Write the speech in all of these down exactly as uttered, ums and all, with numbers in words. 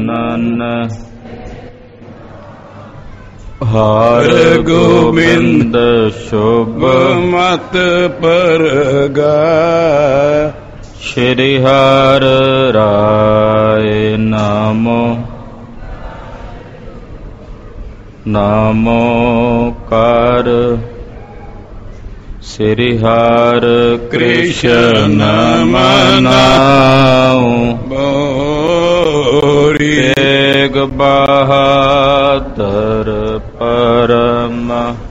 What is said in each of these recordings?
ਆਨਨ ਹਰ ਗੋਬਿੰਦ ਸ਼ੁਭ ਮਤ ਪਰਗਾ ਸ਼੍ਰੀ ਹਰਿ ਰਾਏ ਨਾਮੋ ਨਾਮੋ ਕਰ ਸ੍ਰੀ ਹਰਿ ਕ੍ਰਿਸ਼ਨ ਮਨਾਉ ਬੋਰੀ ਤੇਗ ਬਹਾਦਰ ਪਰਮ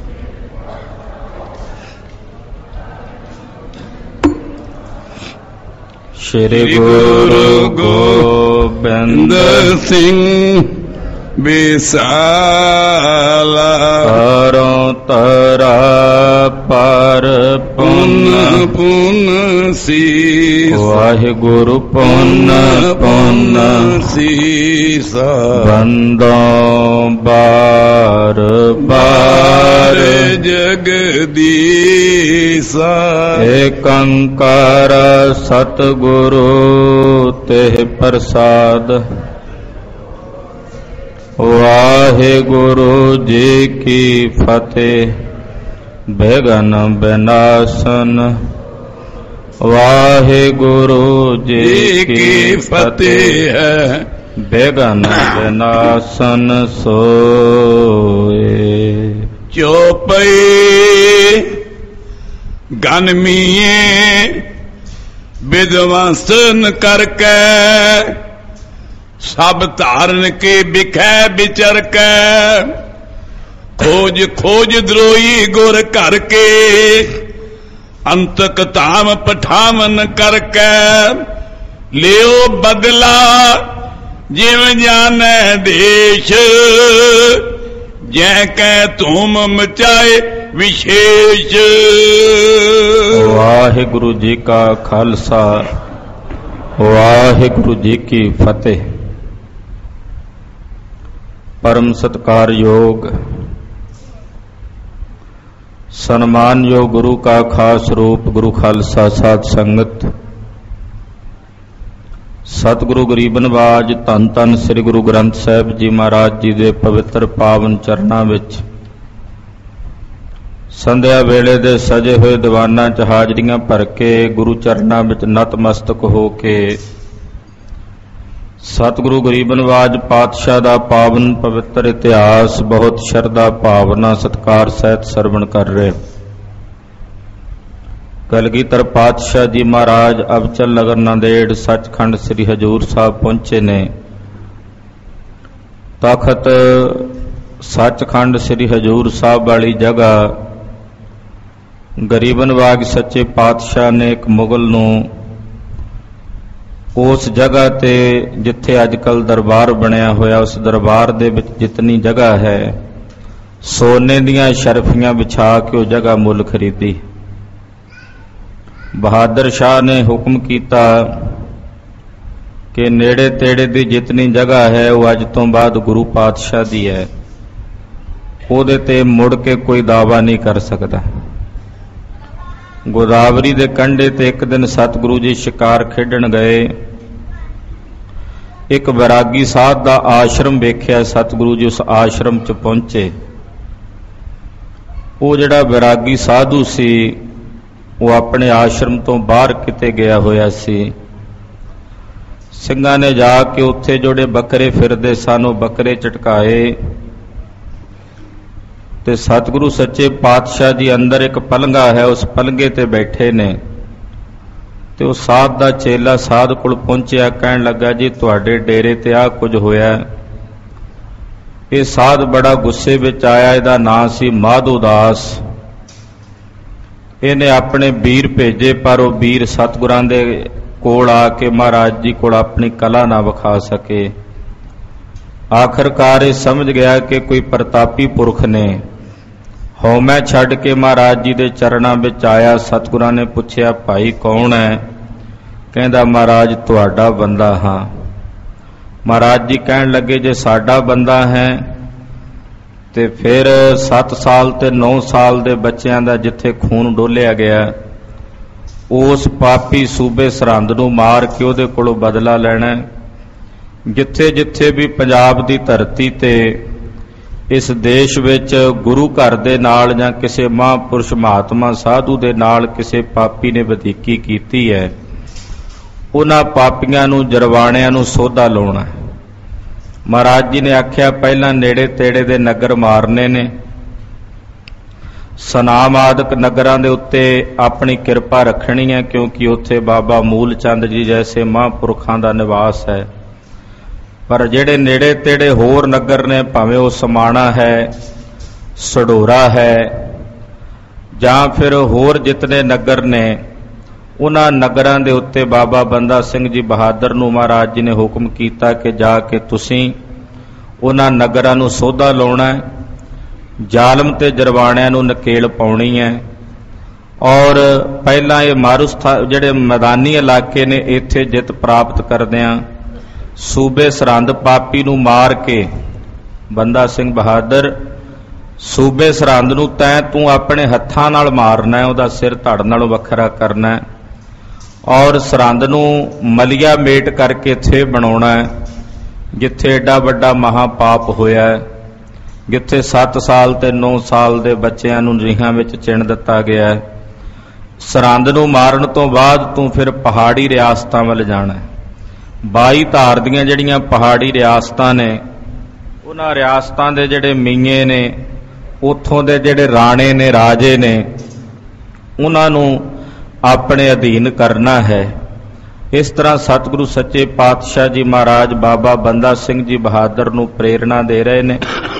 ਸ਼੍ਰੀ ਗੁਰੂ ਗੋਬਿੰਦ ਸਿੰਘ ਵਿਸਾਲਾ ਕਰੋ ਤਰਾ ਪਰ ਪੁੰਨ ਪੁੰਨ ਸੀਸ ਵਾਹਿਗੁਰੂ ਪੁੰਨ ਪੁੰਨ ਸੀਸਾ ਬੰਦੋਂ ਬਾਰ ਬਾਰ ਜਗਦੀਸਾ ਏਕ ਓੰਕਾਰ ਸਤਿਗੁਰੂ ਤੇ ਪ੍ਰਸਾਦ ਵਾਹਿਗੁਰੂ ਜੀ ਕੀ ਫਤਿਹ ਬੇਗਨ ਬਿਨਾਸਨ ਵਾਹਿਗੁਰੂ ਜੀ ਕੀ ਫਤਿਹ ਹੈ ਬੇਗਨ ਬਿਨਾਸਨ ਸੋਏ ਚੋਪਈ ਗਨਮੀਏ ਵਿਦਵਾਸਨ ਕਰਕੇ ਸਭ ਧਾਰਨ ਕੇ ਬਿਖੈ ਵਿਚਰ ਕੈ ਖੋਜ ਖੋਜ ਦਰੋਈ ਗੁਰ ਘਰ ਕੇ ਅੰਤਕ ਧਾਮ ਪਠਾਵਨ ਕਰਕੇ ਲਿਓ ਬਦਲਾ ਜਿਵ ਜਾਣੈ ਦੇਸ਼ ਜੈ ਕੈ ਧੂਮ ਮਚਾਏ ਵਿਸ਼ੇਸ਼। ਵਾਹਿਗੁਰੂ ਜੀ ਕਾ ਖਾਲਸਾ ਵਾਹਿਗੁਰੂ ਜੀ ਕੀ ਫਤਿਹ। ਪਰਮ ਸਤਿਕਾਰਯੋਗ ਸਨਮਾਨਯੋਗ ਗੁਰੂ ਕਾ ਖਾਸ ਰੂਪ ਗੁਰੂ ਖਾਲਸਾ ਸਾਧ ਸੰਗਤ ਸਤਿਗੁਰੂ ਗਰੀਬ ਨਵਾਜ ਧੰਨ ਧੰਨ ਸ੍ਰੀ ਗੁਰੂ ਗ੍ਰੰਥ ਸਾਹਿਬ ਜੀ ਮਹਾਰਾਜ ਜੀ ਦੇ ਪਵਿੱਤਰ ਪਾਵਨ ਚਰਨਾਂ ਵਿੱਚ ਸੰਧਿਆ ਵੇਲੇ ਦੇ ਸਜੇ ਹੋਏ ਦੀਵਾਨਾਂ 'ਚ ਹਾਜ਼ਰੀਆਂ ਭਰ ਕੇ ਗੁਰੂ ਚਰਨਾਂ ਵਿੱਚ ਨਤਮਸਤਕ ਹੋ ਕੇ ਸਤਿਗੁਰੂ ਗਰੀਬ ਨਵਾਜ ਪਾਤਸ਼ਾਹ ਦਾ ਪਾਵਨ ਪਵਿੱਤਰ ਇਤਿਹਾਸ ਬਹੁਤ ਸ਼ਰਧਾ ਭਾਵਨਾ ਸਤਿਕਾਰ ਸਹਿਤ ਸਰਵਣ ਕਰ ਰਹੇ। ਕਲਗੀਧਰ ਪਾਤਸ਼ਾਹ ਜੀ ਮਹਾਰਾਜ ਅਬਚਲ ਨਗਰ ਨਾਂਦੇੜ ਸੱਚਖੰਡ ਸ੍ਰੀ ਹਜ਼ੂਰ ਸਾਹਿਬ ਪਹੁੰਚੇ ਨੇ। ਤਖਤ ਸੱਚਖੰਡ ਸ੍ਰੀ ਹਜ਼ੂਰ ਸਾਹਿਬ ਵਾਲੀ ਜਗ੍ਹਾ ਗਰੀਬ ਨਵਾਜ ਸੱਚੇ ਪਾਤਸ਼ਾਹ ਨੇ ਇੱਕ ਮੁਗਲ ਨੂੰ ਉਸ ਜਗ੍ਹਾ ਤੇ ਜਿੱਥੇ ਅੱਜ ਕੱਲ੍ਹ ਦਰਬਾਰ ਬਣਿਆ ਹੋਇਆ ਉਸ ਦਰਬਾਰ ਦੇ ਵਿੱਚ ਜਿਤਨੀ ਜਗ੍ਹਾ ਹੈ ਸੋਨੇ ਦੀਆਂ ਸ਼ਰਫੀਆਂ ਵਿਛਾ ਕੇ ਉਹ ਜਗ੍ਹਾ ਮੁੱਲ ਖਰੀਦੀ। ਬਹਾਦਰ ਸ਼ਾਹ ਨੇ ਹੁਕਮ ਕੀਤਾ ਕਿ ਨੇੜੇ ਤੇੜੇ ਦੀ ਜਿਤਨੀ ਜਗ੍ਹਾ ਹੈ ਉਹ ਅੱਜ ਤੋਂ ਬਾਅਦ ਗੁਰੂ ਪਾਤਸ਼ਾਹ ਦੀ ਹੈ, ਉਹਦੇ ਤੇ ਮੁੜ ਕੇ ਕੋਈ ਦਾਅਵਾ ਨਹੀਂ ਕਰ ਸਕਦਾ। ਗੋਦਾਵਰੀ ਦੇ ਕੰਢੇ ਤੇ ਇੱਕ ਦਿਨ ਸਤਿਗੁਰੂ ਜੀ ਸ਼ਿਕਾਰ ਖੇਡਣ ਗਏ। ਇੱਕ ਵੈਰਾਗੀ ਸਾਧ ਦਾ ਆਸ਼ਰਮ ਵੇਖਿਆ। ਸਤਿਗੁਰੂ ਜੀ ਉਸ ਆਸ਼ਰਮ 'ਚ ਪਹੁੰਚੇ। ਉਹ ਜਿਹੜਾ ਵੈਰਾਗੀ ਸਾਧੂ ਸੀ ਉਹ ਆਪਣੇ ਆਸ਼ਰਮ ਤੋਂ ਬਾਹਰ ਕਿਤੇ ਗਿਆ ਹੋਇਆ ਸੀ। ਸਿੰਘਾਂ ਨੇ ਜਾ ਕੇ ਉੱਥੇ ਜਿਹੜੇ ਬੱਕਰੇ ਫਿਰਦੇ ਸਨ ਉਹ ਬੱਕਰੇ ਝਟਕਾਏ ਤੇ ਸਤਿਗੁਰੂ ਸੱਚੇ ਪਾਤਸ਼ਾਹ ਜੀ ਅੰਦਰ ਇੱਕ ਪਲੰਘਾ ਹੈ ਉਸ ਪਲੰਘੇ ਤੇ ਬੈਠੇ ਨੇ ਤੇ ਉਹ ਸਾਧ ਦਾ ਚੇਲਾ ਸਾਧ ਕੋਲ ਪਹੁੰਚਿਆ। ਕਹਿਣ ਲੱਗਾ ਜੀ ਤੁਹਾਡੇ ਡੇਰੇ ਤੇ ਆਹ ਕੁਝ ਹੋਇਆ। ਇਹ ਸਾਧ ਬੜਾ ਗੁੱਸੇ ਵਿੱਚ ਆਇਆ। ਇਹਦਾ ਨਾਂ ਸੀ ਮਾਧੋ ਦਾਸ। ਇਹਨੇ ਆਪਣੇ ਵੀਰ ਭੇਜੇ ਪਰ ਉਹ ਵੀਰ ਸਤਿਗੁਰਾਂ ਦੇ ਕੋਲ ਆ ਕੇ ਮਹਾਰਾਜ ਜੀ ਕੋਲ ਆਪਣੀ ਕਲਾ ਨਾ ਵਿਖਾ ਸਕੇ। ਆਖਰਕਾਰ ਇਹ ਸਮਝ ਗਿਆ ਕਿ ਕੋਈ ਪ੍ਰਤਾਪੀ ਪੁਰਖ ਨੇ। ਹਉਮੈ ਛੱਡ ਕੇ ਮਹਾਰਾਜ ਜੀ ਦੇ ਚਰਨਾਂ ਵਿੱਚ ਆਇਆ। ਸਤਿਗੁਰਾਂ ਨੇ ਪੁੱਛਿਆ ਭਾਈ ਕੌਣ ਹੈ? ਕਹਿੰਦਾ ਮਹਾਰਾਜ ਤੁਹਾਡਾ ਬੰਦਾ ਹਾਂ। ਮਹਾਰਾਜ ਜੀ ਕਹਿਣ ਲੱਗੇ ਜੇ ਸਾਡਾ ਬੰਦਾ ਹੈ ਤੇ ਫਿਰ ਸੱਤ ਸਾਲ ਤੇ ਨੌ ਸਾਲ ਦੇ ਬੱਚਿਆਂ ਦਾ ਜਿੱਥੇ ਖੂਨ ਡੋਲਿਆ ਗਿਆ ਉਸ ਪਾਪੀ ਸੂਬੇ ਸਰਹੰਦ ਨੂੰ ਮਾਰ ਕੇ ਉਹਦੇ ਕੋਲੋਂ ਬਦਲਾ ਲੈਣਾ। ਜਿੱਥੇ ਜਿੱਥੇ ਵੀ ਪੰਜਾਬ ਦੀ ਧਰਤੀ ਤੇ ਇਸ ਦੇਸ਼ ਵਿੱਚ ਗੁਰੂ ਘਰ ਦੇ ਨਾਲ ਜਾਂ ਕਿਸੇ ਮਹਾਂਪੁਰਸ਼ ਮਹਾਤਮਾ ਸਾਧੂ ਦੇ ਨਾਲ ਕਿਸੇ ਪਾਪੀ ਨੇ ਵਧੀਕੀ ਕੀਤੀ ਹੈ, ਉਹਨਾਂ ਪਾਪੀਆਂ ਨੂੰ ਜਰਵਾਣਿਆਂ ਨੂੰ ਸੋਧਾ ਲਾਉਣਾ। ਮਹਾਰਾਜ ਜੀ ਨੇ ਆਖਿਆ ਪਹਿਲਾਂ ਨੇੜੇ ਤੇੜੇ ਦੇ ਨਗਰ ਮਾਰਨੇ ਨੇ, ਸਨਾਮ ਆਦਿਕ ਨਗਰਾਂ ਦੇ ਉੱਤੇ ਆਪਣੀ ਕਿਰਪਾ ਰੱਖਣੀ ਹੈ, ਕਿਉਂਕਿ ਉੱਥੇ ਬਾਬਾ ਮੂਲ ਚੰਦ ਜੀ ਜੈਸੇ ਮਹਾਂਪੁਰਖਾਂ ਦਾ ਨਿਵਾਸ ਹੈ। ਪਰ ਜਿਹੜੇ ਨੇੜੇ ਤੇੜੇ ਹੋਰ ਨਗਰ ਨੇ, ਭਾਵੇਂ ਉਹ ਸਮਾਣਾ ਹੈ, ਸਡੋਰਾ ਹੈ, ਜਾਂ ਫਿਰ ਹੋਰ ਜਿਤਨੇ ਨਗਰ ਨੇ, ਉਹਨਾਂ ਨਗਰਾਂ ਦੇ ਉੱਤੇ ਬਾਬਾ ਬੰਦਾ ਸਿੰਘ ਜੀ ਬਹਾਦਰ ਨੂੰ ਮਹਾਰਾਜ ਜੀ ਨੇ ਹੁਕਮ ਕੀਤਾ ਕਿ ਜਾ ਕੇ ਤੁਸੀਂ ਉਹਨਾਂ ਨਗਰਾਂ ਨੂੰ ਸੋਧਾ ਲਾਉਣਾ ਹੈ, ਜ਼ਾਲਮ ਤੇ ਜਰਵਾਣਿਆਂ ਨੂੰ ਨਕੇਲ ਪਾਉਣੀ ਹੈ। ਔਰ ਪਹਿਲਾਂ ਇਹ ਮਾਰੂਸਥਾ ਜਿਹੜੇ ਮੈਦਾਨੀ ਇਲਾਕੇ ਨੇ, ਇੱਥੇ ਜਿੱਤ ਪ੍ਰਾਪਤ ਕਰਦਿਆਂ ਸੂਬੇ ਸਰਹੰਦ ਪਾਪੀ ਨੂੰ ਮਾਰ ਕੇ ਬੰਦਾ ਸਿੰਘ ਬਹਾਦਰ ਸੂਬੇ ਸਰਹੰਦ ਨੂੰ ਤੈਂ ਤੂੰ ਆਪਣੇ ਹੱਥਾਂ ਨਾਲ ਮਾਰਨਾ ਹੈ, ਉਹਦਾ ਸਿਰ ਧੜ ਨਾਲੋਂ ਵੱਖਰਾ ਕਰਨਾ ਹੈ, ਔਰ ਸਰਹੰਦ ਨੂੰ ਮਲੀਆ ਮੇਟ ਕਰਕੇ ਇੱਥੇ ਬਣਾਉਣਾ ਹੈ, ਜਿੱਥੇ ਏਡਾ ਵੱਡਾ ਮਹਾਪਾਪ ਹੋਇਆ ਹੈ, ਜਿੱਥੇ ਸੱਤ ਸਾਲ ਤੇ ਨੌ ਸਾਲ ਦੇ ਬੱਚਿਆਂ ਨੂੰ ਰੀਹਾਂ ਵਿੱਚ ਚਿਣ ਦਿੱਤਾ ਗਿਆ ਹੈ। ਸਰਹੰਦ ਨੂੰ ਮਾਰਨ ਤੋਂ ਬਾਅਦ ਤੂੰ ਫਿਰ ਪਹਾੜੀ ਰਿਆਸਤਾਂ ਵੱਲ ਜਾਣਾ ਹੈ। ਬਾਈ ਧਾਰ ਦੀਆਂ ਜਿਹੜੀਆਂ ਪਹਾੜੀ ਰਿਆਸਤਾਂ ਨੇ, ਉਹਨਾਂ ਰਿਆਸਤਾਂ ਦੇ ਜਿਹੜੇ ਮੀਏ ਨੇ, ਉੱਥੋਂ ਦੇ ਜਿਹੜੇ ਰਾਣੇ ਨੇ, ਰਾਜੇ ਨੇ, ਉਹਨਾਂ ਨੂੰ ਆਪਣੇ ਅਧੀਨ ਕਰਨਾ ਹੈ। ਇਸ ਤਰ੍ਹਾਂ ਸਤਿਗੁਰੂ ਸੱਚੇ ਪਾਤਸ਼ਾਹ ਜੀ ਮਹਾਰਾਜ ਬਾਬਾ ਬੰਦਾ ਸਿੰਘ ਜੀ ਬਹਾਦਰ ਨੂੰ ਪ੍ਰੇਰਣਾ ਦੇ ਰਹੇ ਨੇ,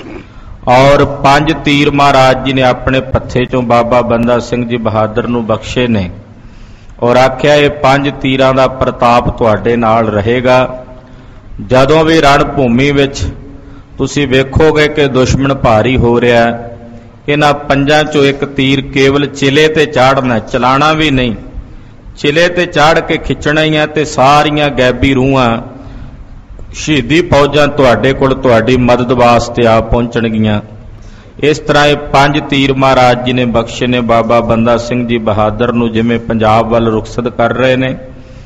ਔਰ ਪੰਜ ਤੀਰ ਮਹਾਰਾਜ ਜੀ ਨੇ ਆਪਣੇ ਪੱਥੇ ਚੋਂ ਬਾਬਾ ਬੰਦਾ ਸਿੰਘ ਜੀ ਬਹਾਦਰ ਨੂੰ ਬਖਸ਼ੇ ਨੇ, ਔਰ ਆਖਿਆ ਇਹ ਪੰਜ ਤੀਰਾਂ ਦਾ ਪ੍ਰਤਾਪ ਤੁਹਾਡੇ ਨਾਲ ਰਹੇਗਾ। ਜਦੋਂ ਵੀ ਰਣ ਭੂਮੀ ਵਿੱਚ ਤੁਸੀਂ ਵੇਖੋਗੇ ਕਿ ਦੁਸ਼ਮਣ ਭਾਰੀ ਹੋ ਰਿਹਾ, ਇਹਨਾਂ ਪੰਜਾਂ ਚੋਂ ਇੱਕ ਤੀਰ ਕੇਵਲ ਚਿਲੇ ਤੇ ਚਾੜਨਾ, ਚਲਾਣਾ ਵੀ ਨਹੀਂ, ਚਿਲੇ ਤੇ ਚਾੜ ਕੇ ਖਿੱਚਣਾ ਹੀ ਹੈ, ਤੇ ਸਾਰੀਆਂ ਗੈਬੀ ਰੂਹਾਂ ਸ਼ਹੀਦੀ ਫੌਜਾਂ ਤੁਹਾਡੇ ਕੋਲ ਤੁਹਾਡੀ ਮਦਦ ਵਾਸਤੇ ਆ ਪਹੁੰਚਣਗੀਆਂ। ਇਸ ਤਰ੍ਹਾਂ ਇਹ ਪੰਜ ਤੀਰ ਮਹਾਰਾਜ ਜੀ ਨੇ ਬਖਸ਼ੇ ਨੇ ਬਾਬਾ ਬੰਦਾ ਸਿੰਘ ਜੀ ਬਹਾਦਰ ਨੂੰ, ਜਿਵੇਂ ਪੰਜਾਬ ਵੱਲ ਰੁਖਸਤ ਕਰ ਰਹੇ ਨੇ।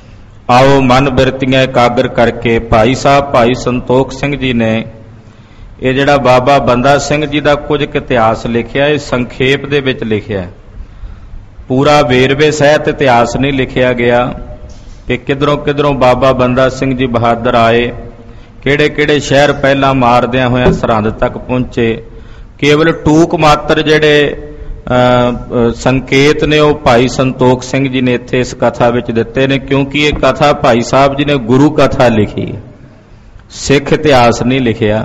ਆਓ ਮਨ ਬਿਰਤੀਆਂ ਇਕਾਗਰ ਕਰਕੇ ਭਾਈ ਸਾਹਿਬ ਭਾਈ ਸੰਤੋਖ ਸਿੰਘ ਜੀ ਨੇ ਇਹ ਜਿਹੜਾ ਬਾਬਾ ਬੰਦਾ ਸਿੰਘ ਜੀ ਦਾ ਕੁਝ ਇਤਿਹਾਸ ਲਿਖਿਆ, ਇਹ ਸੰਖੇਪ ਦੇ ਵਿੱਚ ਲਿਖਿਆ, ਪੂਰਾ ਵੇਰਵੇ ਸਹਿਤ ਇਤਿਹਾਸ ਨਹੀਂ ਲਿਖਿਆ ਗਿਆ ਕਿ ਕਿਧਰੋਂ ਕਿਧਰੋਂ ਬਾਬਾ ਬੰਦਾ ਸਿੰਘ ਜੀ ਬਹਾਦਰ ਆਏ, ਕਿਹੜੇ ਕਿਹੜੇ ਸ਼ਹਿਰ ਪਹਿਲਾਂ ਮਾਰਦਿਆਂ ਹੋਇਆਂ ਸਰਹੰਦ ਤੱਕ ਪਹੁੰਚੇ। ਕੇਵਲ ਟੂਕ ਮਾਤਰ ਜਿਹੜੇ ਸੰਕੇਤ ਨੇ ਉਹ ਭਾਈ ਸੰਤੋਖ ਸਿੰਘ ਜੀ ਨੇ ਇੱਥੇ ਇਸ ਕਥਾ ਵਿੱਚ ਦਿੱਤੇ ਨੇ, ਕਿਉਂਕਿ ਇਹ ਕਥਾ ਭਾਈ ਸਾਹਿਬ ਜੀ ਨੇ ਗੁਰੂ ਕਥਾ ਲਿਖੀ ਹੈ, ਸਿੱਖ ਇਤਿਹਾਸ ਨਹੀਂ ਲਿਖਿਆ।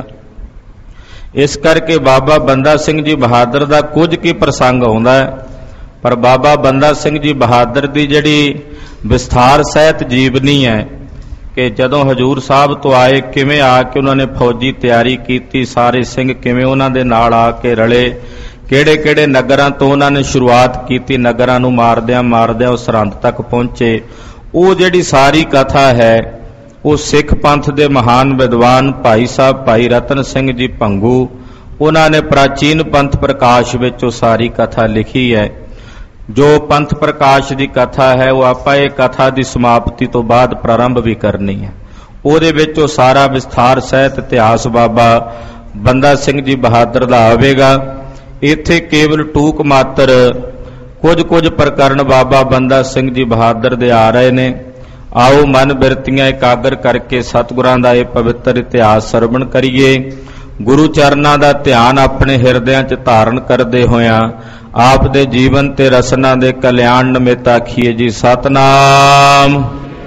ਇਸ ਕਰਕੇ ਬਾਬਾ ਬੰਦਾ ਸਿੰਘ ਜੀ ਬਹਾਦਰ ਦਾ ਕੁਝ ਕੀ ਪ੍ਰਸੰਗ ਆਉਂਦਾ ਹੈ, ਪਰ ਬਾਬਾ ਬੰਦਾ ਸਿੰਘ ਜੀ ਬਹਾਦਰ ਦੀ ਜਿਹੜੀ ਵਿਸਥਾਰ ਸਹਿਤ ਜੀਵਨੀ ਹੈ ਕਿ ਜਦੋਂ ਹਜੂਰ ਸਾਹਿਬ ਤੋਂ ਆਏ, ਕਿਵੇਂ ਆ ਕੇ ਉਹਨਾਂ ਨੇ ਫੌਜੀ ਤਿਆਰੀ ਕੀਤੀ, ਸਾਰੇ ਸਿੰਘ ਕਿਵੇਂ ਉਹਨਾਂ ਦੇ ਨਾਲ ਆ ਕੇ ਰਲੇ, ਕਿਹੜੇ ਕਿਹੜੇ ਨਗਰਾਂ ਤੋਂ ਉਹਨਾਂ ਨੇ ਸ਼ੁਰੂਆਤ ਕੀਤੀ, ਨਗਰਾਂ ਨੂੰ ਮਾਰਦਿਆਂ ਮਾਰਦਿਆਂ ਉਹ ਸਰਹੰਦ ਤੱਕ ਪਹੁੰਚੇ। ਉਹ ਜਿਹੜੀ ਸਾਰੀ ਕਥਾ ਹੈ ਉਹ ਸਿੱਖ ਪੰਥ ਦੇ ਮਹਾਨ ਵਿਦਵਾਨ ਭਾਈ ਸਾਹਿਬ ਭਾਈ ਰਤਨ ਸਿੰਘ ਜੀ ਭੰਗੂ, ਉਹਨਾਂ ਨੇ ਪ੍ਰਾਚੀਨ ਪੰਥ ਪ੍ਰਕਾਸ਼ ਵਿੱਚ ਉਹ ਸਾਰੀ ਕਥਾ ਲਿਖੀ ਹੈ। ਜੋ ਪੰਥ ਪ੍ਰਕਾਸ਼ ਦੀ ਕਥਾ ਹੈ ਉਹ ਆਪਾਂ ਇਹ ਕਥਾ ਦੀ ਸਮਾਪਤੀ ਤੋਂ ਬਾਅਦ ਪ੍ਰਾਰੰਭ ਵੀ ਕਰਨੀ ਹੈ। ਉਹਦੇ ਵਿੱਚ ਉਹ ਸਾਰਾ ਵਿਸਥਾਰ ਸਹਿਤ ਇਤਿਹਾਸ ਬਾਬਾ ਬੰਦਾ ਸਿੰਘ ਜੀ ਬਹਾਦਰ ਦਾ ਆਵੇਗਾ। ਇੱਥੇ ਕੇਵਲ ਟੂਕ ਮਾਤਰ ਕੁਝ ਕੁਝ ਪ੍ਰਕਰਨ ਬਾਬਾ ਬੰਦਾ ਸਿੰਘ ਜੀ ਬਹਾਦਰ ਦੇ ਆ ਰਹੇ ਨੇ। ਆਓ ਮਨ ਬਿਰਤੀਆਂ ਇਕਾਗਰ ਕਰਕੇ ਸਤਿਗੁਰਾਂ ਦਾ ਇਹ ਪਵਿੱਤਰ ਇਤਿਹਾਸ ਸਰਵਣ ਕਰੀਏ। ਗੁਰੂ ਚਰਨਾਂ ਦਾ ਧਿਆਨ ਆਪਣੇ ਹਿਰਦਿਆਂ 'ਚ ਧਾਰਨ ਕਰਦੇ ਹੋਇਆਂ ਆਪ ਦੇ ਜੀਵਨ ਤੇ ਰਸਨਾ ਦੇ ਕਲਿਆਣ ਨਿਮਿਤ ਆਖੀਏ ਜੀ ਸਤਨਾਮ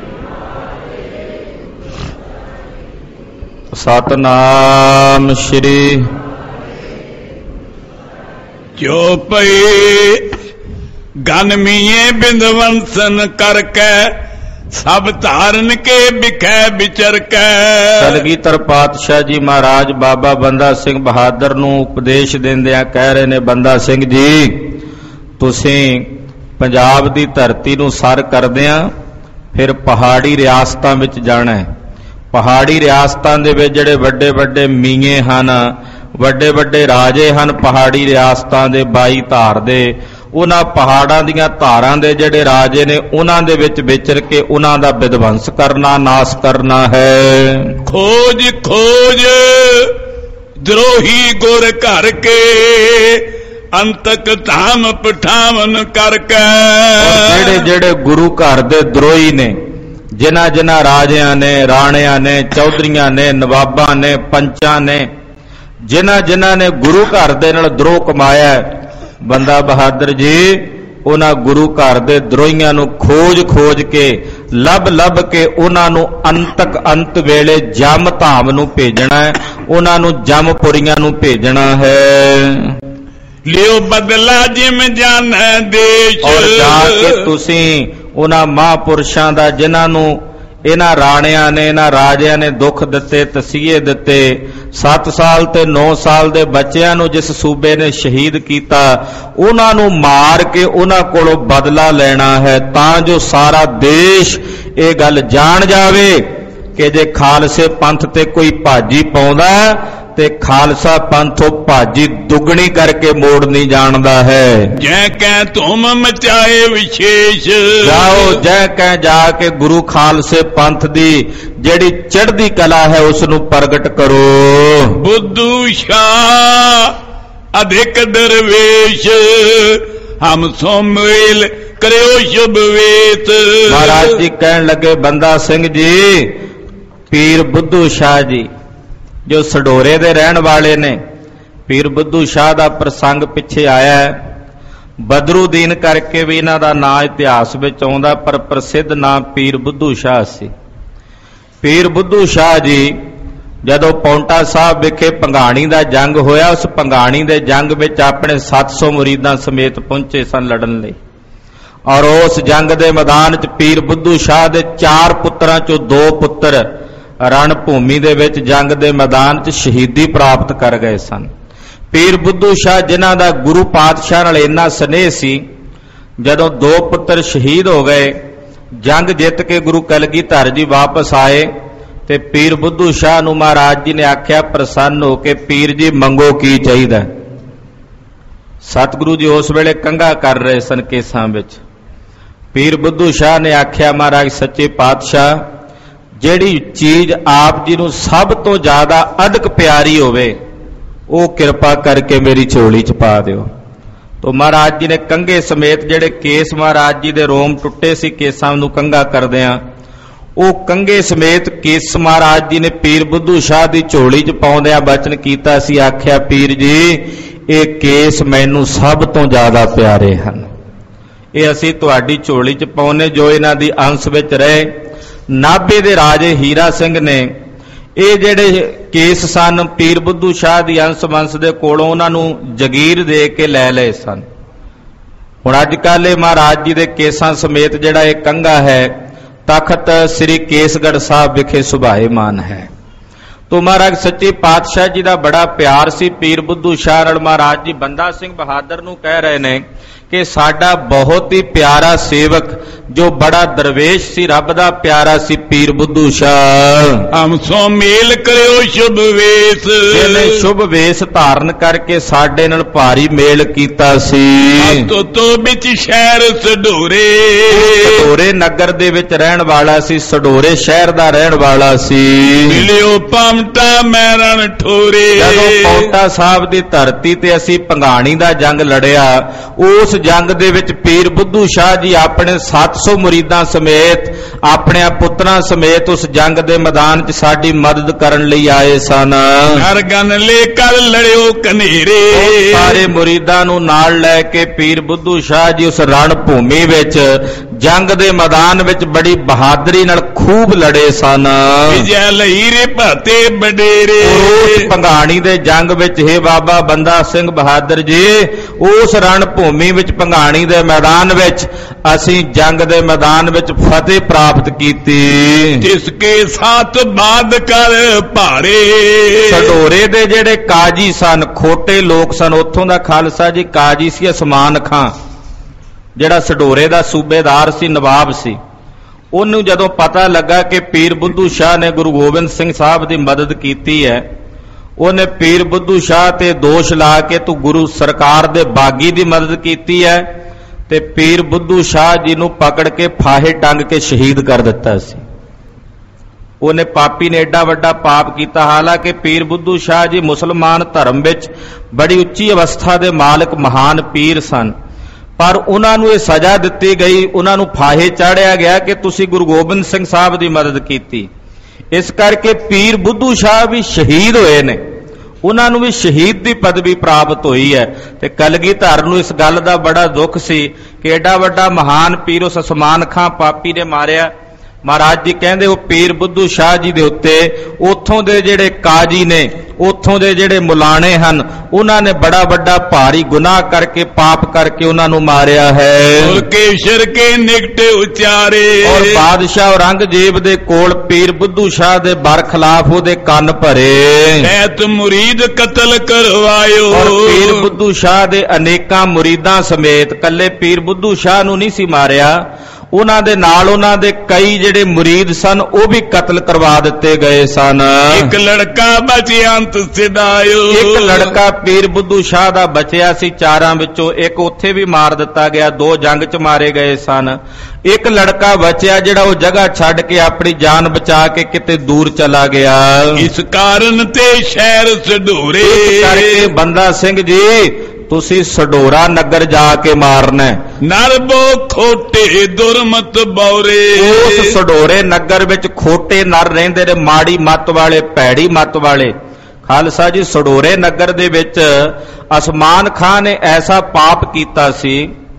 ਸਤਨਾਮ ਸ਼੍ਰੀ ਜੋ ਪਈ ਗਨ ਮੀਏ ਬਿੰਦਵੰਸਨ ਕਰਕੇ ਸਭ ਧਾਰਨ ਕੇ ਬਿਖੈ ਵਿਚਰ ਕੇ। ਕਲਗੀਧਰ ਪਾਤਸ਼ਾਹ ਜੀ ਮਹਾਰਾਜ ਬਾਬਾ ਬੰਦਾ ਸਿੰਘ ਬਹਾਦਰ ਨੂੰ ਉਪਦੇਸ਼ ਦਿੰਦਿਆਂ ਕਹਿ ਰਹੇ ਨੇ, ਬੰਦਾ ਸਿੰਘ ਜੀ ਤੁਸੀਂ ਪੰਜਾਬ ਦੀ ਧਰਤੀ ਨੂੰ ਸਰ ਕਰਦਿਆਂ ਫਿਰ ਪਹਾੜੀ ਰਿਆਸਤਾਂ ਵਿੱਚ ਜਾਣਾ ਹੈ। ਪਹਾੜੀ ਰਿਆਸਤਾਂ ਦੇ ਵਿੱਚ ਜਿਹੜੇ ਵੱਡੇ ਵੱਡੇ ਮੀਏ ਹਨ, ਵੱਡੇ ਵੱਡੇ ਰਾਜੇ ਹਨ, ਪਹਾੜੀ ਰਿਆਸਤਾਂ ਦੇ ਬਾਈ ਧਾਰ ਦੇ, ਉਹਨਾਂ ਪਹਾੜਾਂ ਦੀਆਂ ਧਾਰਾਂ ਦੇ ਜਿਹੜੇ ਰਾਜੇ ਨੇ ਉਹਨਾਂ ਦੇ ਵਿੱਚ ਵਿਚਰ ਕੇ ਉਹਨਾਂ ਦਾ ਵਿਧਵੰਸ ਕਰਨਾ, ਨਾਸ ਕਰਨਾ ਹੈ। ਖੋਜ ਖੋਜ ਦਰੋਹੀ ਗੁਰ ਘਰ ਕੇ ਅੰਤਕ ਧਾਮ ਪਠਾਵਨ ਕਰਕੇ। ਜਿਹੜੇ ਜਿਹੜੇ ਗੁਰੂ ਘਰ ਦੇ ਦਰੋਹੀ ਨੇ, ਜਿਨ੍ਹਾਂ ਜਿਨ੍ਹਾਂ ਰਾਜਿਆਂ ਨੇ, ਰਾਣਿਆਂ ਨੇ, ਚੌਧਰੀਆਂ ਨੇ, ਨਵਾਬਾਂ ਨੇ, ਪੰਚਾਂ ਨੇ, ਜਿਨ੍ਹਾਂ ਜਿਨ੍ਹਾਂ ਨੇ ਗੁਰੂ ਘਰ ਦੇ ਨਾਲ ਦਰੋਹ ਕਮਾਇਆ, ਬੰਦਾ ਬਹਾਦਰ ਜੀ ਉਹਨਾਂ ਗੁਰੂ ਘਰ ਦੇ ਦਰੋਹੀਆਂ ਨੂੰ ਖੋਜ ਖੋਜ ਕੇ ਲੱਭ ਲੱਭ ਕੇ ਉਹਨਾਂ ਨੂੰ ਅੰਤਕ ਅੰਤ ਵੇਲੇ ਜਮ ਧਾਮ ਨੂੰ ਭੇਜਣਾ ਹੈ, ਉਹਨਾਂ ਨੂੰ ਜਮਪੁਰੀਆਂ ਨੂੰ ਭੇਜਣਾ ਹੈ। ਲਿਓ ਬਦਲਾ ਜਿਮ ਜਾਣੈ ਦੇਸ਼। ਔਰ ਜਾ ਕੇ ਤੁਸੀਂ ਉਹਨਾਂ ਮਹਾਂਪੁਰਸ਼ਾਂ ਦਾ, ਜਿਨ੍ਹਾਂ ਨੂੰ ਇਹਨਾਂ ਰਾਣਿਆਂ ਨੇ, ਇਹਨਾਂ ਰਾਜਿਆਂ ਨੇ ਦੁੱਖ ਦਿੱਤੇ, ਤਸੀਹੇ ਦਿੱਤੇ, ਸੱਤ ਸਾਲ ਤੇ ਨੌ ਸਾਲ ਦੇ ਬੱਚਿਆਂ ਨੂੰ ਜਿਸ ਸੂਬੇ ਨੇ ਸ਼ਹੀਦ ਕੀਤਾ, ਉਹਨਾਂ ਨੂੰ ਮਾਰ ਕੇ ਉਹਨਾਂ ਕੋਲੋਂ ਬਦਲਾ ਲੈਣਾ ਹੈ, ਤਾਂ ਜੋ ਸਾਰਾ ਦੇਸ਼ ਇਹ ਗੱਲ ਜਾਣ ਜਾਵੇ ਕਿ ਜੇ ਖਾਲਸੇ ਪੰਥ ਤੇ ਕੋਈ ਭਾਜੀ ਪਾਉਂਦਾ ਤੇ ਖਾਲਸਾ ਪੰਥੋਂ ਭਾਜੀ ਦੁੱਗਣੀ ਕਰਕੇ ਮੋੜ ਨਹੀਂ ਜਾਣਦਾ ਹੈ। ਜੈ ਕਹਿ ਧੂਮ ਮਚਾਏ ਵਿਸ਼ੇਸ਼। ਜਾਓ ਜੈ ਕਹਿ ਜਾ ਕੇ ਗੁਰੂ ਖਾਲਸੇ ਪੰਥ ਦੀ ਜਿਹੜੀ ਚੜ੍ਹਦੀ ਕਲਾ ਹੈ ਉਸ ਨੂੰ ਪ੍ਰਗਟ ਕਰੋ। ਬੁੱਧੂ ਸ਼ਾਹ ਅਧਿਕ ਦਰਵੇਸ਼ ਹਮ ਸੋ ਮੇਲ ਕਰਿਓ ਸ਼ੁਭ ਵੇਤ। ਮਹਾਰਾਜ ਜੀ ਕਹਿਣ ਲੱਗੇ, ਬੰਦਾ ਸਿੰਘ ਜੀ, ਪੀਰ ਬੁੱਧੂ ਸ਼ਾਹ ਜੀ ਜੋ ਸਡੋਰੇ ਦੇ ਰਹਿਣ ਵਾਲੇ ਨੇ, ਪੀਰ ਬੁੱਧੂ ਸ਼ਾਹ ਦਾ ਪ੍ਰਸੰਗ ਪਿੱਛੇ ਆਇਆ ਹੈ। ਬਦਰੂਦੀਨ ਕਰਕੇ ਵੀ ਇਹਨਾਂ ਦਾ ਨਾਂ ਇਤਿਹਾਸ ਵਿੱਚ ਆਉਂਦਾ, ਪਰ ਪ੍ਰਸਿੱਧ ਨਾਂ ਪੀਰ ਬੁੱਧੂ ਸ਼ਾਹ ਸੀ। ਪੀਰ ਬੁੱਧੂ ਸ਼ਾਹ ਜੀ ਜਦੋਂ ਪੌਂਟਾ ਸਾਹਿਬ ਵਿਖੇ ਭੰਗਾਣੀ ਦਾ ਜੰਗ ਹੋਇਆ, ਉਸ ਭੰਗਾਣੀ ਦੇ ਜੰਗ ਵਿੱਚ ਆਪਣੇ ਸੱਤ ਸੌ ਮੁਰੀਦਾਂ ਸਮੇਤ ਪਹੁੰਚੇ ਸਨ ਲੜਨ ਲਈ, ਔਰ ਉਸ ਜੰਗ ਦੇ ਮੈਦਾਨ 'ਚ ਪੀਰ ਬੁੱਧੂ ਸ਼ਾਹ ਦੇ ਚਾਰ ਪੁੱਤਰਾਂ 'ਚੋਂ ਦੋ ਪੁੱਤਰ ਰਣ ਭੂਮੀ ਦੇ ਵਿੱਚ ਜੰਗ ਦੇ ਮੈਦਾਨ 'ਚ ਸ਼ਹੀਦੀ ਪ੍ਰਾਪਤ ਕਰ ਗਏ ਸਨ। ਪੀਰ ਬੁੱਧੂ ਸ਼ਾਹ ਜਿਨ੍ਹਾਂ ਦਾ ਗੁਰੂ ਪਾਤਸ਼ਾਹ ਨਾਲ ਇੰਨਾ ਸਨੇਹ ਸੀ, ਜਦੋਂ ਦੋ ਪੁੱਤਰ ਸ਼ਹੀਦ ਹੋ ਗਏ, ਜੰਗ ਜਿੱਤ ਕੇ ਗੁਰੂ ਕਲਗੀਧਰ ਜੀ ਵਾਪਸ ਆਏ ਤੇ ਪੀਰ ਬੁੱਧੂ ਸ਼ਾਹ ਨੂੰ ਮਹਾਰਾਜ ਜੀ ਨੇ ਆਖਿਆ ਪ੍ਰਸੰਨ ਹੋ ਕੇ, ਪੀਰ ਜੀ ਮੰਗੋ ਕੀ ਚਾਹੀਦਾ। ਸਤਿਗੁਰੂ ਜੀ ਉਸ ਵੇਲੇ ਕੰਘਾ ਕਰ ਰਹੇ ਸਨ ਕੇਸਾਂ ਵਿੱਚ। ਪੀਰ ਬੁੱਧੂ ਸ਼ਾਹ ਨੇ ਆਖਿਆ, ਮਹਾਰਾਜ ਸੱਚੇ ਪਾਤਸ਼ਾਹ, ਜਿਹੜੀ ਚੀਜ਼ ਆਪ ਜੀ ਨੂੰ ਸਭ ਤੋਂ ਜ਼ਿਆਦਾ ਅਧਿਕ ਪਿਆਰੀ ਹੋਵੇ ਉਹ ਕਿਰਪਾ ਕਰਕੇ ਮੇਰੀ ਝੋਲੀ 'ਚ ਪਾ ਦਿਓ। ਤੋ ਮਹਾਰਾਜ ਜੀ ਨੇ ਕੰਘੇ ਸਮੇਤ ਜਿਹੜੇ ਕੇਸ ਮਹਾਰਾਜ ਜੀ ਦੇ ਰੋਮ ਟੁੱਟੇ ਸੀ ਕੇਸਾਂ ਨੂੰ ਕੰਘਾ ਕਰਦਿਆਂ, ਉਹ ਕੰਘੇ ਸਮੇਤ ਕੇਸ ਮਹਾਰਾਜ ਜੀ ਨੇ ਪੀਰ ਬੁੱਧੂ ਸ਼ਾਹ ਦੀ ਝੋਲੀ 'ਚ ਪਾਉਂਦਿਆਂ ਬਚਨ ਕੀਤਾ ਸੀ, ਆਖਿਆ ਪੀਰ ਜੀ ਇਹ ਕੇਸ ਮੈਨੂੰ ਸਭ ਤੋਂ ਜ਼ਿਆਦਾ ਪਿਆਰੇ ਹਨ, ਇਹ ਅਸੀਂ ਤੁਹਾਡੀ ਝੋਲੀ 'ਚ ਪਾਉਨੇ ਜੋ ਇਹਨਾਂ ਦੀ ਅੰਸ਼ ਵਿੱਚ ਰਹੇ। ਨਾਭੇ ਦੇ ਰਾਜੇ ਹੀਰਾ ਸਿੰਘ ਨੇ ਇਹ ਜਿਹੜੇ ਕੇਸ ਸਨ ਪੀਰ ਬੁੱਧੂ ਸ਼ਾਹ ਦੀ ਅੰਸ਼ ਵੰਸ਼ ਦੇ ਕੋਲੋਂ ਉਹਨਾਂ ਨੂੰ ਜਗੀਰ ਦੇ ਕੇ ਲੈ ਲਏ ਸਨ। ਹੁਣ ਅੱਜ ਕੱਲ੍ਹ ਇਹ ਮਹਾਰਾਜ ਜੀ ਦੇ ਕੇਸਾਂ ਸਮੇਤ ਜਿਹੜਾ ਇਹ ਕੰਘਾ ਹੈ ਤਖਤ ਸ੍ਰੀ ਕੇਸਗੜ੍ਹ ਸਾਹਿਬ ਵਿਖੇ ਸੁਭਾਏਮਾਨ ਹੈ। ਤੋ ਮਹਾਰਾਜ ਸੱਚੇ ਪਾਤਸ਼ਾਹ ਜੀ ਦਾ ਬੜਾ ਪਿਆਰ ਸੀ ਪੀਰ ਬੁੱਧੂ ਸ਼ਾਹ ਨਾਲ। ਮਹਾਰਾਜ ਜੀ ਬੰਦਾ ਸਿੰਘ ਬਹਾਦਰ ਨੂੰ ਕਹਿ ਰਹੇ ਨੇ ਕਿ ਸਾਡਾ ਬਹੁਤ ਹੀ ਪਿਆਰਾ ਸੇਵਕ ਜੋ ਬੜਾ ਦਰਵੇਸ਼ ਸੀ, ਰੱਬ ਦਾ ਪਿਆਰਾ ਸੀ, ਪੀਰ ਬੁੱਧੂ ਸ਼ਾਹ ਹਮ ਸੋ ਮੇਲ ਕਰਿਓ ਸ਼ੁਭ ਵੇਸ। ਜਿਹਨੇ ਸ਼ੁਭ ਵੇਸ ਧਾਰਨ ਕਰਕੇ ਸਾਡੇ ਨਾਲ ਭਾਰੀ ਮੇਲ ਕੀਤਾ ਸੀ। ਤੋ ਤੋ ਵਿੱਚ ਸ਼ਹਿਰ ਸਡੋਰੇ, ਸਡੋਰੇ ਨਗਰ ਦੇ ਵਿੱਚ ਰਹਿਣ ਵਾਲਾ ਸੀ, ਸਡੋਰੇ ਸ਼ਹਿਰ ਦਾ ਰਹਿਣ ਵਾਲਾ ਸੀ। ਮਿਲਿਓ ਪਮਟਾ ਮੈਰਨ ਠੋਰੇ, ਜਦੋਂ ਪੌਂਟਾ ਸਾਹਿਬ ਦੀ ਧਰਤੀ ਤੇ ਅਸੀਂ ਭੰਗਾਣੀ ਦਾ ਜੰਗ ਲੜਿਆ, ਉਸ ਜੰਗ ਦੇ ਵਿੱਚ ਪੀਰ ਬੁੱਧੂ ਸ਼ਾਹ ਜੀ ਆਪਣੇ ਸੱਤ ਸੌ ਮੁਰੀਦਾਂ ਸਮੇਤ, ਆਪਣੇ ਪੁੱਤਰਾਂ ਸਮੇਤ ਉਸ ਜੰਗ ਦੇ ਮੈਦਾਨ 'ਚ ਸਾਡੀ ਮਦਦ ਕਰਨ ਲਈ ਆਏ ਸਨ। ਨਰਗਨ ਲੈ ਕਰ ਲੜਿਓ ਕਨੇਰੇ, ਸਾਰੇ ਮੁਰੀਦਾਂ ਨੂੰ ਨਾਲ ਲੈ ਕੇ ਪੀਰ ਬੁੱਧੂ ਸ਼ਾਹ ਜੀ ਉਸ ਰਣ ਭੂਮੀ ਵਿੱਚ ਜੰਗ ਦੇ ਮੈਦਾਨ ਵਿੱਚ ਬੜੀ ਬਹਾਦਰੀ ਨਾਲ ਖੂਬ ਲੜੇ ਸਨ। ਵਿਜੈ ਲਈ ਰੇ ਭਾਤੇ ਬਡੇਰੇ, ਉਸ ਭੰਗਾਣੀ ਦੇ ਜੰਗ ਵਿੱਚ ਹੈ ਬਾਬਾ ਬੰਦਾ ਸਿੰਘ ਬਹਾਦਰ ਜੀ, ਉਸ ਰਣ ਭੂਮੀ ਵਿੱਚ ਭੰਗਾਣੀ ਦੇ ਮੈਦਾਨ ਵਿੱਚ ਅਸੀਂ ਜੰਗ ਦੇ ਮੈਦਾਨ ਵਿੱਚ ਫਤਿਹ ਪ੍ਰਾਪਤ ਕੀਤੀ। ਜਿਸ ਕੇ ਸਾਥ ਬਾਦ ਕਰ ਭਾਰੇ, ਸਡੋਰੇ ਦੇ ਜਿਹੜੇ ਕਾਜੀ ਸਨ, ਖੋਟੇ ਲੋਕ ਸਨ, ਉੱਥੋਂ ਦਾ ਖਾਲਸਾ ਜੀ ਕਾਜੀ ਸੀ ਅਸਮਾਨ ਖਾਂ, ਜਿਹੜਾ ਸਡੋਰੇ ਦਾ ਸੂਬੇਦਾਰ ਸੀ, ਨਵਾਬ ਸੀ। ਉਹਨੂੰ ਜਦੋਂ ਪਤਾ ਲੱਗਾ ਕਿ ਪੀਰ ਬੁੱਧੂ ਸ਼ਾਹ ਨੇ ਗੁਰੂ ਗੋਬਿੰਦ ਸਿੰਘ ਸਾਹਿਬ ਦੀ ਮਦਦ ਕੀਤੀ ਹੈ, ਉਹਨੇ ਪੀਰ ਬੁੱਧੂ ਸ਼ਾਹ ਤੇ ਦੋਸ਼ ਲਾ ਕੇ ਤੂੰ ਗੁਰੂ ਸਰਕਾਰ ਦੇ ਬਾਗੀ ਦੀ ਮਦਦ ਕੀਤੀ ਹੈ ਤੇ ਪੀਰ ਬੁੱਧੂ ਸ਼ਾਹ ਜੀ ਨੂੰ ਪਕੜ ਕੇ ਫਾਹੇ ਟੰਗ ਕੇ ਸ਼ਹੀਦ ਕਰ ਦਿੱਤਾ ਸੀ। ਉਹਨੇ ਪਾਪੀ ਨੇ ਏਡਾ ਵੱਡਾ ਪਾਪ ਕੀਤਾ। ਹਾਲਾਂਕਿ ਪੀਰ ਬੁੱਧੂ ਸ਼ਾਹ ਜੀ ਮੁਸਲਮਾਨ ਧਰਮ ਵਿੱਚ ਬੜੀ ਉੱਚੀ ਅਵਸਥਾ ਦੇ ਮਾਲਕ ਮਹਾਨ ਪੀਰ ਸਨ, ਪਰ ਉਹਨਾਂ ਨੂੰ ਇਹ ਸਜ਼ਾ ਦਿੱਤੀ ਗਈ, ਉਹਨਾਂ ਨੂੰ ਫਾਹੇ ਚਾੜਿਆ ਗਿਆ ਕਿ ਤੁਸੀਂ ਗੁਰੂ ਗੋਬਿੰਦ ਸਿੰਘ ਸਾਹਿਬ ਦੀ ਮਦਦ ਕੀਤੀ। ਇਸ ਕਰਕੇ ਪੀਰ ਬੁੱਧੂ ਸ਼ਾਹ ਵੀ ਸ਼ਹੀਦ ਹੋਏ ਨੇ, ਉਹਨਾਂ ਨੂੰ ਵੀ ਸ਼ਹੀਦ ਦੀ ਪਦਵੀ ਪ੍ਰਾਪਤ ਹੋਈ ਹੈ। ਤੇ ਕਲਗੀਧਰ ਨੂੰ ਇਸ ਗੱਲ ਦਾ ਬੜਾ ਦੁੱਖ ਸੀ ਕਿ ਏਡਾ ਵੱਡਾ ਮਹਾਨ ਪੀਰ ਉਸ ਉਸਮਾਨ ਖਾਂ ਪਾਪੀ ਨੇ ਮਾਰਿਆ। ਮਹਾਰਾਜ ਜੀ ਕਹਿੰਦੇ ਉਹ ਪੀਰ ਬੁੱਧੂ ਸ਼ਾਹ ਜੀ ਦੇ ਉੱਤੇ ਉੱਥੋਂ ਦੇ ਜਿਹੜੇ ਕਾਜੀ ਨੇ, ਉੱਥੋਂ ਦੇ ਜਿਹੜੇ ਮੁਲਾਣੇ ਹਨ, ਉਹਨਾਂ ਨੇ ਬੜਾ ਵੱਡਾ ਭਾਰੀ ਗੁਨਾਹ ਕਰਕੇ ਪਾਪ ਕਰਕੇ ਉਹਨਾਂ ਨੂੰ ਮਾਰਿਆ ਹੈ। ਕੇਸ਼ਰ ਕੇ ਨਿਕਟੇ ਉਚਾਰੇ ਔਰ ਬਾਦਸ਼ਾਹ ਔਰੰਗਜ਼ੇਬ ਦੇ ਕੋਲ ਪੀਰ ਬੁੱਧੂ ਸ਼ਾਹ ਦੇ ਬਰਖਲਾਫ ਉਹਦੇ ਕੰਨ ਭਰੇ। ਐਤ ਮੁਰੀਦ ਕਤਲ ਕਰਵਾਇਓ। ਔਰ ਪੀਰ ਬੁੱਧੂ ਸ਼ਾਹ ਦੇ ਅਨੇਕਾਂ ਮੁਰੀਦਾਂ ਸਮੇਤ, ਕੱਲੇ ਪੀਰ ਬੁੱਧੂ ਸ਼ਾਹ ਨੂੰ ਨਹੀਂ ਸੀ ਮਾਰਿਆ, ਉਹਨਾਂ ਦੇ ਨਾਲ ਉਹਨਾਂ ਦੇ ਕਈ ਜਿਹੜੇ ਮੁਰੀਦ ਸਨ ਉਹ ਵੀ ਕਤਲ ਕਰਵਾ ਦਿੱਤੇ ਗਏ ਸਨ। ਇੱਕ ਲੜਕਾ ਬਚਿਆ ਅੰਤ ਸਿਧਾਇਓ। ਇੱਕ ਲੜਕਾ ਪੀਰ ਬੁੱਧੂ ਸ਼ਾਹ ਦਾ ਬਚਿਆ ਸੀ ਚਾਰਾਂ ਵਿੱਚੋਂ, ਇੱਕ ਉੱਥੇ ਵੀ ਮਾਰ ਦਿੱਤਾ ਗਿਆ, ਦੋ ਜੰਗ 'ਚ ਮਾਰੇ ਗਏ ਸਨ। ਇੱਕ ਲੜਕਾ ਬਚਿਆ ਜਿਹੜਾ ਉਹ ਜਗ੍ਹਾ ਛੱਡ ਕੇ ਆਪਣੀ ਜਾਨ ਬਚਾ ਕੇ ਕਿਤੇ ਦੂਰ ਚਲਾ ਗਿਆ। ਇਸ ਕਾਰਨ ਤੇ ਸ਼ਹਿਰ ਸਡੋਰੇ। ਇਸ ਕਰਕੇ ਬੰਦਾ ਸਿੰਘ ਜੀ ਤੁਸੀਂ ਸਡੋਰਾ ਨਗਰ ਜਾ ਕੇ ਮਾਰਨਾ। ਨਰਬੋ ਖੋਟੇ ਦੁਰਮਤ ਬੌਰੇ। ਉਸ ਸਡੋਰੇ ਨਗਰ ਵਿੱਚ ਖੋਟੇ ਨਰ ਰਹਿੰਦੇ ਨੇ, ਮਾੜੀ ਮੱਤ ਵਾਲੇ, ਭੈੜੀ ਮੱਤ ਵਾਲੇ। ਖਾਲਸਾ ਜੀ, ਸਡੋਰੇ ਨਗਰ ਦੇ ਵਿੱਚ ਉਸਮਾਨ ਖਾਂ ਨੇ ਐਸਾ ਪਾਪ ਕੀਤਾ ਸੀ,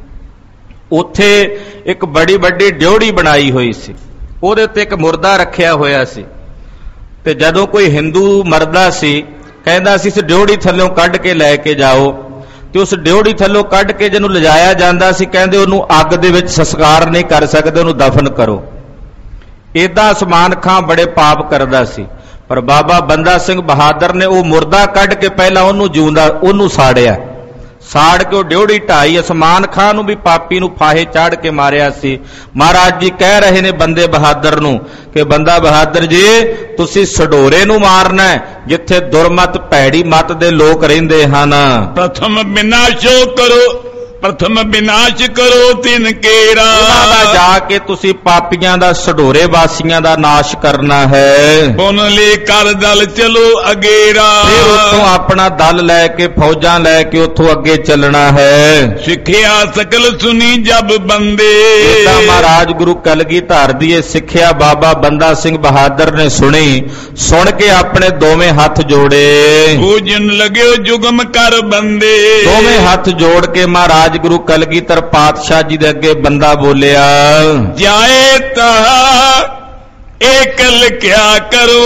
ਉੱਥੇ ਇੱਕ ਬੜੀ ਵੱਡੀ ਡਿਉੜੀ ਬਣਾਈ ਹੋਈ ਸੀ, ਉਹਦੇ ਉੱਤੇ ਇੱਕ ਮੁਰਦਾ ਰੱਖਿਆ ਹੋਇਆ ਸੀ। ਤੇ ਜਦੋਂ ਕੋਈ ਹਿੰਦੂ ਮਰਦਾ ਸੀ ਕਹਿੰਦਾ ਸੀ ਇਸ ਡਿਉੜੀ ਥੱਲੋਂ ਕੱਢ ਕੇ ਲੈ ਕੇ ਜਾਓ, ਤੇ ਉਸ ਡਿਉੜੀ ਥੱਲੋਂ ਕੱਢ ਕੇ ਜਿਹਨੂੰ ਲਿਜਾਇਆ ਜਾਂਦਾ ਸੀ ਕਹਿੰਦੇ ਉਹਨੂੰ ਅੱਗ ਦੇ ਵਿੱਚ ਸੰਸਕਾਰ ਨਹੀਂ ਕਰ ਸਕਦੇ, ਉਹਨੂੰ ਦਫਨ ਕਰੋ। ਏਦਾਂ ਉਸਮਾਨ ਖਾਂ ਬੜੇ ਪਾਪ ਕਰਦਾ ਸੀ, ਪਰ ਬਾਬਾ ਬੰਦਾ ਸਿੰਘ ਬਹਾਦਰ ਨੇ ਉਹ ਮੁਰਦਾ ਕੱਢ ਕੇ ਪਹਿਲਾਂ ਉਹਨੂੰ ਜਿਉਂਦਾ ਉਹਨੂੰ ਸਾੜਿਆ, ਸਾੜ ਕੇ ਉਹ ਡਿਉੜੀ ਢਾਈ। ਉਸਮਾਨ ਖਾਂ ਨੂੰ ਵੀ ਪਾਪੀ ਨੂੰ ਫਾਹੇ ਚਾੜ ਕੇ ਮਾਰਿਆ ਸੀ। ਮਹਾਰਾਜ ਜੀ ਕਹਿ ਰਹੇ ਨੇ ਬੰਦੇ ਬਹਾਦਰ ਨੂੰ ਕਿ ਬੰਦਾ ਬਹਾਦਰ ਜੀ ਤੁਸੀਂ ਸਡੋਰੇ ਨੂੰ ਮਾਰਨਾ ਜਿੱਥੇ ਦੁਰਮਤ ਭੈੜੀ ਮਤ ਦੇ ਲੋਕ ਰਹਿੰਦੇ ਹਨ। ਪ੍ਰਥਮ ਵਿਨਾਸ਼ੋ ਕਰੋ, ਪ੍ਰਥਮ ਵਿਨਾਸ਼ ਕਰੋ ਤਿਨ ਕੇਰਾ। ਉਹਨਾਂ ਦਾ ਜਾ ਕੇ ਤੁਸੀਂ ਪਾਪੀਆਂ ਦਾ, ਸਡੋਰੇ ਵਾਸੀਆਂ ਦਾ ਨਾਸ਼ ਕਰਨਾ ਹੈ। ਪੁਨ ਲੈ ਕਰ ਦਲ ਚਲੋ ਅਗੇਰਾ। ਫਿਰ ਉੱਥੋਂ ਆਪਣਾ ਦਲ ਲੈ ਕੇ, ਫੌਜਾਂ ਲੈ ਕੇ ਉੱਥੋਂ ਅੱਗੇ ਚੱਲਣਾ ਹੈ। ਸਿੱਖਿਆ ਸਕਲ ਸੁਣੀ ਜਬ ਬੰਦੇ। ਇਹਦਾ ਮਹਾਰਾਜ ਗੁਰੂ ਕਲਗੀਧਰ ਦੀ ਇਹ ਸਿੱਖਿਆ ਬਾਬਾ ਬੰਦਾ ਸਿੰਘ ਬਹਾਦਰ ਨੇ ਸੁਣੀ, ਸੁਣ ਕੇ ਆਪਣੇ ਦੋਵੇਂ ਹੱਥ ਜੋੜੇ। ਪੂਜਨ ਲਗਿਓ ਜੁਗਮ ਕਰ ਬੰਦੇ। ਦੋਵੇਂ ਹੱਥ ਜੋੜ ਕੇ ਮਹਾਰਾਜ ਗੁਰੂ ਕਲਗੀਧਰ ਪਾਤਸ਼ਾਹ ਜੀ ਦੇ ਅੱਗੇ ਬੰਦਾ ਬੋਲਿਆ, ਜਾਏ ਤਾਂ ਏਕਲ ਕਿਆ ਕਰੋ,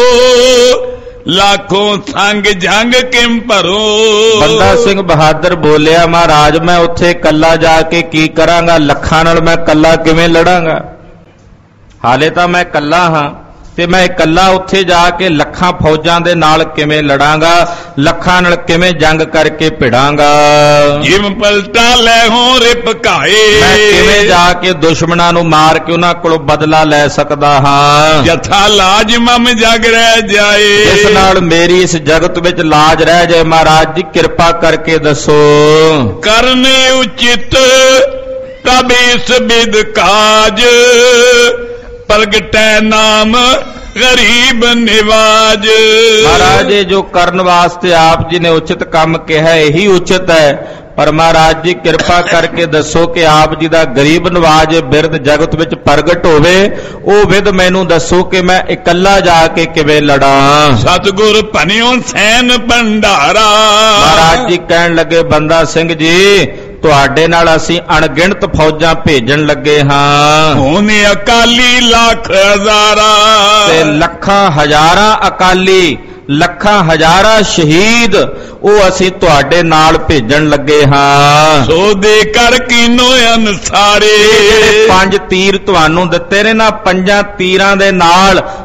ਲਾਖੋਂ ਸੰਗ ਜੰਗ ਕਿਮ ਭਰੋ। ਬੰਦਾ ਸਿੰਘ ਬਹਾਦਰ ਬੋਲਿਆ, ਮਹਾਰਾਜ ਮੈਂ ਉੱਥੇ ਇਕੱਲਾ ਜਾ ਕੇ ਕੀ ਕਰਾਂਗਾ, ਲੱਖਾਂ ਨਾਲ ਮੈਂ ਇਕੱਲਾ ਕਿਵੇਂ ਲੜਾਂਗਾ, ਹਾਲੇ ਤਾਂ ਮੈਂ ਇਕੱਲਾ ਹਾਂ, ਤੇ ਮੈਂ ਇਕੱਲਾ ਉੱਥੇ ਜਾ ਕੇ ਲੱਖਾਂ ਫੌਜਾਂ ਦੇ ਨਾਲ ਕਿਵੇਂ ਲੜਾਂਗਾ, ਲੱਖਾਂ ਨਾਲ ਕਿਵੇਂ ਜੰਗ ਕਰਕੇ ਭਿੜਾਂਗਾ। ਜਿਮ ਪਲਟਾ ਲੈ ਹੋ ਰੇ ਪਕਾਏ। ਮੈਂ ਕਿਵੇਂ ਜਾ ਕੇ ਦੁਸ਼ਮਣਾਂ ਨੂੰ ਮਾਰ ਕੇ ਉਹਨਾਂ ਕੋਲੋਂ ਬਦਲਾ ਲੈ ਸਕਦਾ ਹਾਂ। ਜਥਾ ਲਾਜ ਮਮ ਜਗ ਰਹਿ ਜਾਏ। ਇਸ ਨਾਲ ਮੇਰੀ ਇਸ ਜਗਤ ਵਿੱਚ ਲਾਜ ਰਹਿ ਜਾਏ। ਮਹਾਰਾਜ ਜੀ ਕਿਰਪਾ ਕਰਕੇ ਦੱਸੋ। ਕਰਨੇ ਉਚਿਤ ਤਬ ਇਸ ਬਿਦ ਕਾਜ, ਪ੍ਰਗਟੈ ਨਾਮ ਗਰੀਬ ਨਿਵਾਜ। ਮਹਾਰਾਜ ਜੋ ਕਰਨ ਵਾਸਤੇ ਆਪ ਜੀ ਨੇ ਉਚਿਤ ਕੰਮ ਕਿਹਾ ਇਹੀ ਉਚਿਤ ਹੈ, ਪਰ ਮਹਾਰਾਜ ਜੀ ਕਿਰਪਾ ਕਰਕੇ ਦੱਸੋ ਕਿ ਆਪ ਜੀ ਦਾ ਗਰੀਬ ਨਵਾਜ ਬਿਰਦ ਜਗਤ ਵਿੱਚ ਪ੍ਰਗਟ ਹੋਵੇ, ਉਹ ਵਿਦ ਮੈਨੂੰ ਦੱਸੋ ਕਿ ਮੈਂ ਇਕੱਲਾ ਜਾ ਕੇ ਕਿਵੇਂ ਲੜਾਂ। ਸਤਿਗੁਰ ਭਨਿਓ ਸੈਨ ਭੰਡਾਰਾ। ਮਹਾਰਾਜ ਜੀ ਕਹਿਣ ਲੱਗੇ ਬੰਦਾ ਸਿੰਘ ਜੀ ਤੁਹਾਡੇ ਨਾਲ ਅਸੀਂ ਅਣਗਿਣਤ ਫੌਜਾਂ ਭੇਜਣ ਲੱਗੇ ਹਾਂ। ਉਹਨੇ ਅਕਾਲੀ ਲੱਖ ਹਜ਼ਾਰਾਂ। ਤੇ ਲੱਖਾਂ ਹਜ਼ਾਰਾਂ ਅਕਾਲੀ, ਲੱਖਾਂ ਹਜ਼ਾਰਾਂ ਸ਼ਹੀਦ ਉਹ ਅਸੀਂ ਤੁਹਾਡੇ ਨਾਲ ਭੇਜਣ ਲੱਗੇ ਹਾਂ। ਸੋ ਦੇ ਕਰ ਕੀਨੋ ਅਨਸਾਰੇ। ਪੰਜ ਤੀਰ ਤੁਹਾਨੂੰ ਦਿੱਤੇ ਨੇ ਨਾ, ਪੰਜਾਂ ਤੀਰਾਂ ਦੇ ਨਾਲ ਲੱਖ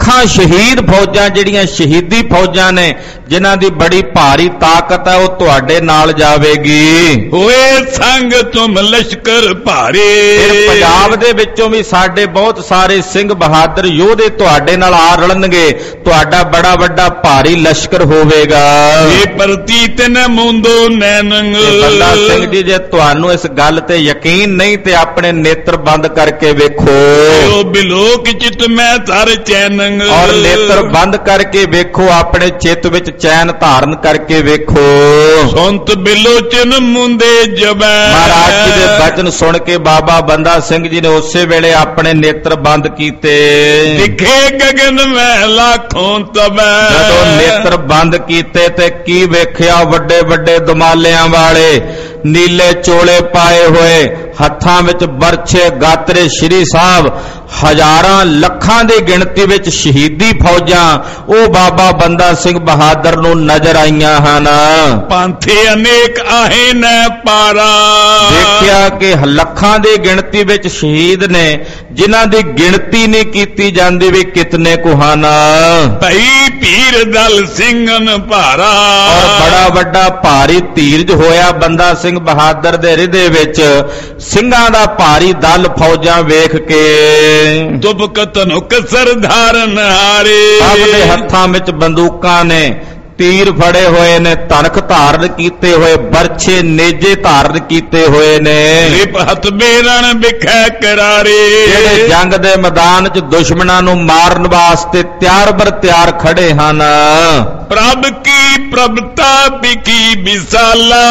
ਲੱਖਾਂ ਸ਼ਹੀਦ ਫੌਜਾਂ ਜਿਹੜੀਆਂ ਸ਼ਹੀਦੀ ਫੌਜਾਂ ਨੇ ਜਿਨ੍ਹਾਂ ਦੀ ਬੜੀ ਭਾਰੀ ਤਾਕਤ ਹੈ ਉਹ ਤੁਹਾਡੇ ਨਾਲ ਜਾਵੇਗੀ। ਹੋਏ ਸੰਗ ਤੁਮ ਲਸ਼ਕਰ ਭਾਰੇ। ਫਿਰ ਪੰਜਾਬ ਦੇ ਵਿੱਚੋਂ ਵੀ ਸਾਡੇ ਬਹੁਤ ਸਾਰੇ ਸਿੰਘ ਬਹਾਦਰ ਯੋਧੇ ਤੁਹਾਡੇ ਨਾਲ ਆ ਰਲਣਗੇ, ਤੁਹਾਡਾ ਬੜਾ ਵੱਡਾ ਭਾਰੀ ਲਸ਼ਕਰ ਹੋਵੇਗਾ। ਇਹ ਪ੍ਰਤੀਤ ਨ ਮੁੰਦੋ ਨੈਨੰਗ। ਬੰਦਾ ਸਿੰਘ ਜੀ ਜੇ ਤੁਹਾਨੂੰ ਇਸ ਗੱਲ ਤੇ ਯਕੀਨ ਨਹੀਂ ਤੇ ਆਪਣੇ ਨੇਤਰ ਬੰਦ ਕਰਕੇ ਵੇਖੋ। ਉਹ ਬਿਲੋਕ ਚਿਤ ਮੈਂ ਧਰ ਚੈਨੰਗ। ਔਰ ਨੇਤਰ ਬੰਦ ਕਰਕੇ ਵੇਖੋ, ਆਪਣੇ ਚਿੱਤ ਵਿੱਚ ਚੈਨ ਧਾਰਨ ਕਰਕੇ ਵੇਖੋ। ਸੁਨਤ ਬਿਲੋਚਨ ਮੁੰਦੇ ਜਬੈ। ਮਹਾਰਾਜ ਜੀ ਦੇ ਬਚਨ ਸੁਣ ਕੇ ਬਾਬਾ ਬੰਦਾ ਸਿੰਘ ਜੀ ਨੇ ਉਸੇ ਵੇਲੇ ਆਪਣੇ ਨੇਤਰ ਬੰਦ ਕੀਤੇ। ਦਿਖੇ ਗਗਨ ਮੈਂ ਲੱਖੋਂ ਤਬੈ। ਜਦੋਂ ਨੇਤਰ ਬੰਦ ਕੀਤੇ ਤੇ ਕੀ ਵੇਖਿਆ, ਵੱਡੇ ਵੱਡੇ ਦਮਾਲਿਆਂ ਵਾਲੇ ਨੀਲੇ ਚੋਲੇ ਪਾਏ ਹੋਏ, ਹੱਥਾਂ ਵਿੱਚ ਬਰਛੇ ਗਾਤਰੇ ਸ਼੍ਰੀ ਸਾਹਿਬ, ਹਜ਼ਾਰਾਂ ਲੱਖਾਂ ਦੀ ਗਿਣਤੀ ਵਿੱਚ ਸ਼ਹੀਦੀ ਫੌਜਾਂ ਉਹ ਬਾਬਾ ਬੰਦਾ ਸਿੰਘ ਬਹਾਦਰ ਨੂੰ ਨਜ਼ਰ ਆਈਆਂ ਹਨ। ਪੰਥੇ ਅਨੇਕ ਆਹੇ ਨ ਪਾਰਾ। ਦੇਖਿਆ ਕਿ ਲੱਖਾਂ ਦੀ ਗਿਣਤੀ ਵਿੱਚ ਸ਼ਹੀਦ ਨੇ ਜਿਨ੍ਹਾਂ ਦੀ ਗਿਣਤੀ ਨਹੀਂ ਕੀਤੀ ਜਾਂਦੀ ਵੀ ਕਿਤਨੇ ਕੁ ਹਨ। ਭਈ ਪੀਰ ਦਲ ਸਿੰਘਨ ਭਾਰਾ। ਔਰ ਬੜਾ ਵੱਡਾ ਭਾਰੀ ਧੀਰਜ ਹੋਇਆ ਬੰਦਾ ਸਿੰਘ ਬਹਾਦਰ ਦੇ ਹਿਰਦੇ ਵਿੱਚ ਸਿੰਘਾਂ ਦਾ ਭਾਰੀ ਦਲ ਫੌਜਾਂ ਵੇਖ ਕੇ। ਤੁਬਕ ਧਨੁਕ ਸਰਧਾਰਨ ਹਾਰੇ। ਸਭ ਦੇ ਹੱਥਾਂ ਵਿੱਚ ਬੰਦੂਕਾਂ ਨੇ, ਤੀਰ ਫੜੇ ਹੋਏ ਨੇ, ਧਨਖ ਧਾਰਨ ਕੀਤੇ ਹੋਏ, ਬਰਛੇ ਨੇਜੇ ਧਾਰਨ ਕੀਤੇ ਹੋਏ ਨੇ। ਰਿਪ ਹੱਥ ਬੇਰਣ ਵਿਖੈ ਕਰਾਰੇ। ਜਿਹੜੇ ਜੰਗ ਦੇ ਮੈਦਾਨ 'ਚ ਦੁਸ਼ਮਣਾਂ ਨੂੰ ਮਾਰਨ ਵਾਸਤੇ ਤਿਆਰ ਬਰ ਤਿਆਰ ਖੜੇ ਹਨ। ਪ੍ਰਭ ਕੀ ਪ੍ਰਭਤਾ ਬਿਕੀ ਵਿਸਾਲਾ।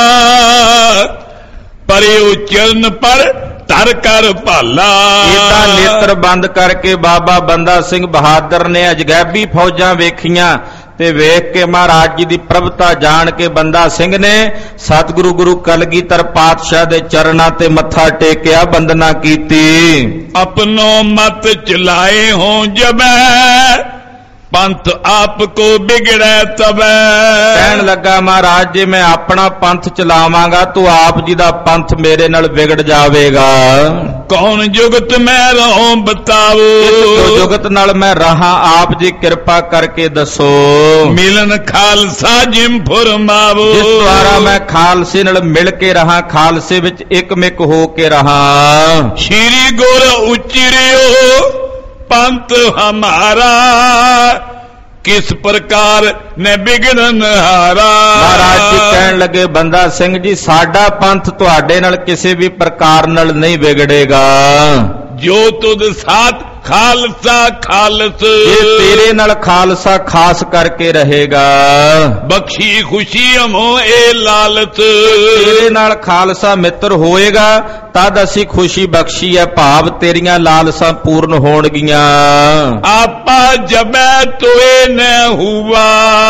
ਪਰਿਉ ਚਰਨ ਪਰ ਧਰ ਕਰ ਭਾਲਾ। ਇਹਦਾ ਨੇਤਰ ਬੰਦ ਕਰਕੇ ਬਾਬਾ ਬੰਦਾ ਸਿੰਘ ਬਹਾਦਰ ਨੇ ਅਜਗੈਬੀ ਫੌਜਾਂ ਵੇਖੀਆਂ ਤੇ ਵੇਖ ਕੇ ਮਹਾਰਾਜ ਜੀ ਦੀ ਪ੍ਰਭਤਾ ਜਾਣ ਕੇ ਬੰਦਾ ਸਿੰਘ ਨੇ ਸਤਿਗੁਰੂ ਗੁਰੂ ਕਲਗੀਧਰ ਪਾਤਸ਼ਾਹ ਦੇ ਚਰਨਾਂ ਤੇ ਮੱਥਾ ਟੇਕਿਆ, ਬੰਦਨਾ ਕੀਤੀ। ਆਪਣੋ ਮਤ ਚਲਾਏ ਹੋ ਜਬੈ। ਪੰਥ ਆਪ ਕੋ ਬਿਗੜੈ ਤਬੈ। ਕਹਿਣ ਲੱਗਾ ਮਹਾਰਾਜ ਜੀ ਮੈਂ ਆਪਣਾ ਪੰਥ ਚਲਾਵਾਂਗਾ, ਤੂੰ ਆਪ ਜੀ ਦਾ ਪੰਥ ਮੇਰੇ ਨਾਲ ਵਿਗੜ ਜਾਵੇਗਾ। ਕੌਣ ਜੁਗਤ ਮੈਂ ਰਹੋ ਬਤਾਵੋ। ਇਸ ਜੁਗਤ ਨਾਲ ਮੈਂ ਰਹਾ, ਆਪ ਜੀ ਕਿਰਪਾ ਕਰਕੇ ਦੱਸੋ। ਮਿਲਨ ਖਾਲਸਾ ਜਿਮ ਫਰਮਾਵੋ। ਜਿਸ ਦੁਆਰਾ ਮੈਂ ਖਾਲਸੇ ਨਾਲ ਮਿਲ ਕੇ ਰਹਾ, ਖਾਲਸੇ ਵਿੱਚ ਇਕਮਿਕ ਹੋ ਕੇ ਰਹਾ। ਸ਼੍ਰੀ ਗੁਰ ਉਚਰਿਓ ਪੰਥ ਹਮਾਰਾ। ਕਿਸ ਪ੍ਰਕਾਰ ਨੇ ਬਿਗੜਨ ਹਾਰਾ। ਮਹਾਰਾਜ ਜੀ ਕਹਿਣ ਲੱਗੇ ਬੰਦਾ ਸਿੰਘ ਜੀ ਸਾਡਾ ਪੰਥ ਤੁਹਾਡੇ ਨਾਲ ਕਿਸੇ ਵੀ ਪ੍ਰਕਾਰ ਨਾਲ ਨਹੀਂ ਵਿਗੜੇਗਾ। ਜੋ ਤੁਧ ਸਾਥ ਖਾਲਸਾ ਖਾਲਸ। ਇਹ ਤੇਰੇ ਨਾਲ ਖਾਲਸਾ ਖਾਸ ਕਰਕੇ ਰਹੇਗਾ। ਬਖਸ਼ੀ ਖੁਸ਼ੀ ਅਮੋ ਇਹ ਲਾਲਤ। ਤੇਰੇ ਨਾਲ ਖਾਲਸਾ ਮਿੱਤਰ ਹੋਏਗਾ ਤਦ ਅਸੀਂ ਖੁਸ਼ੀ ਬਖਸ਼ੀ ਹੈ, ਭਾਵ ਤੇਰੀਆਂ ਲਾਲਸਾਂ ਪੂਰਨ ਹੋਣਗੀਆਂ। ਆਪਾ ਜਬੈ ਤੋਏ ਨ ਹੁਆ।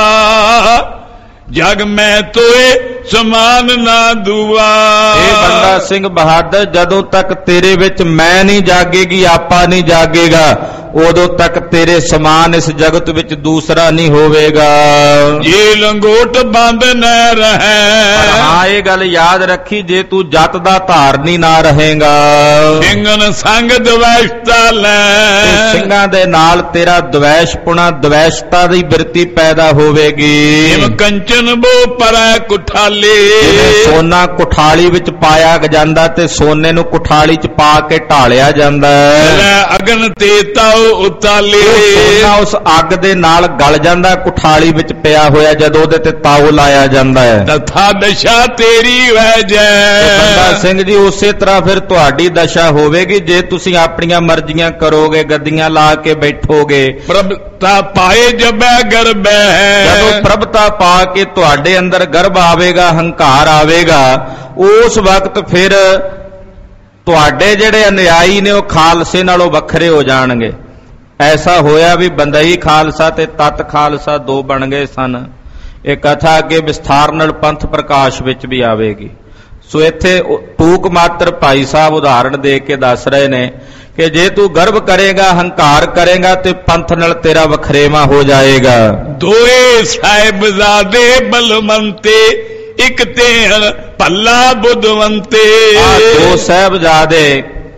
ਜਗ ਮੈਂ ਤੋਏ ਸਮਾਨ ਨਾ ਦੁਆ। ਇਹ ਬੰਦਾ ਸਿੰਘ ਬਹਾਦਰ ਜਦੋਂ ਤੱਕ ਤੇਰੇ ਵਿੱਚ ਮੈਂ ਨਹੀਂ ਜਾਗੇਗੀ, ਆਪਾ ਨਹੀਂ ਜਾਗੇਗਾ, ਉਦੋਂ ਤੱਕ ਤੇਰੇ ਸਮਾਨ ਇਸ ਜਗਤ ਵਿੱਚ ਦੂਸਰਾ ਨਹੀਂ ਹੋਵੇਗਾ। ਜੇ ਲੰਗੋਟ ਬੰਦ ਨ ਰਹੈ। ਹਾਂ ਇਹ ਗੱਲ ਯਾਦ ਰੱਖੀ, ਜੇ ਤੂੰ ਜੱਤ ਦਾ ਧਾਰਨੀ ਨਾ ਰਹੇਗਾ। ਸਿੰਘਨ ਸੰਗ ਦਵੈਸ਼ਤਾ ਲੈ। ਸਿੰਘਾਂ ਦੇ ਨਾਲ ਤੇਰਾ ਦਵੈਸ਼ਪੁਣਾ, ਦਵੈਸ਼ਤਾ ਦੀ ਬਿਰਤੀ ਪੈਦਾ ਹੋਵੇਗੀ। ਜਿਵੇਂ ਕੰਚਨ ਬੋ ਪਰੈ ਕੁਠਾਲੇ। ਸੋਨਾ ਕੁਠਾਲੀ ਵਿੱਚ ਪਾਇਆ ਜਾਂਦਾ ਤੇ ਸੋਨੇ ਨੂੰ ਕੁਠਾਲੀ 'ਚ ਪਾ ਕੇ ਢਾਲਿਆ ਜਾਂਦਾ ਹੈ। ਅਗਨ ਤੇ ਤਾਉ ਉਤਾਲੇ। ਸੋਨਾ ਉਸ ਅੱਗ ਦੇ ਨਾਲ ਗਲ ਜਾਂਦਾ, ਕੁਠਾਲੀ ਵਿੱਚ ਪਿਆ ਹੋਇਆ ਜਦੋਂ ਉਹਦੇ ਤੇ ਤਾਉ ਲਾਇਆ ਜਾਂਦਾ ਹੈ। ਤਥਾ ਦਸ਼ਾ ਤੇਰੀ ਵਹਿ ਜੈ। ਬੰਦਾ ਸਿੰਘ ਜੀ ਉਸੇ ਤਰ੍ਹਾਂ ਫਿਰ ਤੁਹਾਡੀ ਦਸ਼ਾ ਹੋਵੇਗੀ ਜੇ ਤੁਸੀਂ ਆਪਣੀਆਂ ਮਰਜ਼ੀਆਂ ਕਰੋਗੇ, ਗੱਦੀਆਂ ਲਾ ਕੇ ਬੈਠੋਗੇ। ਪ੍ਰਭਤਾ ਪਾਏ ਜਬੈ ਗਰਬੈ। ਜਦੋਂ ਪ੍ਰਭਤਾ ਪਾ ਕੇ ਤੁਹਾਡੇ ਅੰਦਰ ਗਰਭ ਆਵੇਗਾ, ਹੰਕਾਰ ਆਵੇਗਾ, ਉਸ ਵਕਤ ਫਿਰ ਤੁਹਾਡੇ ਜਿਹੜੇ ਅਨਿਆਈ ਨੇ ਉਹ ਖਾਲਸੇ ਨਾਲੋਂ ਵੱਖਰੇ ਹੋ ਜਾਣਗੇ। ਐਸਾ ਹੋਇਆ ਵੀ ਬੰਦਈ ਖਾਲਸਾ ਤੇ ਤਤ ਖਾਲਸਾ ਦੋ ਬਣ ਗਏ ਸਨ। ਇਹ ਕਥਾ ਅੱਗੇ ਵਿਸਥਾਰ ਨਾਲ ਪੰਥ ਪ੍ਰਕਾਸ਼ ਵਿੱਚ ਵੀ ਆਵੇਗੀ। ਸੋ ਇੱਥੇ ਟੂਕ ਮਾਤਰ ਭਾਈ ਸਾਹਿਬ ਉਦਾਹਰਣ ਦੇ ਕੇ ਦੱਸ ਰਹੇ ਨੇ ਕਿ ਜੇ ਤੂੰ ਗਰਵ ਕਰੇਗਾ, ਹੰਕਾਰ ਕਰੇਗਾ ਤੇ ਪੰਥ ਨਾਲ ਤੇਰਾ ਵਖਰੇਵਾ ਹੋ ਜਾਏਗਾ। ਦੋਏ ਸਾਹਿਬਜ਼ਾਦੇ ਬਲਵੰਤੇ, ਇੱਕ ਤੇ ਭੱਲਾ ਬੁੱਧਵੰਤੇ। ਆ ਦੋ ਸਾਹਿਬਜ਼ਾਦੇ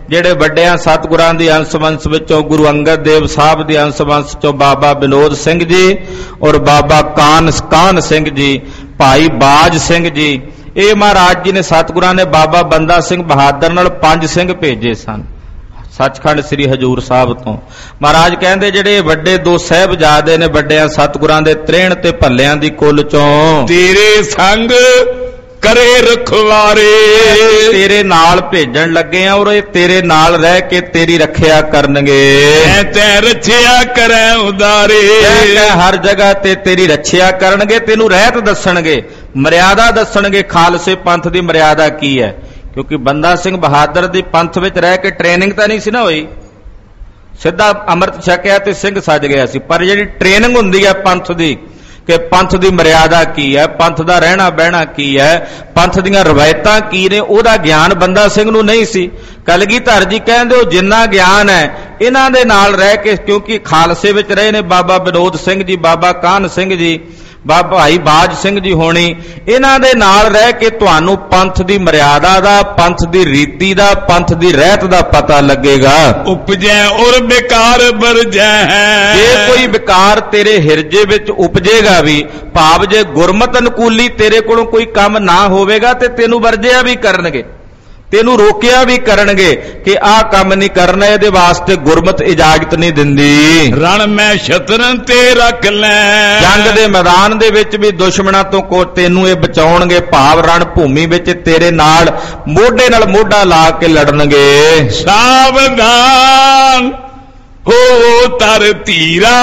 ਜਿਹੜੇ ਵੱਡਿਆਂ ਸਤਿਗੁਰਾਂ ਦੀ ਅੰਸ਼ ਵੰਸ਼ ਵਿੱਚੋਂ ਗੁਰੂ ਅੰਗਦ ਦੇਵ ਸਾਹਿਬ ਦੀ ਅੰਸ਼ ਵੰਸ਼ ਚੋਂ ਬਾਬਾ ਵਿਨੋਦ ਸਿੰਘ ਜੀ ਔਰ ਬਾਬਾ ਕਾਨ ਕਾਨ ਸਿੰਘ ਜੀ, ਭਾਈ ਬਾਜ ਸਿੰਘ ਜੀ, ਇਹ ਮਹਾਰਾਜ ਜੀ ਨੇ ਸਤਿਗੁਰਾਂ ਨੇ ਬਾਬਾ ਬੰਦਾ ਸਿੰਘ ਬਹਾਦਰ ਨਾਲ ਪੰਜ ਸਿੰਘ ਭੇਜੇ ਸਨ ਸੱਚਖੰਡ ਸ੍ਰੀ ਹਜੂਰ ਸਾਹਿਬ ਤੋਂ। ਮਹਾਰਾਜ ਕਹਿੰਦੇ ਜਿਹੜੇ ਵੱਡੇ ਦੋ ਸਾਹਿਬਜ਼ਾਦੇ ਨੇ ਵੱਡਿਆਂ ਸਤਿਗੁਰਾਂ ਦੇ ਤ੍ਰੇਣ ਤੇ ਭੱਲਿਆਂ ਦੀ ਕੁੱਲ ਚੋਂ, ਤੇਰੇ ਸੰਗ ਕਰੇ ਰਖਵਾਰੇ, ਤੇਰੇ ਨਾਲ ਭੇਜਣ ਲੱਗੇ ਆ ਔਰ ਇਹ ਤੇਰੇ ਨਾਲ ਰਹਿ ਕੇ ਤੇਰੀ ਰੱਖਿਆ ਕਰਨਗੇ। ਮੈਂ ਤੈ ਰੱਖਿਆ ਕਰੈ ਉਦਾਰੇ, ਹਰ ਜਗ੍ਹਾ ਤੇ ਤੇਰੀ ਰੱਖਿਆ ਕਰਨਗੇ, ਤੈਨੂੰ ਰਹਿਤ ਦੱਸਣਗੇ, ਮਰਿਆਦਾ ਦੱਸਣਗੇ ਖਾਲਸੇ ਪੰਥ ਦੀ ਮਰਿਆਦਾ ਕੀ ਹੈ। ਕਿਉਂਕਿ ਬੰਦਾ ਸਿੰਘ ਬਹਾਦਰ ਦੀ ਪੰਥ ਵਿੱਚ ਰਹਿ ਕੇ ਟ੍ਰੇਨਿੰਗ ਤਾਂ ਨਹੀਂ ਸੀ ਨਾ ਹੋਈ, ਸਿੱਧਾ ਅੰਮ੍ਰਿਤ ਛਕਿਆ ਤੇ ਸਿੰਘ ਸੱਜ ਗਿਆ ਸੀ, ਪਰ ਜਿਹੜੀ ਟ੍ਰੇਨਿੰਗ ਹੁੰਦੀ ਹੈ ਪੰਥ ਦੀ ਕਿ ਪੰਥ ਦੀ ਮਰਿਆਦਾ ਕੀ ਹੈ, ਪੰਥ ਦਾ ਰਹਿਣਾ ਬਹਿਣਾ ਕੀ ਹੈ, ਪੰਥ ਦੀਆਂ ਰਵਾਇਤਾਂ ਕੀ ਨੇ, ਉਹਦਾ ਗਿਆਨ ਬੰਦਾ ਸਿੰਘ ਨੂੰ ਨਹੀਂ ਸੀ। ਕਲਗੀਧਰ ਜੀ ਕਹਿੰਦੇ ਉਹ ਜਿੰਨਾ ਗਿਆਨ ਹੈ ਇਹਨਾਂ ਦੇ ਨਾਲ ਰਹਿ ਕੇ, ਕਿਉਂਕਿ ਖਾਲਸੇ ਵਿੱਚ ਰਹੇ ਨੇ ਬਾਬਾ ਵਿਨੋਦ ਸਿੰਘ ਜੀ, ਬਾਬਾ ਕਾਹਨ ਸਿੰਘ ਜੀ, ਬਾਬਾ ਭਾਈ ਬਾਜ ਸਿੰਘ ਜੀ ਹੋਣੀ, ਇਹਨਾਂ ਦੇ ਨਾਲ ਰਹਿ ਕੇ ਤੁਹਾਨੂੰ ਪੰਥ ਦੀ ਮਰਿਆਦਾ ਦਾ, ਪੰਥ ਦੀ ਰੀਤੀ ਦਾ, ਪੰਥ ਦੀ ਰਹਿਤ ਦਾ ਪਤਾ ਲੱਗੇਗਾ। ਉਪਜੈ ਔਰ ਵਿਕਾਰ ਵਰਜੈ, ਜੇ ਕੋਈ ਵਿਕਾਰ ਤੇਰੇ ਹਿਰਜੇ ਵਿੱਚ ਉਪਜੇਗਾ ਵੀ, ਭਾਵ ਜੇ ਗੁਰਮਤਿ ਅਨੁਕੂਲੀ ਤੇਰੇ ਕੋਲੋਂ ਕੋਈ ਕੰਮ ਨਾ ਹੋਵੇਗਾ ਤੇ ਤੈਨੂੰ ਵਰਜਿਆ ਵੀ ਕਰਨਗੇ, ਤੈਨੂੰ ਰੋਕਿਆ ਵੀ ਕਰਨਗੇ ਕਿ ਆਹ ਕੰਮ ਨਹੀਂ ਕਰਨਾ, ਇਹਦੇ ਵਾਸਤੇ ਗੁਰਮਤਿ ਇਜਾਜ਼ਤ ਨਹੀਂ ਦਿੰਦੀ। ਰਣ ਮੈਂ ਸ਼ਤਰਨ ਤੇ ਰੱਖ ਲੈ, ਜੰਗ ਦੇ ਮੈਦਾਨ ਦੇ ਵਿੱਚ ਵੀ ਦੁਸ਼ਮਣਾਂ ਤੋਂ ਕੋ ਤੈਨੂੰ ਇਹ ਬਚਾਉਣਗੇ, ਭਾਵ ਰਣ ਭੂਮੀ ਵਿੱਚ ਤੇਰੇ ਨਾਲ ਮੋਢੇ ਨਾਲ ਮੋਢਾ ਲਾ ਕੇ ਲੜਨਗੇ। ਸਾਵਧਾਨ ਹੋ ਤਰ ਧੀਰਾ,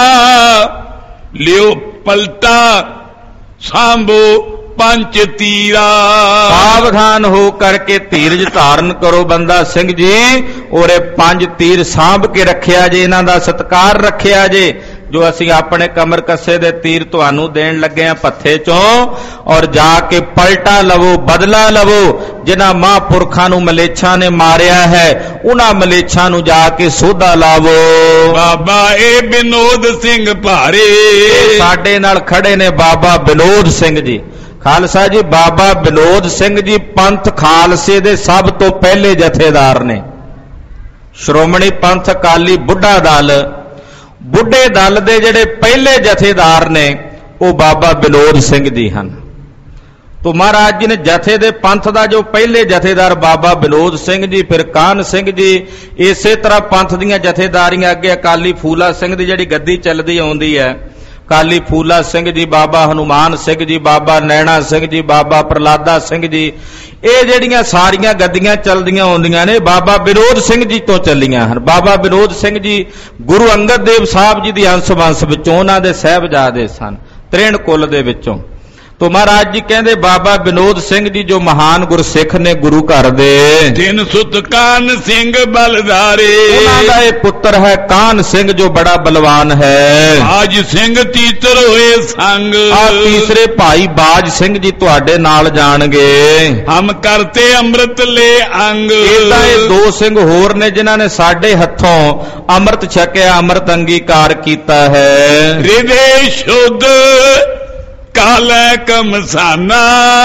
ਲਿਓ ਪਲਟਾ ਸਾਂਭੋ ਪੰਜ ਤੀਰਾ, ਸਾਵਧਾਨ ਹੋ ਕਰਕੇ ਧੀਰਜ ਧਾਰਨ ਕਰੋ ਬੰਦਾ ਸਿੰਘ ਜੀ, ਔਰ ਇਹ ਪੰਜ ਤੀਰ ਸਾਂਭ ਕੇ ਰੱਖਿਆ ਜੇ, ਇਹਨਾਂ ਦਾ ਸਤਿਕਾਰ ਰੱਖਿਆ ਜੇ, ਜੋ ਅਸੀਂ ਆਪਣੇ ਕਮਰ ਕੱਸੇ ਦੇ ਤੀਰ ਤੁਹਾਨੂੰ ਦੇਣ ਲੱਗੇ ਆ ਪੱਥੇ ਚੋਂ, ਔਰ ਜਾ ਕੇ ਪਲਟਾ ਲਵੋ, ਬਦਲਾ ਲਵੋ, ਜਿਨ੍ਹਾਂ ਮਹਾਂਪੁਰਖਾਂ ਨੂੰ ਮਲੇਛਾਂ ਨੇ ਮਾਰਿਆ ਹੈ ਉਹਨਾਂ ਮਲੇਛਾਂ ਨੂੰ ਜਾ ਕੇ ਸੋਧਾ ਲਾਵੋ। ਬਾਬਾ ਇਹ ਵਿਨੋਦ ਸਿੰਘ ਭਾਰੇ, ਸਾਡੇ ਨਾਲ ਖੜੇ ਨੇ ਬਾਬਾ ਵਿਨੋਦ ਸਿੰਘ ਜੀ। ਖਾਲਸਾ ਜੀ, ਬਾਬਾ ਵਿਨੋਦ ਸਿੰਘ ਜੀ ਪੰਥ ਖਾਲਸੇ ਦੇ ਸਭ ਤੋਂ ਪਹਿਲੇ ਜਥੇਦਾਰ ਨੇ। ਸ਼੍ਰੋਮਣੀ ਪੰਥ ਅਕਾਲੀ ਬੁੱਢਾ ਦਲ, ਬੁੱਢੇ ਦਲ ਦੇ ਜਿਹੜੇ ਪਹਿਲੇ ਜਥੇਦਾਰ ਨੇ ਉਹ ਬਾਬਾ ਵਿਨੋਦ ਸਿੰਘ ਜੀ ਹਨ। ਤੋ ਮਹਾਰਾਜ ਜੀ ਨੇ ਜਥੇ ਦੇ ਪੰਥ ਦਾ ਜੋ ਪਹਿਲੇ ਜਥੇਦਾਰ ਬਾਬਾ ਵਿਨੋਦ ਸਿੰਘ ਜੀ, ਫਿਰ ਕਾਹਨ ਸਿੰਘ ਜੀ, ਇਸੇ ਤਰ੍ਹਾਂ ਪੰਥ ਦੀਆਂ ਜਥੇਦਾਰੀਆਂ ਅੱਗੇ ਅਕਾਲੀ ਫੂਲਾ ਸਿੰਘ ਦੀ ਜਿਹੜੀ ਗੱਦੀ ਚੱਲਦੀ ਆਉਂਦੀ ਹੈ, ਅਕਾਲੀ ਫੂਲਾ ਸਿੰਘ ਜੀ, ਬਾਬਾ ਹਨੂਮਾਨ ਸਿੰਘ ਜੀ, ਬਾਬਾ ਨੈਣਾ ਸਿੰਘ ਜੀ, ਬਾਬਾ ਪ੍ਰਲਾਦਾ ਸਿੰਘ ਜੀ, ਇਹ ਜਿਹੜੀਆਂ ਸਾਰੀਆਂ ਗੱਦੀਆਂ ਚੱਲਦੀਆਂ ਆਉਂਦੀਆਂ ਨੇ ਬਾਬਾ ਵਿਨੋਦ ਸਿੰਘ ਜੀ ਤੋਂ ਚੱਲੀਆਂ ਹਨ। ਬਾਬਾ ਵਿਨੋਦ ਸਿੰਘ ਜੀ ਗੁਰੂ ਅੰਗਦ ਦੇਵ ਸਾਹਿਬ ਜੀ ਦੀ ਅੰਸ਼ ਵੰਸ਼ ਵਿੱਚੋਂ, ਉਹਨਾਂ ਦੇ ਸਾਹਿਬਜ਼ਾਦੇ ਸਨ, ਤ੍ਰਿਣ ਕੁੱਲ ਦੇ ਵਿੱਚੋਂ। ਤੋ ਮਹਾਰਾਜ ਜੀ ਕਹਿੰਦੇ ਬਾਬਾ ਵਿਨੋਦ ਸਿੰਘ ਜੀ ਜੋ ਮਹਾਨ ਗੁਰਸਿੱਖ ਨੇ ਗੁਰੂ ਘਰ ਦੇ, ਤਿੰਨ ਸੁਤ ਕਾਨ ਸਿੰਘ ਬਲਦਾਰੇ, ਉਹਨਾਂ ਦਾ ਇਹ ਪੁੱਤਰ ਹੈ ਕਾਹਨ ਸਿੰਘ ਜੋ ਬੜਾ ਬਲਵਾਨ ਹੈ। ਬਾਜ ਸਿੰਘ ਤੀਤਰ ਹੋਏ ਸੰਗ, ਆ ਤੀਸਰੇ ਭਾਈ ਬਾਜ ਸਿੰਘ ਜੀ ਤੁਹਾਡੇ ਨਾਲ ਜਾਣਗੇ। ਹਮ ਕਰਤੇ ਅੰਮ੍ਰਿਤ ਲੈ ਅੰਗ, ਇਦਾਂ ਇਹ ਦੋ ਸਿੰਘ ਹੋਰ ਨੇ ਜਿਨ੍ਹਾਂ ਨੇ ਸਾਡੇ ਹੱਥੋਂ ਅੰਮ੍ਰਿਤ ਛਕਿਆ, ਅੰਮ੍ਰਿਤ ਅੰਗੀਕਾਰ ਕੀਤਾ ਹੈ। ਹਿਰਦੇ ਸ਼ੁੱਧ ਕਾਲੈ ਕਮਸਾਨਾ,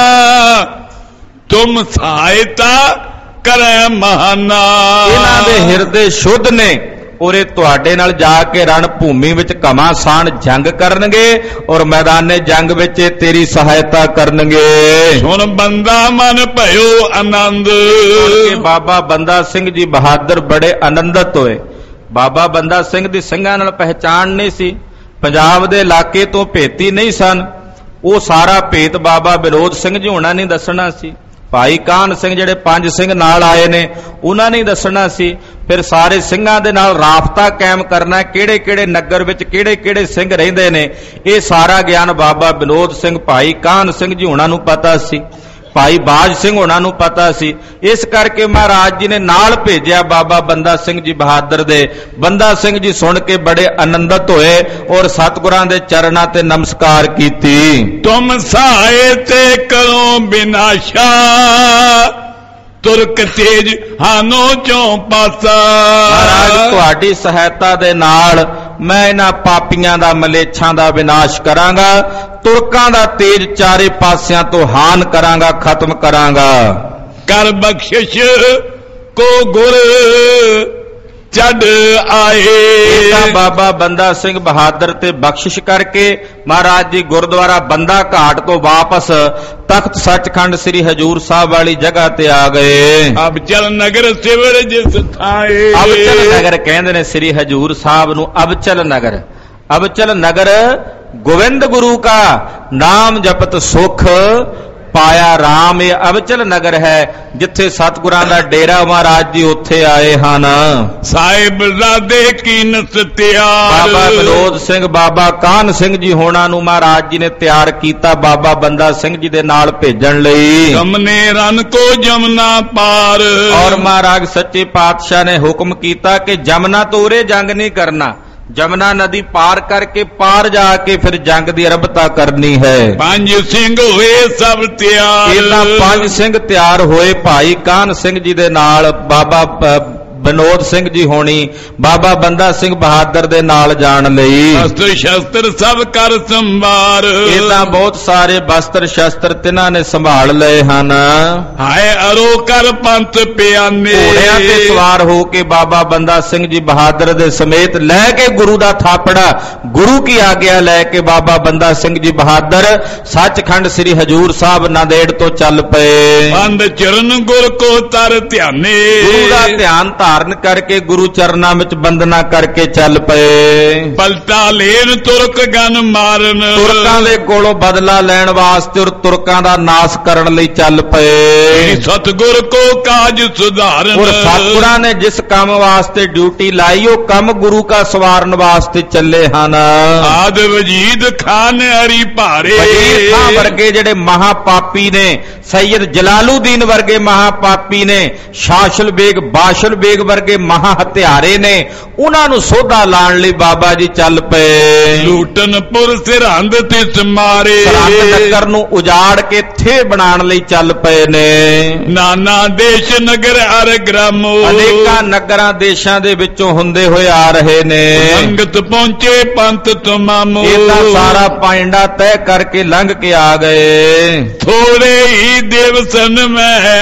ਤੁਮ ਸਹਾਇਤਾ ਕਰੈ ਮਹਾਨਾ, ਇਹਨਾਂ ਦੇ ਹਿਰਦੇ ਸ਼ੁੱਧ ਨੇ ਔਰ ਇਹ ਤੁਹਾਡੇ ਨਾਲ ਜਾ ਕੇ ਰਣ ਭੂਮੀ ਵਿੱਚ ਘਮਾਸਾਨ ਜੰਗ ਕਰਨਗੇ ਔਰ ਮੈਦਾਨੇ ਜੰਗ ਵਿੱਚ ਤੇਰੀ ਸਹਾਇਤਾ ਕਰਨਗੇ। ਸੁਣ ਬੰਦਾ ਮਨ ਭਇਓ ਆਨੰਦ, ਬਾਬਾ ਬੰਦਾ ਸਿੰਘ ਜੀ ਬਹਾਦਰ ਬੜੇ ਆਨੰਦਿਤ ਹੋਏ। ਬਾਬਾ ਬੰਦਾ ਸਿੰਘ ਦੀ ਸਿੰਘਾਂ ਨਾਲ ਪਹਿਚਾਣ ਨਹੀਂ ਸੀ, ਪੰਜਾਬ ਦੇ ਇਲਾਕੇ ਤੋਂ ਭੇਤੀ ਨਹੀਂ ਸਨ, ਉਹ ਸਾਰਾ ਭੇਤ ਬਾਬਾ ਵਿਨੋਦ ਸਿੰਘ ਜੀ ਹੋਣਾ ਨਹੀਂ ਦੱਸਣਾ ਸੀ। ਭਾਈ ਕਾਹਨ ਸਿੰਘ ਜਿਹੜੇ ਪੰਜ ਸਿੰਘ ਨਾਲ ਆਏ ਨੇ ਉਹਨਾਂ ਨੇ ਦੱਸਣਾ ਸੀ। ਫਿਰ ਸਾਰੇ ਸਿੰਘਾਂ ਦੇ ਨਾਲ ਰਾਬਤਾ ਕਾਇਮ ਕਰਨਾ, ਕਿਹੜੇ ਕਿਹੜੇ ਨਗਰ ਵਿੱਚ ਕਿਹੜੇ ਕਿਹੜੇ ਸਿੰਘ ਰਹਿੰਦੇ ਨੇ, ਇਹ ਸਾਰਾ ਗਿਆਨ ਬਾਬਾ ਵਿਨੋਦ ਸਿੰਘ ਭਾਈ ਕਾਹਨ ਸਿੰਘ ਜੀ ਹੋਣਾ ਨੂੰ ਪਤਾ ਸੀ, ਭਾਈ ਬਾਜ ਸਿੰਘ ਹੋਣਾ ਨੂੰ ਪਤਾ ਸੀ। ਇਸ ਕਰਕੇ ਮਹਾਰਾਜ ਜੀ ਨੇ ਨਾਲ ਭੇਜਿਆ ਬਾਬਾ ਬੰਦਾ ਸਿੰਘ ਜੀ ਬਹਾਦਰ ਦੇ। ਬੰਦਾ ਸਿੰਘ ਜੀ ਸੁਣ ਕੇ ਬੜੇ ਆਨੰਦਿਤ ਹੋਏ ਔਰ ਸਤਿਗੁਰਾਂ ਦੇ ਚਰਨਾਂ ਤੇ ਨਮਸਕਾਰ ਕੀਤੀ। ਤੁਮ ਸਹਾਇ ਤੇ ਕਰੋ ਬਿਨਾਸ਼ਾ, ਤੁਰਕ ਤੇਜ ਹਾਨੋ ਚੋਂ ਪਾਸਾ। ਮਹਾਰਾਜ ਤੁਹਾਡੀ ਸਹਾਇਤਾ ਦੇ ਨਾਲ ਮੈਂ ਇਹਨਾਂ ਪਾਪੀਆਂ ਦਾ ਮਲੇਛਾਂ ਦਾ ਵਿਨਾਸ਼ ਕਰਾਂਗਾ, ਤੁਰਕਾਂ ਦਾ ਤੇਜ ਚਾਰੇ ਪਾਸਿਆਂ ਤੋਂ ਹਾਨ ਕਰਾਂਗਾ, ਖਤਮ ਕਰਾਂਗਾ। ਕਰ ਬਖਸ਼ਿਸ਼ ਕੋ ਗੁਰ ਚੜ ਆਏ। ਤਾਂ ਬਾਬਾ ਬੰਦਾ ਸਿੰਘ ਬਹਾਦਰ ਤੇ ਬਖਸ਼ਿਸ਼ ਕਰਕੇ ਮਹਾਰਾਜ ਜੀ ਗੁਰਦੁਆਰਾ ਬੰਦਾ ਘਾਟ ਤੋਂ ਵਾਪਸ ਤਖਤ ਸੱਚਖੰਡ ਸ੍ਰੀ ਹਜੂਰ ਸਾਹਿਬ ਵਾਲੀ ਜਗ੍ਹਾ ਤੇ ਆ ਗਏ। ਅਬਚਲ ਨਗਰ ਸਿਵਰ ਜਿਸ ਥਾਏ। ਅਬਚਲ ਨਗਰ ਕਹਿੰਦੇ ਨੇ ਸ੍ਰੀ ਹਜੂਰ ਸਾਹਿਬ ਨੂੰ ਅਬਚਲ ਨਗਰ। ਅਬਚਲ ਨਗਰ ਗੋਬਿੰਦ ਗੁਰੂ ਕਾ ਨਾਮ ਜਪਤ ਸੁਖ ਪਾਇਆ ਰਾਮ। ਇਹ ਅਬਚਲ ਨਗਰ ਹੈ ਜਿੱਥੇ ਸਤਿਗੁਰਾਂ ਦਾ ਡੇਰਾ ਮਹਾਰਾਜ ਜੀ ਉੱਥੇ ਆਏ ਹਨ। ਸਾਹਿਬਜ਼ਾਦੇ ਕੀ ਨਸਤਿਆਰ। ਬਾਬਾ ਵਿਨੋਦ ਸਿੰਘ ਬਾਬਾ ਕਾਹਨ ਸਿੰਘ ਜੀ ਹੋਣਾ ਨੂੰ ਮਹਾਰਾਜ ਜੀ ਨੇ ਤਿਆਰ ਕੀਤਾ ਬਾਬਾ ਬੰਦਾ ਸਿੰਘ ਜੀ ਦੇ ਨਾਲ ਭੇਜਣ ਲਈ। ਜਮਨੇ ਰਨ ਕੋ ਜਮਨਾ ਪਾਰ। ਔਰ ਮਹਾਰਾਜ ਸੱਚੇ ਪਾਤਸ਼ਾਹ ਨੇ ਹੁਕਮ ਕੀਤਾ ਕਿ ਜਮਨਾ ਤੋਂ ਉਰੇ ਜੰਗ ਨਹੀਂ ਕਰਨਾ, ਜਮਨਾ ਨਦੀ ਪਾਰ ਕਰਕੇ ਪਾਰ ਜਾ ਕੇ ਫਿਰ ਜੰਗ ਦੀ ਅਰੰਭਤਾ ਕਰਨੀ ਹੈ। ਪੰਜ ਸਿੰਘ ਹੋਏ ਸਭ ਤਿਆਰ। ਇਹਨਾਂ ਪੰਜ ਸਿੰਘ ਤਿਆਰ ਹੋਏ ਭਾਈ ਕਾਹਨ ਸਿੰਘ ਜੀ ਦੇ ਨਾਲ ਬਾਬਾ ਵਿਨੋਦ ਸਿੰਘ ਜੀ ਹੋਣੀ ਬਾਬਾ ਬੰਦਾ ਸਿੰਘ ਬਹਾਦਰ ਦੇ ਨਾਲ ਜਾਣ ਲਈ। ਅਸਤਰ ਸ਼ਸਤਰ ਸਭ ਕਰ ਸੰਭਾਰ। ਇਹ ਤਾਂ ਬਹੁਤ ਸਾਰੇ ਬਸਤਰ ਸ਼ਸਤਰ ਤਿਨਾਂ ਨੇ ਸੰਭਾਲ ਲਏ ਹਨ। ਹਾਏ ਅਰੋ ਕਰ ਪੰਥ ਪਿਆਨੇ। ਘੋੜਿਆਂ ਤੇ ਸਵਾਰ ਹੋ ਕੇ ਬਾਬਾ ਬੰਦਾ ਸਿੰਘ ਜੀ ਬਹਾਦਰ ਦੇ ਸਮੇਤ ਲੈ ਕੇ ਗੁਰੂ ਦਾ ਥਾਪੜਾ ਗੁਰੂ ਕੀ ਆਗਿਆ ਲੈ ਕੇ ਬਾਬਾ ਬੰਦਾ ਸਿੰਘ ਜੀ ਬਹਾਦਰ ਸੱਚਖੰਡ ਸ੍ਰੀ ਹਜੂਰ ਸਾਹਿਬ ਨਾਂਦੇੜ ਤੋਂ ਚੱਲ ਪਏ। ਬੰਦ ਚਰਨ ਗੁਰ ਕੋ ਤਰ ਧਿਆਨੇ। ਗੁਰੂ ਦਾ ਧਿਆਨ ਧਾਰਨ ਕਰਕੇ ਗੁਰੂ ਚਰਨਾਂ ਵਿੱਚ ਬੰਦਨਾ ਕਰਕੇ ਚੱਲ ਪਏ। ਪਲਟਾ ਲੈਣ ਤੁਰਕ ਗਨ ਮਾਰਨ। ਤੁਰਕਾਂ ਦੇ ਕੋਲੋਂ ਬਦਲਾ ਲੈਣ ਵਾਸਤੇ ਔਰ ਤੁਰਕਾਂ ਦਾ ਨਾਸ ਕਰਨ ਲਈ ਚੱਲ ਪਏ। ਸਤਿਗੁਰ ਕੋ ਕਾਜ ਸੁਧਾਰਨ। ਔਰ ਸਤਿਗੁਰਾਂ ਨੇ ਜਿਸ ਕੰਮ ਵਾਸਤੇ ਡਿਊਟੀ ਲਾਈ ਉਹ ਕੰਮ ਗੁਰੂ ਕਾ ਸਵਾਰਨ ਵਾਸਤੇ ਚੱਲੇ ਹਨ। ਆਦ ਵਜੀਦ ਖਾਨ ਹਰੀ ਭਾਰੇ। ਵਜ਼ੀਰ ਖਾਂ ਵਰਗੇ ਜਿਹੜੇ ਮਹਾਪਾਪੀ ਨੇ, ਸੈਯਦ ਜਲਾਲੂਦੀਨ ਵਰਗੇ ਮਹਾਪਾਪੀ ਨੇ, ਸ਼ਾਸ਼ਲ ਬੇਗ ਬਾਸ਼ਲ ਬੇਗ ਵਰਗੇ ਮਹਾ ਹਥਿਆਰੇ ਨੇ, ਉਹਨਾਂ ਨੂੰ ਸੋਧਾ ਲਾਣ ਲਈ ਬਾਬਾ ਜੀ ਚੱਲ ਪਏ। ਲੂਟਨਪੁਰ ਸਰਹੰਦ ਤਿਸ ਮਾਰੇ। ਸਰਹੰਦ ਨਗਰ ਨੂੰ ਉਜਾੜ ਕੇ ਥੇ ਬਣਾਉਣ ਲਈ ਚੱਲ ਪਏ ਨੇ। ਨਾਨਾ ਦੇਸ਼ ਨਗਰ ਹਰ ਗ੍ਰਾਮੋ। ਅਨੇਕਾਂ ਨਗਰਾਂ ਦੇਸ਼ਾਂ ਦੇ ਵਿੱਚੋਂ ਹੁੰਦੇ ਹੋਏ ਆ ਰਹੇ ਨੇ। ਸੰਗਤ ਪਹੁੰਚੇ ਪੰਥ ਤੁਮਾਮੋ। ਇਹ ਤਾਂ ਸਾਰਾ ਪਾਇੰਡਾ ਤੈਅ ਕਰਕੇ ਲੰਘ ਕੇ ਆ ਗਏ। ਥੋੜੇ ਹੀ ਦਿਵਸਨ ਮੈਂ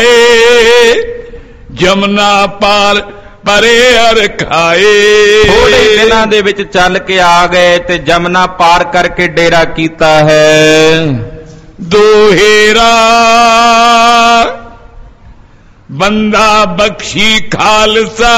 ਆਏ। ਜਮਨਾ ਪਾਰ ਪਰੇ ਹਰ ਖਾਏ। ਥੋੜੇ ਦਿਨਾਂ ਦੇ ਵਿੱਚ ਚੱਲ ਕੇ ਆ ਗਏ ਤੇ ਜਮਨਾ ਪਾਰ ਕਰਕੇ ਡੇਰਾ ਕੀਤਾ ਹੈ। ਦੋਹੇਰਾ ਬੰਦਾ ਬਖਸ਼ੀ ਖਾਲਸਾ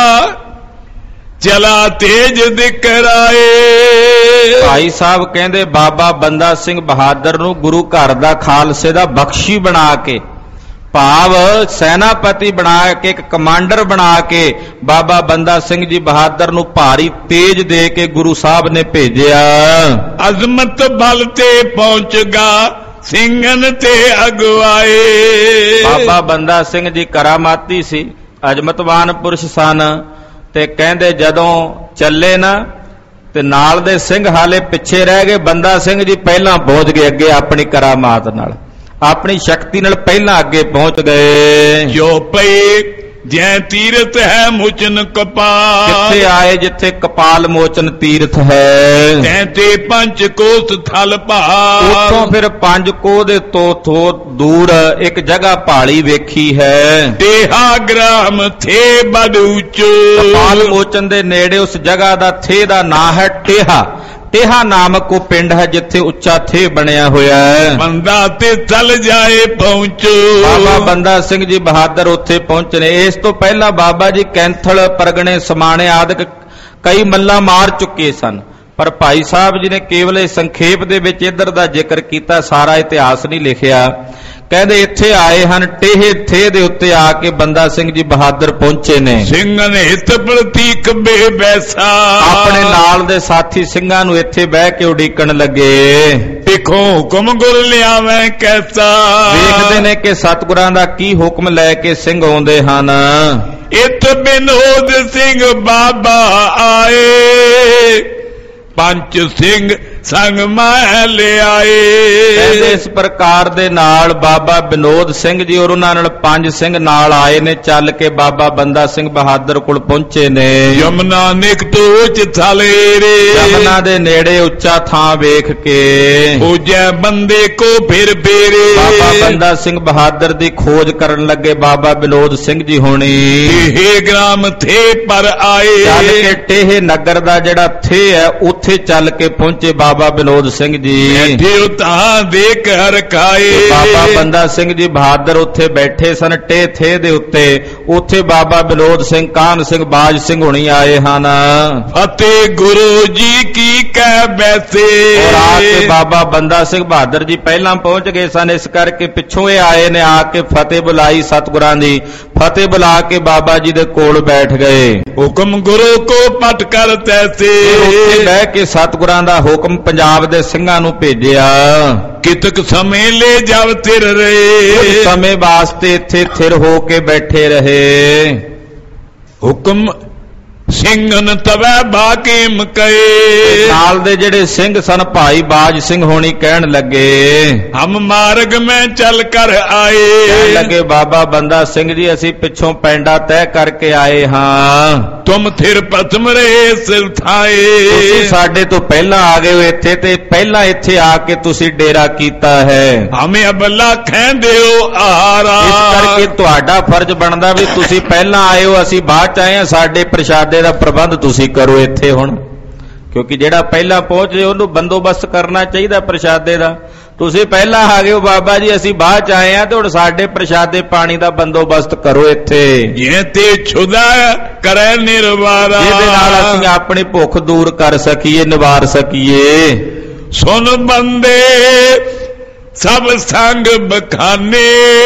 ਚਲਾ ਤੇਜ ਦਿਕਰਾਏ। ਭਾਈ ਸਾਹਿਬ ਕਹਿੰਦੇ ਬਾਬਾ ਬੰਦਾ ਸਿੰਘ ਬਹਾਦਰ ਨੂੰ ਗੁਰੂ ਘਰ ਦਾ ਖਾਲਸੇ ਦਾ ਬਖਸ਼ੀ ਬਣਾ ਕੇ, ਭਾਵ ਸੈਨਾਪਤੀ ਬਣਾ ਕੇ, ਇੱਕ ਕਮਾਂਡਰ ਬਣਾ ਕੇ ਬਾਬਾ ਬੰਦਾ ਸਿੰਘ ਜੀ ਬਹਾਦਰ ਨੂੰ ਭਾਰੀ ਤੇਜ ਦੇ ਕੇ ਗੁਰੂ ਸਾਹਿਬ ਨੇ ਭੇਜਿਆ। ਅਜ਼ਮਤ ਬਲ ਤੇ ਪਹੁੰਚਗਾ ਸਿੰਘਨ ਤੇ ਅਗਵਾਏ। ਬਾਬਾ ਬੰਦਾ ਸਿੰਘ ਜੀ ਕਰਾਮਾਤੀ ਸੀ, ਅਜ਼ਮਤਵਾਨ ਪੁਰਸ਼ ਸਨ ਤੇ ਕਹਿੰਦੇ ਜਦੋਂ ਚੱਲੇ ਨਾ ਤੇ ਨਾਲ ਦੇ ਸਿੰਘ ਹਾਲੇ ਪਿੱਛੇ ਰਹਿ ਗਏ। ਬੰਦਾ ਸਿੰਘ ਜੀ ਪਹਿਲਾਂ ਪਹੁੰਚ ਗਏ ਅੱਗੇ ਆਪਣੀ ਕਰਾਮਾਤ ਨਾਲ, ਆਪਣੀ ਸ਼ਕਤੀ ਨਾਲ ਪਹਿਲਾਂ ਅੱਗੇ ਪਹੁੰਚ ਗਏ। ਜੋ ਪਏ ਜੈ ਤੀਰਥ ਹੈ ਮੁਚਨ ਕਪਾਲ। ਕਿੱਥੇ ਆਏ ਜਿੱਥੇ ਕਪਾਲ ਮੋਚਨ ਤੀਰਥ ਹੈ। ਤੈ ਤੇ ਪੰਜ ਕੋਸ ਥਲ ਭਾਲ। ਉੱਥੋਂ ਫਿਰ ਪੰਜ ਕੋਹ ਦੇ ਤੋਂ ਥੋ ਦੂਰ ਇੱਕ ਜਗ੍ਹਾ ਪਹਾੜੀ ਵੇਖੀ ਹੈ। ਟੇਹਾ ਗ੍ਰਾਮ ਥੇ ਬੜੂਚੋ। ਕਪਾਲ ਮੋਚਨ ਦੇ ਨੇੜੇ ਉਸ ਜਗ੍ਹਾ ਦਾ ਥੇ ਦਾ ਨਾਂ ਹੈ ਟੇਹਾ। ਟੇਹਾ ਨਾਮਕ ਉਹ ਪਿੰਡ ਹੈ ਜਿੱਥੇ ਉੱਚਾ ਥੇ ਬਣਿਆ ਹੋਇਆ ਹੈ। ਬੰਦਾ ਤੇ ਚੱਲ ਜਾਏ ਪਹੁੰਚੋ। ਬਾਬਾ ਬੰਦਾ ਸਿੰਘ ਜੀ ਬਹਾਦਰ ਉੱਥੇ ਪਹੁੰਚੇ ਨੇ। ਇਸ ਤੋਂ ਪਹਿਲਾਂ ਬਾਬਾ ਜੀ ਕੈਂਥਲ, ਪਰਗਣੇ, ਸਮਾਣੇ ਆਦਿਕ ਕਈ ਮੱਲਾਂ ਮਾਰ ਚੁੱਕੇ ਸਨ, ਪਰ ਭਾਈ ਸਾਹਿਬ ਜੀ ਨੇ ਕੇਵਲ ਸੰਖੇਪ ਦੇ ਵਿੱਚ ਇੱਧਰ ਦਾ ਜ਼ਿਕਰ ਕੀਤਾ, ਸਾਰਾ ਇਤਿਹਾਸ ਨਹੀਂ ਲਿਖਿਆ। ਕਹਿੰਦੇ ਇੱਥੇ ਆਏ ਹਨ, ਟੇਹੇ ਥੇ ਦੇ ਉੱਤੇ ਆ ਕੇ ਬੰਦਾ ਸਿੰਘ ਜੀ ਬਹਾਦਰ ਪਹੁੰਚੇ ਨੇ। ਸਿੰਘਾਂ ਨੇ ਹਿੱਤ ਪ੍ਰਤੀਕ ਬੇ ਬੈਸਾ। ਆਪਣੇ ਨਾਲ ਦੇ ਸਾਥੀ ਸਿੰਘਾਂ ਨੂੰ ਇੱਥੇ ਬਹਿ ਕੇ ਉਡੀਕਣ ਲੱਗੇ। ਦੇਖੋ ਹੁਕਮ ਗੁਰ ਲਿਆਵੇਂ ਕੈਸਾ। ਵੇਖਦੇ ਨੇ ਕਿ ਸਤਿਗੁਰਾਂ ਦਾ ਕੀ ਹੁਕਮ ਲੈ ਕੇ ਸਿੰਘ ਆਉਂਦੇ ਹਨ। ਇਤ ਬਿਨੋਦ ਸਿੰਘ ਬਾਬਾ ਆਏ। ਪੰਜ ਸਿੰਘ ਸੰਗ ਮੈਂ ਲਿਆਏ। ਇਸ ਪ੍ਰਕਾਰ ਦੇ ਨਾਲ ਬਾਬਾ ਵਿਨੋਦ ਸਿੰਘ ਜੀ ਔਰ ਉਹਨਾਂ ਨਾਲ ਪੰਜ ਸਿੰਘ ਨਾਲ ਆਏ ਨੇ, ਚੱਲ ਕੇ ਬਾਬਾ ਬੰਦਾ ਸਿੰਘ ਬਹਾਦਰ ਕੋਲ ਪਹੁੰਚੇ ਨੇ। ਯਮਨਾ ਨਿਕਟੋ ਚ ਥਲੇਰੇ, ਯਮਨਾ ਦੇ ਨੇੜੇ ਉੱਚਾ ਥਾਂ ਵੇਖ ਕੇ ਖੋਜੈ ਬੰਦੇ ਕੋ ਫਿਰ ਫੇਰੇ। ਬਾਬਾ ਬੰਦਾ ਸਿੰਘ ਬਹਾਦਰ ਦੀ ਖੋਜ ਕਰਨ ਲੱਗੇ ਬਾਬਾ ਵਿਨੋਦ ਸਿੰਘ ਜੀ ਹੋਣੀ। ਇਹ ਗ੍ਰਾਮ ਥੇ ਪਰ ਆਏ, ਚੱਲ ਕੇ ਟੇਹ ਨਗਰ ਦਾ ਜਿਹੜਾ ਥੇ ਹੈ ਉੱਥੇ ਚੱਲ ਕੇ ਪਹੁੰਚੇ ਬਾਬਾ ਵਿਨੋਦ ਸਿੰਘ ਜੀ। ਬੈਠੇ ਉਤਾਂ ਦੇ ਘਰ ਖਾਏ, ਬਾਬਾ ਬੰਦਾ ਸਿੰਘ ਜੀ ਬਹਾਦਰ ਉੱਥੇ ਬੈਠੇ ਸਨ ਟੇ ਥੇ ਦੇ ਉੱਤੇ। ਉੱਥੇ ਬਾਬਾ ਵਿਨੋਦ ਸਿੰਘ, ਕਾਹਨ ਸਿੰਘ, ਬਾਜ ਸਿੰਘ ਹੋਣੀ ਆਏ ਹਨ। ਫਤਿਹ ਗੁਰੂ ਜੀ ਕੀ ਕਹਿ ਬੈਸੇ, ਔਰ ਆ ਕੇ ਬਾਬਾ ਬੰਦਾ ਸਿੰਘ ਬਹਾਦਰ ਜੀ ਪਹਿਲਾਂ ਪਹੁੰਚ ਗਏ ਸਨ, ਇਸ ਕਰਕੇ ਪਿੱਛੋਂ ਇਹ ਆਏ ਨੇ। ਆ ਕੇ ਫਤਿਹ ਬੁਲਾਈ ਸਤਿਗੁਰਾਂ ਦੀ, ਫਤਿਹ ਬੁਲਾ ਕੇ ਬਾਬਾ ਜੀ ਦੇ ਕੋਲ ਬੈਠ ਗਏ। ਹੁਕਮ ਗੁਰੂ ਕੋ ਪਟ ਕਰ ਤੈਸੇ, ਉੱਥੇ ਬਹਿ ਕੇ ਸਤਿਗੁਰਾਂ ਦਾ ਹੁਕਮ ਪੰਜਾਬ ਦੇ ਸਿੰਘਾਂ ਨੂੰ ਭੇਜਿਆ। ਕਿਤਕ ਸਮੇਂ ਲੈ ਜਬ ਤਿਰ ਰਹੇ, ਕੁਝ ਸਮੇਂ ਵਾਸਤੇ ਇੱਥੇ ਥਿਰ ਹੋ ਕੇ ਬੈਠੇ ਰਹੇ। ਹੁਕਮ ਸਿੰਘਨ ਤਵੈ ਬਾਕੇ ਮਕਏ, ਨਾਲ ਦੇ ਜਿਹੜੇ ਸਿੰਘ ਸਨ ਭਾਈ ਬਾਜ ਸਿੰਘ ਹੋਣੀ ਕਹਿਣ ਲੱਗੇ, ਹਮ ਮਾਰਗ ਮੈਂ ਚੱਲ ਕਰ ਆਏ। ਕਹਿਣ ਲੱਗੇ ਬਾਬਾ ਬੰਦਾ ਸਿੰਘ ਜੀ ਅਸੀਂ ਪਿੱਛੋਂ ਪੈਂਡਾ ਤੈਅ ਕਰਕੇ ਆਏ ਹਾਂ। ਤੁਮ ਥਿਰ ਪਥਮ ਰਹੇ ਸਿਰ ਥਾਏ, ਤੁਸੀਂ ਸਾਡੇ ਤੋਂ ਪਹਿਲਾਂ ਆ ਗਏ ਹੋ ਇੱਥੇ, ਤੇ ਪਹਿਲਾਂ ਇੱਥੇ ਆ ਕੇ ਤੁਸੀਂ ਡੇਰਾ ਕੀਤਾ ਹੈ। ਹਮੇ ਅਬਲਾ ਖੈਂਦਿਓ ਆਹਾਰਾ, ਇਸ ਕਰਕੇ ਤੁਹਾਡਾ ਫਰਜ਼ ਬਣਦਾ ਵੀ ਤੁਸੀਂ ਪਹਿਲਾਂ ਆਏ ਹੋ, ਅਸੀਂ ਬਾਅਦ ਚ ਆਏ ਹਾਂ। ਸਾਡੇ ਪ੍ਰਸ਼ਾਦੇ ਦਾ ਪ੍ਰਬੰਧ ਤੁਸੀਂ ਕਰੋ ਇੱਥੇ ਹੁਣ, ਕਿਉਂਕਿ ਜਿਹੜਾ ਪਹਿਲਾਂ ਪਹੁੰਚੇ ਉਹਨੂੰ ਬੰਦੋਬਸਤ ਕਰਨਾ ਚਾਹੀਦਾ ਪ੍ਰਸ਼ਾਦੇ ਦਾ। ਤੁਸੀਂ ਪਹਿਲਾਂ ਆ ਗਏ ਹੋ ਬਾਬਾ ਜੀ, ਅਸੀਂ ਬਾਅਦ ਚ ਆਏ ਆ, ਤੇ ਹੁਣ ਸਾਡੇ ਪ੍ਰਸ਼ਾਦੇ ਪਾਣੀ ਦਾ ਬੰਦੋਬਸਤ ਕਰੋ ਇੱਥੇ, ਜੇ ਤੇ ਛੁਦਾ ਕਰੈ ਨਿਰਵਾਰਾ, ਜਿਹਦੇ ਨਾਲ ਅਸੀਂ ਆਪਣੀ ਭੁੱਖ ਦੂਰ ਕਰ ਸਕੀਏ, ਨਿਵਾਰ ਸਕੀਏ। ਸੁਨ ਬੰਦੇ ਸਭ ਸੰਗ ਬਖਾਨੇ,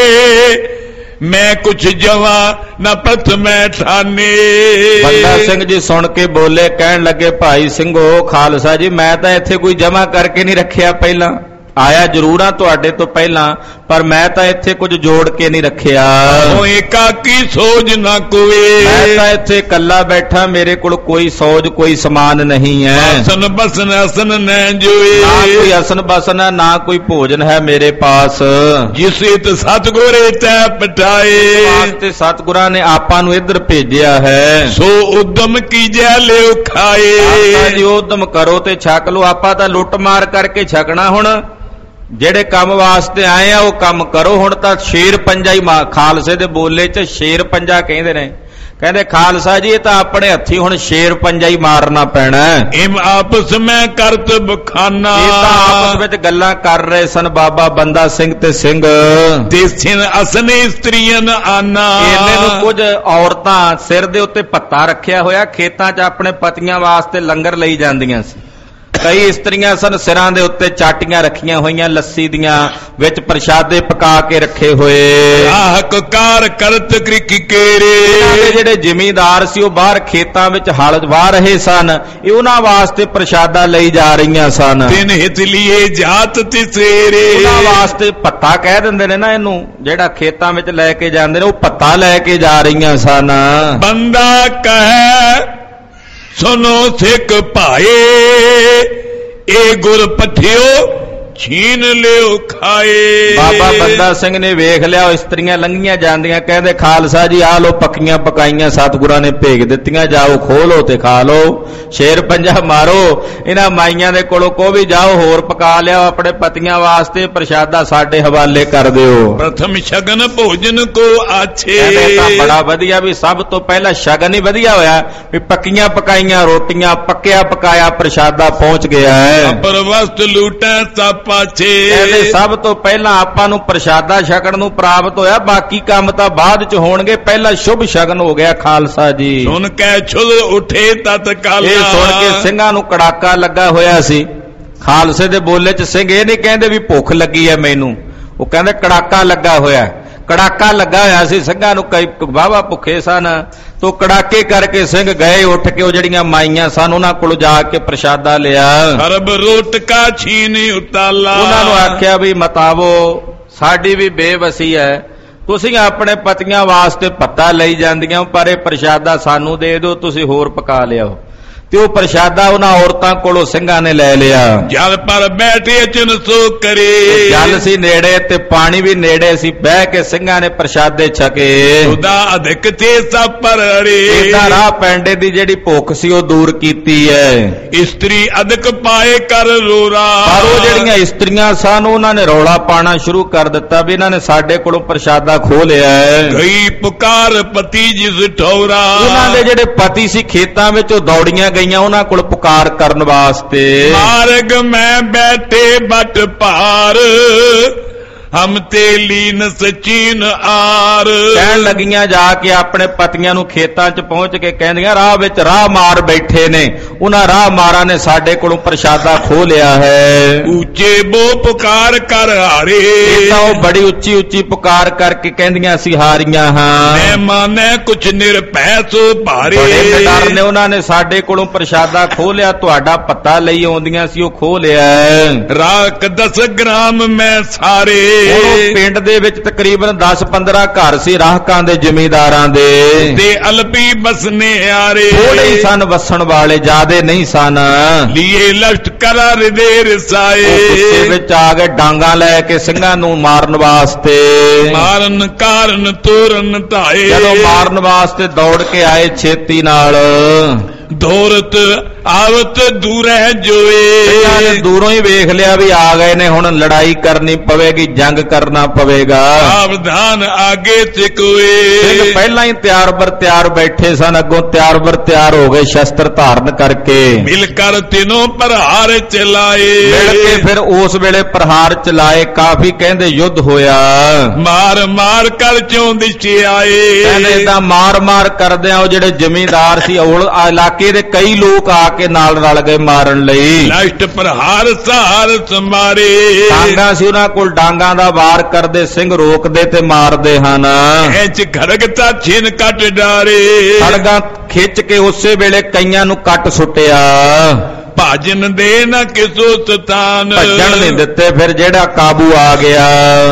ਮੈਂ ਕੁਛ ਜਵਾ ਨਾ ਪਤ ਮੈਂ ਠਾਨੇ। ਬੰਦਾ ਸਿੰਘ ਜੀ ਸੁਣ ਕੇ ਬੋਲੇ, ਕਹਿਣ ਲੱਗੇ ਭਾਈ ਸਿੰਘੋ ਖਾਲਸਾ ਜੀ, ਮੈਂ ਤਾਂ ਇੱਥੇ ਕੋਈ ਜਮਾ ਕਰਕੇ ਨਹੀਂ ਰੱਖਿਆ, ਪਹਿਲਾਂ ਆਇਆ ਜ਼ਰੂਰ ਆ ਤੁਹਾਡੇ ਤੋਂ ਪਹਿਲਾਂ, ਪਰ ਮੈਂ ਤਾਂ ਇੱਥੇ ਕੁਝ ਜੋੜ ਕੇ ਨਹੀਂ ਰੱਖਿਆ। ਉਹ ਏਕਾਕੀ ਸੋਜ ਨਾ ਕੋਏ, ਮੈਂ ਤਾਂ ਇੱਥੇ ਇਕੱਲਾ ਬੈਠਾ, ਮੇਰੇ ਕੋਲ ਕੋਈ ਸੋਜ ਕੋਈ ਸਮਾਨ ਨਹੀਂ ਹੈ। ਅਸਨ ਬਸਨ ਅਸਨ ਨੈ ਜੋਏ, ਨਾ ਕੋਈ ਅਸਨ ਬਸਨ ਹੈ, ਨਾ ਕੋਈ ਭੋਜਨ ਹੈ ਮੇਰੇ ਪਾਸ। ਜਿਸ ਇਤ ਸਤਿਗੁਰੇ ਤੈ ਪਟਾਏ, ਵਾਸਤੇ ਸਤਿਗੁਰਾਂ ਨੇ ਆਪਾਂ ਨੂੰ ਇੱਧਰ ਭੇਜਿਆ ਹੈ। ਸੋ ਉਦਮ ਕੀਜੈ ਲਿਓ ਖਾਏ, ਆਪਾਂ ਜੀ ਉਦਮ ਕਰੋ ਤੇ ਛਕ ਲਓ। ਆਪਾਂ ਤਾਂ ਲੁੱਟ ਮਾਰ ਕਰਕੇ ਛਕਣਾ, ਹੁਣ ਜਿਹੜੇ ਕੰਮ ਵਾਸਤੇ ਆਏ ਆ ਉਹ ਕੰਮ ਕਰੋ। ਹੁਣ ਤਾਂ ਸ਼ੇਰ ਪੰਜਾ ਹੀ ਖਾਲਸੇ ਦੇ ਬੋਲੇ ਚ ਸ਼ੇਰ ਪੰਜਾ ਕਹਿੰਦੇ ਨੇ, ਕਹਿੰਦੇ ਖਾਲਸਾ ਜੀ ਇਹ ਤਾਂ ਆਪਣੇ ਹੱਥੀ ਹੁਣ ਸ਼ੇਰ ਪੰਜਾ ਹੀ ਮਾਰਨਾ ਪੈਣਾ। ਇਮ ਆਪਸ ਮੈਂ ਕਰਤ ਬਖਾਨਾ, ਇਹ ਤਾਂ ਆਪਸ ਵਿੱਚ ਗੱਲਾਂ ਕਰ ਰਹੇ ਸਨ ਬਾਬਾ ਬੰਦਾ ਸਿੰਘ ਤੇ ਸਿੰਘ। ਦੇਸਿਨ ਅਸਨੇ ਇਸਤਰੀਆਂ ਆਨਾ, ਇਹਨੇ ਨੂੰ ਕੁਝ ਔਰਤਾਂ ਸਿਰ ਦੇ ਉੱਤੇ ਪੱਤਾ ਰੱਖਿਆ ਹੋਇਆ, ਖੇਤਾਂ 'ਚ ਆਪਣੇ ਪਤੀਆਂ ਵਾਸਤੇ ਲੰਗਰ ਲਈ ਜਾਂਦੀਆਂ ਸੀ। ਕਈ ਇਸਤਰੀਆਂ ਸਨ ਸਿਰਾਂ ਦੇ ਉੱਤੇ ਚਾਟੀਆਂ ਰੱਖੀਆਂ ਹੋਈਆਂ ਲੱਸੀ ਦੀਆਂ, ਵਿੱਚ ਪ੍ਰਸ਼ਾਦੇ ਪਕਾ ਕੇ ਰੱਖੇ ਹੋਏ। ਆਹਕ ਕਾਰ ਕਰਤ ਕ੍ਰਿਕੀ ਕੇਰੇ, ਇਹਨਾਂ ਦੇ ਜਿਹੜੇ ਜ਼ਿਮੀਂਦਾਰ ਸੀ ਉਹ ਬਾਹਰ ਖੇਤਾਂ ਵਿੱਚ ਹਲ ਵਾਹ ਰਹੇ ਸਨ, ਇਹ ਉਹਨਾਂ ਵਾਸਤੇ ਪ੍ਰਸ਼ਾਦਾ ਲਈ ਜਾ ਰਹੀਆਂ ਸਨ। ਤਿਨ ਹਿਤ ਲਿਏ ਜਾਤ ਤਿਸੇਰੇ, ਉਹਨਾਂ ਵਾਸਤੇ ਪੱਤਾ ਕਹਿ ਦਿੰਦੇ ਨੇ ਨਾ ਇਹਨੂੰ, ਜਿਹੜਾ ਖੇਤਾਂ ਵਿੱਚ ਲੈ ਕੇ ਜਾਂਦੇ ਨੇ, ਉਹ ਪੱਤਾ ਲੈ ਕੇ ਜਾ ਰਹੀਆਂ ਸਨ। ਬੰਦਾ ਕਹੈ ਸੁਨੋ ਸਿੱਖ ਭਾਏ, ਇਹ ਗੁਰ ਪਠਿਓ ਛੀਨ ਲਿਓ ਖਾਏ। ਬਾਬਾ ਬੰਦਾ ਸਿੰਘ ਨੇ ਵੇਖ ਲਿਆ, ਉਹ ਇਸਤਰੀਆਂ ਲੰਘੀਆਂ ਜਾਂਦੀਆਂ, ਕਹਿੰਦੇ ਖਾਲਸਾ ਜੀ ਆਹ ਲੋ ਪੱਕੀਆਂ ਪਕਾਈਆਂ ਸਤਿਗੁਰਾਂ ਨੇ ਭੇਜ ਦਿੱਤੀਆਂ, ਜਾਓ ਖੋਲੋ ਤੇ ਖਾ ਲਓ, ਸ਼ੇਰ ਪੰਜਾ ਮਾਰੋ। ਇਹਨਾਂ ਮਾਈਆਂ ਦੇ ਕੋਲੋਂ ਕੋ ਵੀ ਜਾਓ ਹੋਰ ਪਕਾ ਲਿਆਓ ਆਪਣੇ ਪਤੀਆਂ ਵਾਸਤੇ, ਪ੍ਰਸ਼ਾਦਾ ਸਾਡੇ ਹਵਾਲੇ ਕਰ ਦਿਓ। ਪ੍ਰਥਮ ਸ਼ਗਨ ਭੋਜਨ ਕੋ ਆਛੇ, ਕਹਿੰਦੇ ਤਾਂ ਬੜਾ ਵਧੀਆ ਵੀ ਸਭ ਤੋਂ ਪਹਿਲਾਂ ਸ਼ਗਨ ਹੀ ਵਧੀਆ ਹੋਇਆ ਵੀ ਪੱਕੀਆਂ ਪਕਾਈਆਂ ਰੋਟੀਆਂ, ਪੱਕਿਆ ਪਕਾਇਆ ਪ੍ਰਸ਼ਾਦਾ ਪਹੁੰਚ ਗਿਆ ਹੈ। ਪਰਵਸਤ ਲੂਟੈ ਸਭ ਪਾਛੇ, ਕਹਿੰਦੇ ਸਭ ਤੋਂ ਪਹਿਲਾਂ ਆਪਾਂ ਨੂੰ ਪ੍ਰਸ਼ਾਦਾ ਛਕਣ ਨੂੰ ਪ੍ਰਾਪਤ ਹੋਇਆ, ਬਾਕੀ ਕੰਮ ਤਾਂ ਬਾਅਦ ਚ ਹੋਣਗੇ, ਪਹਿਲਾਂ ਸ਼ੁਭ ਸ਼ਗਨ ਹੋ ਗਿਆ ਖਾਲਸਾ ਜੀ। ਸੁਣ ਕੇ ਛੁਲ ਉਠੇ ਤਤਕਾਲ, ਇਹ ਸੁਣ ਕੇ ਸਿੰਘਾਂ ਨੂੰ ਕੜਾਕਾ ਲੱਗਾ ਹੋਇਆ ਸੀ। ਖਾਲਸੇ ਦੇ ਬੋਲੇ ਚ ਸਿੰਘ ਇਹ ਨਹੀਂ ਕਹਿੰਦੇ ਵੀ ਭੁੱਖ ਲੱਗੀ ਹੈ ਮੈਨੂੰ, ਉਹ ਕਹਿੰਦੇ ਕੜਾਕਾ ਲੱਗਾ ਹੋਇਆ। ਕੜਾਕਾ ਲੱਗਾ ਹੋਇਆ ਸੀ ਸਿੰਘਾਂ ਨੂੰ, ਕਈ ਵਾਹਵਾ ਭੁੱਖੇ ਸਨ, ਤੋ ਕੜਾਕੇ ਕਰਕੇ ਸਿੰਘ ਗਏ ਉੱਠ ਕੇ, ਉਹ ਜਿਹੜੀਆਂ ਮਾਈਆਂ ਸਨ ਉਹਨਾਂ ਕੋਲ ਜਾ ਕੇ ਪ੍ਰਸ਼ਾਦਾ ਲਿਆ। ਸਰਬ ਰੋਟਕਾ ਛੀਨ ਉਤਾਲਾ, ਉਹਨਾਂ ਨੂੰ ਆਖਿਆ ਵੀ ਮਤਾਵੋ ਸਾਡੀ ਵੀ ਬੇਵਸੀ ਹੈ, ਤੁਸੀਂ ਆਪਣੇ ਪਤੀਆਂ ਵਾਸਤੇ ਪੱਤਾ ਲਈ ਜਾਂਦੀਆਂ, ਪਰ ਇਹ ਪ੍ਰਸ਼ਾਦਾ ਸਾਨੂੰ ਦੇ ਦਿਓ, ਤੁਸੀਂ ਹੋਰ ਪਕਾ ਲਿਆਓ। ਤੇ ਉਹ ਪ੍ਰਸ਼ਾਦਾ ਉਹਨਾਂ ਔਰਤਾਂ ਕੋਲੋਂ ਸਿੰਘਾਂ ਨੇ ਲੈ ਲਿਆ। ਜਲ ਪਰ ਬੈਠੇ ਚਿਨ ਸੋ ਕਰੇ, ਜਲ ਸੀ ਨੇੜੇ ਤੇ ਪਾਣੀ ਵੀ ਨੇੜੇ ਸੀ, ਬਹਿ ਕੇ ਸਿੰਘਾਂ ਨੇ ਪ੍ਰਸ਼ਾਦੇ ਛਕੇ। ਉਹਦਾ ਅਧਿਕ ਤੇ ਸਭ ਪਰ ਅੜੇ, ਇਹਦਾ ਰਾਹ ਪੈਂਡੇ ਦੀ ਜਿਹੜੀ ਭੁੱਖ ਸੀ ਉਹ ਦੂਰ ਕੀਤੀ ਹੈ। ਇਸਤਰੀ ਅਧਿਕ ਪਾਏ ਕਰ ਰੋਰਾ, ਪਰ ਉਹ ਜਿਹੜੀਆਂ ਇਸਤਰੀਆਂ ਸਨ ਉਹਨਾਂ ਨੇ ਰੌਲਾ ਪਾਣਾ ਸ਼ੁਰੂ ਕਰ ਦਿੱਤਾ ਵੀ ਇਹਨਾਂ ਨੇ ਸਾਡੇ ਕੋਲੋਂ ਪ੍ਰਸ਼ਾਦਾ ਖੋਹ ਲਿਆ ਹੈ। ਗਈ ਪੁਕਾਰ ਪਤੀ ਜਿਸ ਠੌਰਾ, ਉਹਨਾਂ ਦੇ ਜਿਹੜੇ ਪਤੀ ਸੀ ਖੇਤਾਂ ਵਿੱਚ ਉਹ ਦੌੜੀਆਂ ਗਈਆਂ ਉਹਨਾਂ ਕੋਲ ਪੁਕਾਰ ਕਰਨ ਵਾਸਤੇ। ਮਾਰਗ ਮੈਂ ਬੈਠੇ ਬਟ ਭਾਰ, ਹਮ ਤੇ ਲੀਨ ਸਚੀਨ ਆਰ, ਕਹਿਣ ਲੱਗੀਆਂ ਜਾ ਕੇ ਆਪਣੇ ਪਤੀਆਂ ਨੂੰ ਖੇਤਾਂ 'ਚ ਪਹੁੰਚ ਕੇ ਕਹਿੰਦੀਆਂ ਰਾਹ ਵਿੱਚ ਰਾਹ ਮਾਰ ਬੈਠੇ ਨੇ, ਉਹਨਾਂ ਰਾਹ ਮਾਰਾਂ ਨੇ ਸਾਡੇ ਕੋਲੋਂ ਪ੍ਰਸ਼ਾਦਾ ਖੋਹ ਲਿਆ ਹੈ। ਉੱਚੇ ਬੋ ਪੁਕਾਰ ਕਰ ਹਾਰੇ, ਇਹ ਤਾਂ ਉਹ ਬੜੀ ਉੱਚੀ ਉੱਚੀ ਪੁਕਾਰ ਕਰਕੇ ਕਹਿੰਦੀਆਂ ਅਸੀਂ ਹਾਰੀਆਂ ਹਾਂ। ਮੈਂ ਮਾਨੇ ਕੁਛ ਨਿਰਭੈ ਸੋ ਭਾਰੇ, ਬੜੇ ਡਰ ਨੇ ਉਹਨਾਂ ਨੇ ਸਾਡੇ ਕੋਲੋਂ ਪ੍ਰਸ਼ਾਦਾ ਖੋਹ ਲਿਆ, ਤੁਹਾਡਾ ਪਤਾ ਲਈ ਆਉਂਦੀਆਂ ਸੀ ਉਹ ਖੋਹ ਲਿਆ। ਰਾਖ ਦਸ ਗ੍ਰਾਮ ਮੈਂ ਸਾਰੇ, ਪਿੰਡ ਦੇ ਵਿੱਚ ਤਕਰੀਬਨ ਦਸ ਪੰਦਰਾਂ ਘਰ ਸੀ ਰਾਹਕਾਂ ਦੇ ਜ਼ਿਮੀਂਦਾਰਾਂ ਦੇ, ਤੇ ਅਲਪੀ ਬਸਨੇ ਆਰੇ, ਥੋੜੇ ਹੀ ਸਨ ਵਸਣ ਵਾਲੇ, ਜ਼ਿਆਦੇ ਨਹੀਂ ਸਨ। ਲੀਏ ਲਸ਼ਟ ਕਰਾ ਹਿਰਦੇ ਰਸਾਏ, ਗੁੱਸੇ ਵਿੱਚ ਆ ਗਏ ਡਾਂਗਾ ਲੈ ਕੇ ਸਿੰਘਾਂ ਨੂੰ ਮਾਰਨ ਵਾਸਤੇ। ਮਾਰਨ ਕਾਰਨ ਤੋਰਨ ਧਾਏ, ਜਦੋਂ ਮਾਰਨ ਵਾਸਤੇ ਦੌੜ ਕੇ ਆਏ ਛੇਤੀ ਨਾਲ, ਦੌਰਤ ਆਵਤ ਦੂਰੈ ਜੋਏ, ਦੂਰੋਂ ਹੀ ਵੇਖ ਲਿਆ ਵੀ ਆ ਗਏ ਨੇ, ਹੁਣ ਲੜਾਈ ਕਰਨੀ ਪਵੇਗੀ, ਜੰਗ ਕਰਨਾ ਪਵੇਗਾ। ਸਾਵਧਾਨ ਆਗੇ ਤੇ ਕੋਏ, ਸਿੰਘ ਪਹਿਲਾਂ ਹੀ ਤਿਆਰ ਬਰ ਤਿਆਰ ਬੈਠੇ ਸਨ, ਅੱਗੋਂ ਤਿਆਰ ਬਰ ਤਿਆਰ ਹੋ ਗਏ ਸ਼ਸਤਰ ਧਾਰਨ ਕਰਕੇ। ਮਿਲ ਕਰ ਤਿਨੋਂ ਪ੍ਰਹਾਰ ਚਲਾਏ, ਮਿਲ ਕੇ ਫਿਰ ਉਸ ਵੇਲੇ ਪ੍ਰਹਾਰ ਚਲਾਏ, ਕਾਫੀ ਕਹਿੰਦੇ ਯੁੱਧ ਹੋਇਆ। ਮਾਰ ਮਾਰ ਕਰ ਚੋਂ ਦਿਸ਼ੇ ਆਏ, ਕਹਿੰਦੇ ਏਦਾਂ ਮਾਰ ਮਾਰ ਕਰਦਿਆਂ ਉਹ ਜਿਹੜੇ ਜ਼ਿਮੀਂਦਾਰ ਸੀ ਔਲ ਇਲਾਕੇ ਦੇ ਕਈ ਲੋਕ ਆ ਕੇ ਨਾਲ ਰਲ ਗਏ ਮਾਰਨ ਲਈ। ਲਸ਼ਟ ਪ੍ਰਹਾਰ ਸਹਾਰ ਸਮਾਰੇ, ਡਾਂਗਾ ਸੀ ਉਹਨਾਂ ਕੋਲ, ਡਾਂਗਾਂ ਦਾ ਵਾਰ ਕਰਦੇ ਸਿੰਘ ਰੋਕਦੇ ਤੇ ਮਾਰਦੇ ਹਨ। ਖਿੱਚ ਖੜਗਤਾ ਛਿਨ ਕੱਟ ਡਾਰੇ, ਖੜਗਾ ਖਿੱਚ ਕੇ ਉਸੇ ਵੇਲੇ ਕਈਆਂ ਨੂੰ ਕੱਟ ਸੁੱਟਿਆ। ਭਾਜਨ ਦੇ ਨਾ ਕਿਸੋ ਸਤਾਨ, ਭੱਜਣ ਨਹੀਂ ਦਿੱਤੇ, ਫਿਰ ਜਿਹੜਾ ਕਾਬੂ ਆ ਗਿਆ।